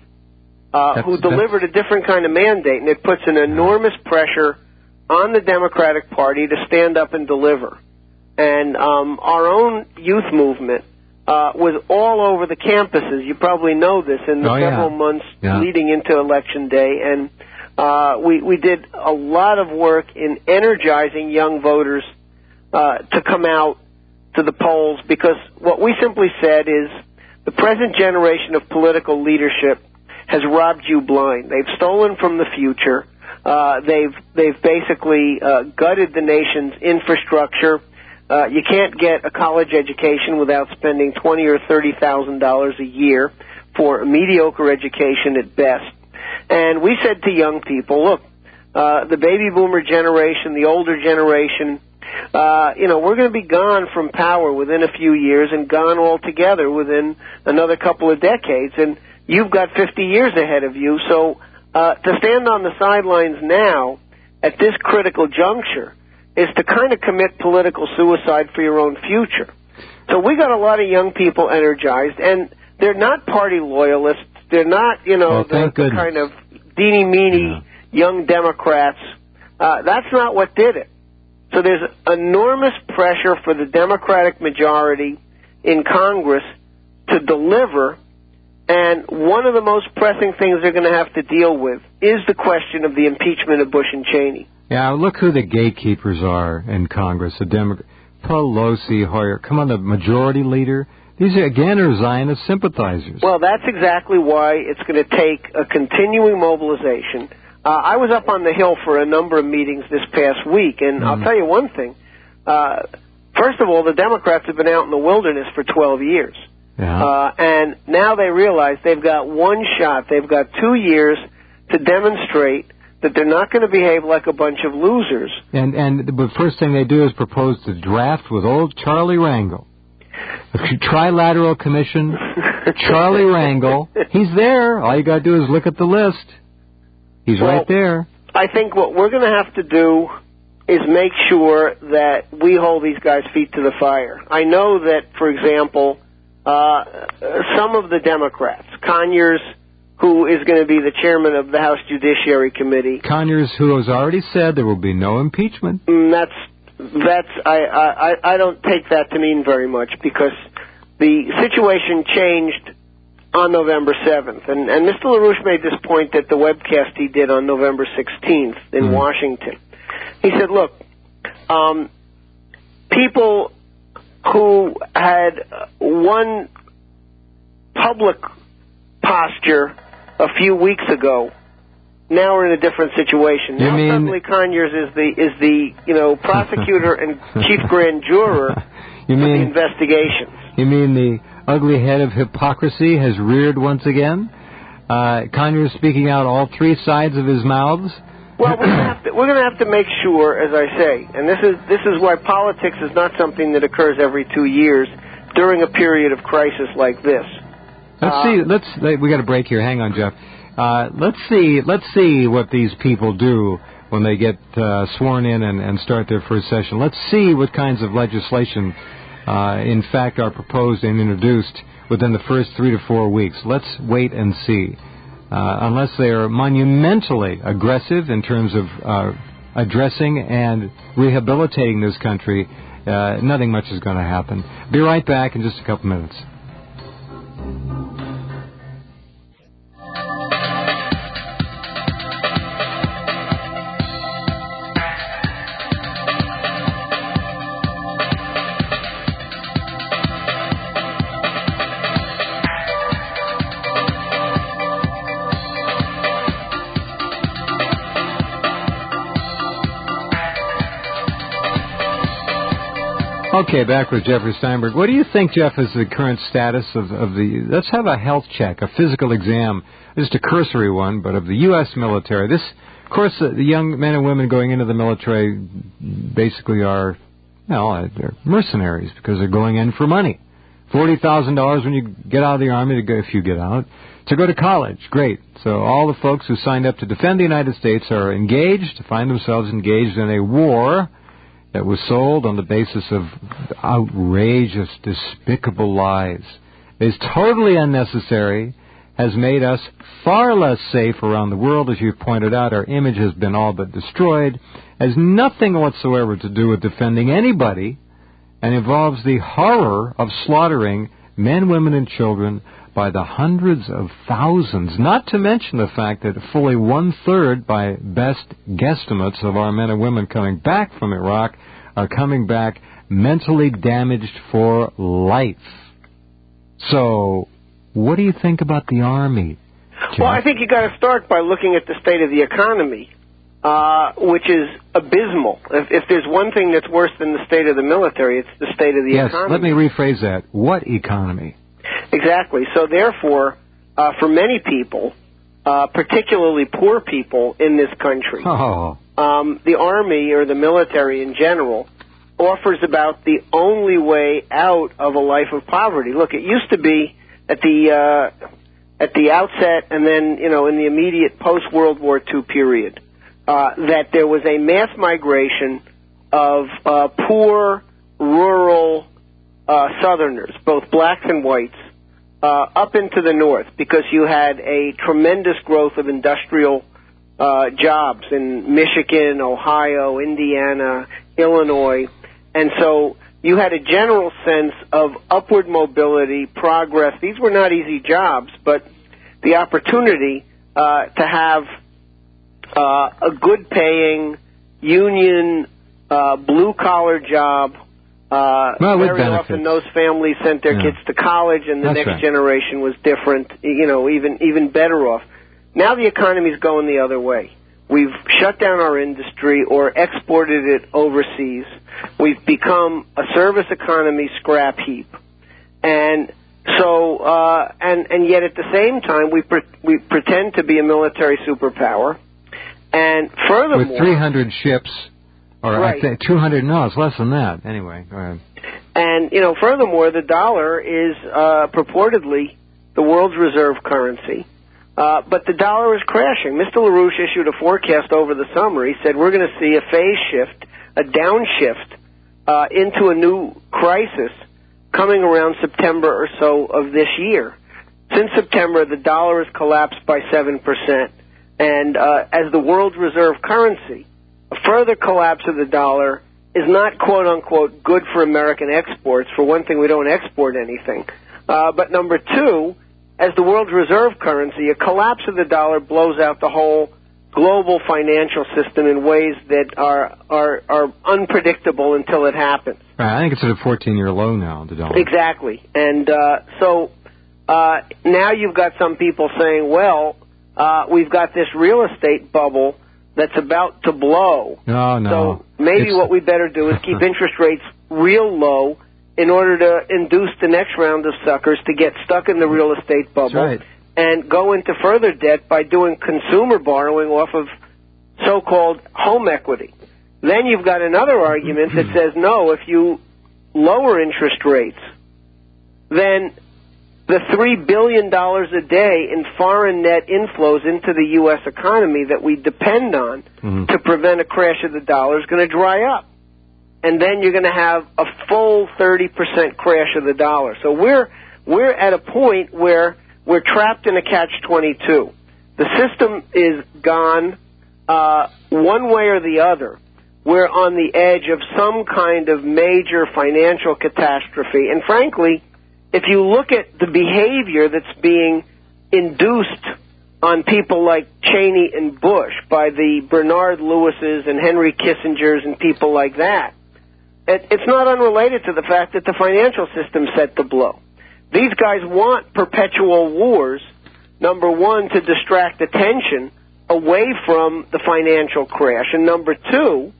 uh, who delivered a different kind of mandate. And it puts an enormous pressure on the Democratic Party to stand up and deliver. And um, our own youth movement Uh, was all over the campuses. You probably know this in the oh, several yeah. months yeah. leading into Election Day, and uh, we we did a lot of work in energizing young voters uh, to come out to the polls, because what we simply said is the present generation of political leadership has robbed you blind. They've stolen from the future. Uh, they've they've basically uh, gutted the nation's infrastructure. Uh, you can't get a college education without spending twenty or thirty thousand dollars a year for a mediocre education at best. And we said to young people, look, uh, the baby boomer generation, the older generation, uh, you know, we're going to be gone from power within a few years and gone altogether within another couple of decades. And you've got fifty years ahead of you. So uh, to stand on the sidelines now at this critical juncture is to kind of commit political suicide for your own future. So we got a lot of young people energized, and they're not party loyalists. They're not, you know, well, the, the kind of deeny-meeny yeah. young Democrats. Uh, that's not what did it. So there's enormous pressure for the Democratic majority in Congress to deliver, and one of the most pressing things they're going to have to deal with is the question of the impeachment of Bush and Cheney. Yeah, look who the gatekeepers are in Congress. The Democrat, Pelosi, Hoyer. Come on, the majority leader. These, are, again, are Zionist sympathizers. Well, that's exactly why it's going to take a continuing mobilization. Uh, I was up on the Hill for a number of meetings this past week, and mm. I'll tell you one thing. Uh, first of all, the Democrats have been out in the wilderness for twelve years. Yeah. Uh, and now they realize they've got one shot. They've got two years to demonstrate that they're not going to behave like a bunch of losers. And and the first thing they do is propose to draft with old Charlie Rangel. A trilateral commission, Charlie Rangel. He's there. All you got to do is look at the list. He's well, right there. I think what we're going to have to do is make sure that we hold these guys' feet to the fire. I know that, for example, uh, some of the Democrats, Conyers, who is going to be the chairman of the House Judiciary Committee. Conyers, who has already said there will be no impeachment. Mm, that's that's I, I I don't take that to mean very much, because the situation changed on November seventh. And, and Mister LaRouche made this point at the webcast he did on November sixteenth in mm. Washington. He said, look, um, people who had one public posture a few weeks ago now are in a different situation. You now mean... suddenly Conyers is the is the you know prosecutor and chief grand juror you for mean, the investigations. You mean the ugly head of hypocrisy has reared once again? Uh, Conyers speaking out all three sides of his mouths? Well, we're gonna have to we're gonna have to make sure, as I say, and this is this is why politics is not something that occurs every two years during a period of crisis like this. Let's uh, see. Let's we got a break here. Hang on, Jeff. Uh, let's see. Let's see what these people do when they get uh, sworn in and, and start their first session. Let's see what kinds of legislation, uh, in fact, are proposed and introduced within the first three to four weeks. Let's wait and see. Uh, unless they are monumentally aggressive in terms of uh, addressing and rehabilitating this country, uh, nothing much is going to happen. Be right back in just a couple minutes. Okay, back with Jeffrey Steinberg. What do you think, Jeff, is the current status of, of the... Let's have a health check, a physical exam, just a cursory one, but of the U S military. This, of course, uh, the young men and women going into the military basically are, well, they're mercenaries because they're going in for money. forty thousand dollars when you get out of the Army, to go, if you get out, to go to college. Great. So all the folks who signed up to defend the United States are engaged, find themselves engaged in a war that was sold on the basis of outrageous, despicable lies. It is totally unnecessary, has made us far less safe around the world. As you've pointed out, our image has been all but destroyed, has nothing whatsoever to do with defending anybody, and involves the horror of slaughtering men, women, and children by the hundreds of thousands, not to mention the fact that fully one-third, by best guesstimates, of our men and women coming back from Iraq are coming back mentally damaged for life. So, what do you think about the Army, Jeff? Well, I think you got to start by looking at the state of the economy, uh, which is abysmal. If, if there's one thing that's worse than the state of the military, it's the state of the yes, economy. Yes, let me rephrase that. What economy? Exactly. So therefore, uh, for many people, uh, particularly poor people in this country, oh. um, the Army or the military in general offers about the only way out of a life of poverty. Look, it used to be at the uh, at the outset and then, you know, in the immediate post-World War Two period, uh, that there was a mass migration of uh, poor, rural uh, Southerners, both blacks and whites, Uh, up into the north, because you had a tremendous growth of industrial uh, jobs in Michigan, Ohio, Indiana, Illinois, and so you had a general sense of upward mobility, progress. These were not easy jobs, but the opportunity uh, to have uh, a good-paying, union, uh, blue-collar job. Uh, well, very benefits. Often those families sent their yeah. kids to college, and the That's next right. generation was different, you know, even even better off. Now the economy's going the other way. We've shut down our industry or exported it overseas. We've become a service economy scrap heap. And so, uh, and, and yet at the same time, we pre- we pretend to be a military superpower. And furthermore... With three hundred ships... Or right. I think two hundred, no, it's less than that. Anyway, go ahead. And, you know, furthermore, the dollar is uh, purportedly the world's reserve currency. Uh, but the dollar is crashing. Mister LaRouche issued a forecast over the summer. He said we're going to see a phase shift, a downshift uh, into a new crisis coming around September or so of this year. Since September, the dollar has collapsed by seven percent. And uh, as the world's reserve currency, a further collapse of the dollar is not, quote-unquote, good for American exports. For one thing, we don't export anything. Uh, but number two, as the world's reserve currency, a collapse of the dollar blows out the whole global financial system in ways that are are, are unpredictable until it happens. Right, I think it's at a fourteen-year low now, the dollar. Exactly. And uh, so uh, now you've got some people saying, well, uh, we've got this real estate bubble that's about to blow. No, no. So maybe It's... what we better do is keep interest rates real low in order to induce the next round of suckers to get stuck in the real estate bubble. That's right. And go into further debt by doing consumer borrowing off of so-called home equity. Then you've got another argument that says, no, if you lower interest rates, then the three billion dollars a day in foreign net inflows into the U S economy that we depend on mm-hmm. to prevent a crash of the dollar is going to dry up. And then you're going to have a full thirty percent crash of the dollar. So we're we're at a point where we're trapped in a catch twenty-two. The system is gone uh, one way or the other. We're on the edge of some kind of major financial catastrophe. And frankly, if you look at the behavior that's being induced on people like Cheney and Bush by the Bernard Lewises and Henry Kissingers and people like that, it, it's not unrelated to the fact that the financial system's set to blow. These guys want perpetual wars, number one, to distract attention away from the financial crash. And number two,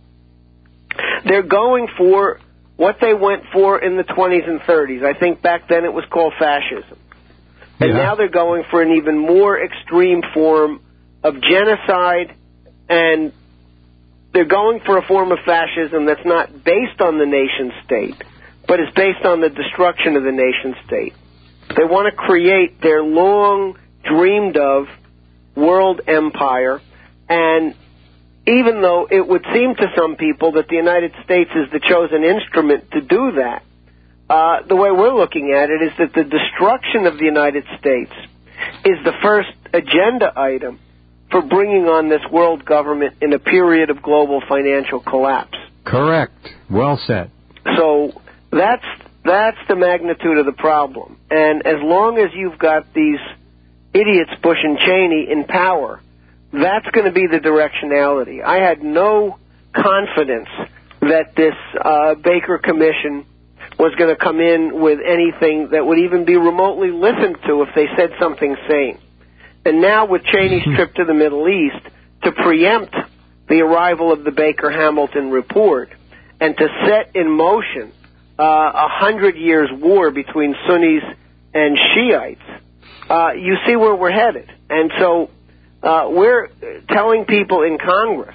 they're going for what they went for in the twenties and thirties. I think back then it was called fascism. And yeah. now they're going for an even more extreme form of genocide, and they're going for a form of fascism that's not based on the nation state, but is based on the destruction of the nation state. They want to create their long dreamed of world empire, and even though it would seem to some people that the United States is the chosen instrument to do that, uh, the way we're looking at it is that the destruction of the United States is the first agenda item for bringing on this world government in a period of global financial collapse. Correct. Well said. So that's that's the magnitude of the problem. And as long as you've got these idiots, Bush and Cheney, in power, that's going to be the directionality. I had no confidence that this uh, Baker Commission was going to come in with anything that would even be remotely listened to if they said something sane. And now with Cheney's trip to the Middle East, to preempt the arrival of the Baker-Hamilton report and to set in motion uh, a hundred years war between Sunnis and Shiites, uh, you see where we're headed. And so uh, we're telling people in Congress,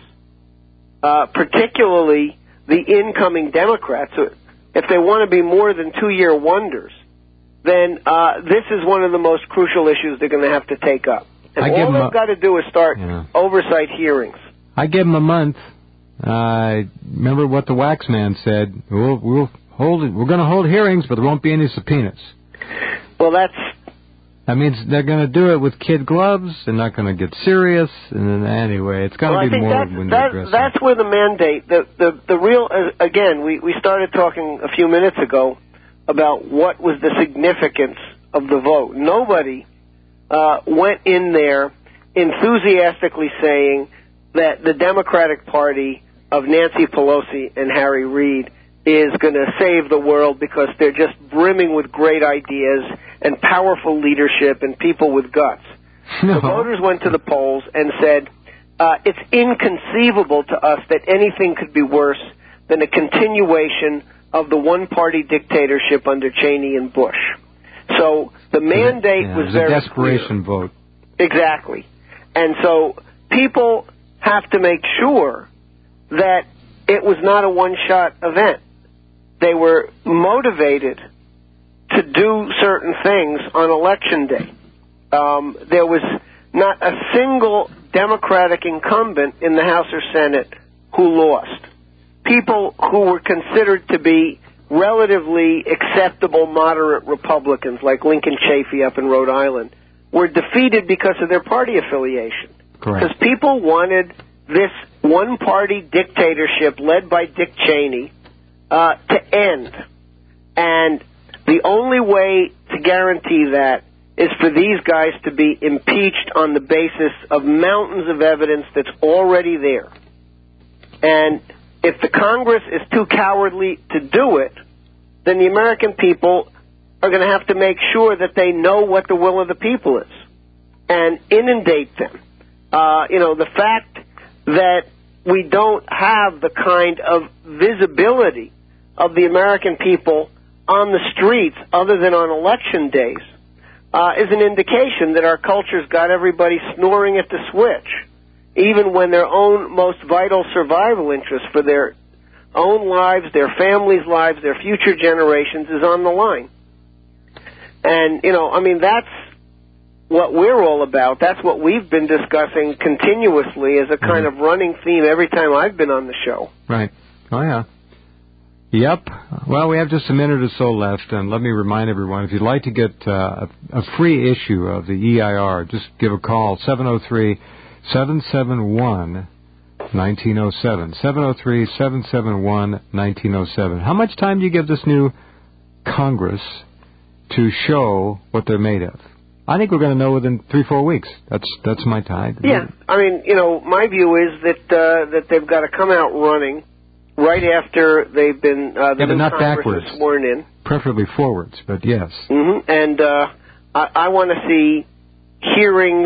uh, particularly the incoming Democrats, if they want to be more than two-year wonders, then uh, this is one of the most crucial issues they're going to have to take up. And I all they've a, got to do is start yeah. oversight hearings. I give them a month. Uh, remember what the Wax Man said. We'll, we'll hold it. We're going to hold hearings, but there won't be any subpoenas. Well, that's... That means they're going to do it with kid gloves. They're not going to get serious. And then, anyway, it's got to well, be more that's, when that, aggressive. That's where the mandate, the, the, the real... Uh, again, we, we started talking a few minutes ago about what was the significance of the vote. Nobody uh, went in there enthusiastically saying that the Democratic Party of Nancy Pelosi and Harry Reid is going to save the world because they're just brimming with great ideas and powerful leadership and people with guts. No. The voters went to the polls and said, uh, it's inconceivable to us that anything could be worse than a continuation of the one-party dictatorship under Cheney and Bush. So the mandate yeah, was, was very a desperation clear. vote. Exactly. And so people have to make sure that it was not a one-shot event. They were motivated to do certain things on Election Day. Um, there was not a single Democratic incumbent in the House or Senate who lost. People who were considered to be relatively acceptable moderate Republicans, like Lincoln Chafee up in Rhode Island, were defeated because of their party affiliation. Correct. Because people wanted this one-party dictatorship led by Dick Cheney uh, to end. And the only way to guarantee that is for these guys to be impeached on the basis of mountains of evidence that's already there. And if the Congress is too cowardly to do it, then the American people are going to have to make sure that they know what the will of the people is and inundate them. Uh, you know, the fact that we don't have the kind of visibility of the American people on the streets other than on election days uh, is an indication that our culture's got everybody snoring at the switch, even when their own most vital survival interest for their own lives, their families' lives, their future generations is on the line. And, you know, I mean, that's what we're all about. That's what we've been discussing continuously as a kind mm-hmm. of running theme every time I've been on the show. Right. Oh, yeah. Yep. Well, we have just a minute or so left, and let me remind everyone, if you'd like to get uh, a free issue of the E I R, just give a call, seven oh three, seven seven one, nineteen oh seven, seven oh three, seven seven one, nineteen oh seven. How much time do you give this new Congress to show what they're made of? I think we're going to know within three, four weeks. That's that's my time. Yeah, I mean, you know, my view is that uh, that they've got to come out running right after they've been uh, the yeah, but new not Congress backwards. is sworn in. Preferably forwards, but yes. Mm-hmm. And uh, I, I want to see hearings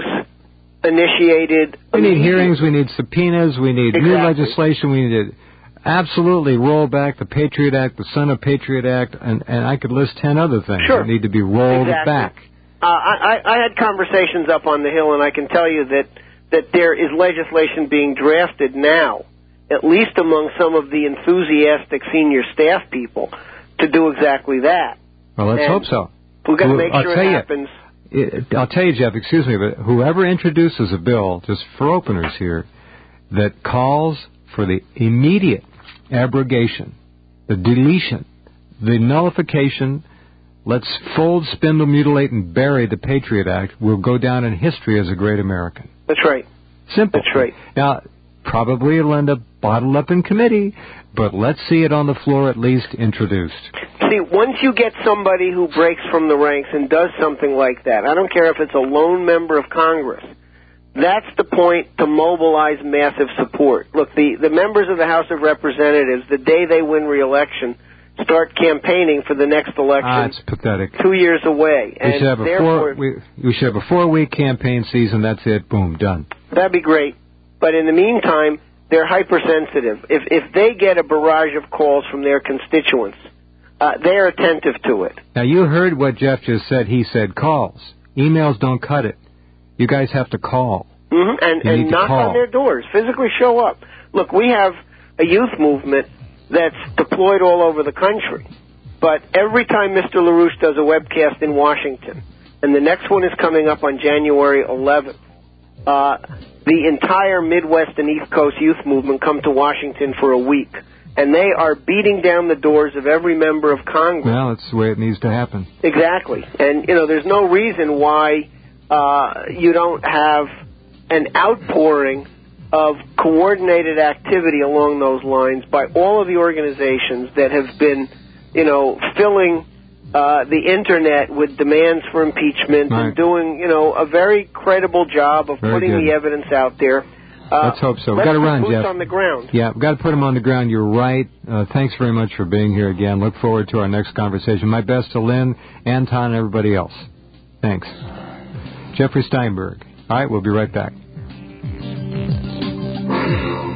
initiated. We need hearings. We need subpoenas. We need exactly. new legislation. We need to absolutely roll back the Patriot Act, the Son of Patriot Act, and, and I could list ten other things sure. that need to be rolled exactly. back. Uh, I, I had conversations up on the Hill, and I can tell you that, that there is legislation being drafted now, at least among some of the enthusiastic senior staff people, to do exactly that. Well, let's and hope so. We've got to well, make I'll sure tell it you, happens. It, I'll tell you, Jeff, excuse me, but whoever introduces a bill, just for openers here, that calls for the immediate abrogation, the deletion, the nullification, let's fold, spindle, mutilate, and bury the Patriot Act, will go down in history as a great American. That's right. Simple. That's right. Now, probably it'll end up bottled up in committee, but let's see it on the floor at least introduced. See, once you get somebody who breaks from the ranks and does something like that, I don't care if it's a lone member of Congress, that's the point to mobilize massive support. Look, the, the members of the House of Representatives, the day they win re-election, start campaigning for the next election. Ah, it's pathetic. Two years away. We and should have a four. We, we should have a four-week campaign season. That's it. Boom, done. That'd be great. But in the meantime, they're hypersensitive. If if they get a barrage of calls from their constituents, uh, they're attentive to it. Now you heard what Jeff just said. He said calls. Emails don't cut it. You guys have to call. Mm-hmm. And you and knock on their doors. Physically show up. Look, we have a youth movement that's deployed all over the country. But every time Mister LaRouche does a webcast in Washington, and the next one is coming up on January eleventh, uh, the entire Midwest and East Coast youth movement come to Washington for a week. And they are beating down the doors of every member of Congress. Well, that's the way it needs to happen. Exactly. And, you know, there's no reason why uh, you don't have an outpouring of coordinated activity along those lines by all of the organizations that have been, you know, filling uh, the Internet with demands for impeachment right. and doing, you know, a very credible job of very putting good. the evidence out there. Uh, Let's hope so. We've let's got to put run, boots Jeff. on the ground. Yeah, we've got to put them on the ground. You're right. Uh, thanks very much for being here again. Look forward to our next conversation. My best to Lynn, Anton, and everybody else. Thanks. Jeffrey Steinberg. All right, we'll be right back.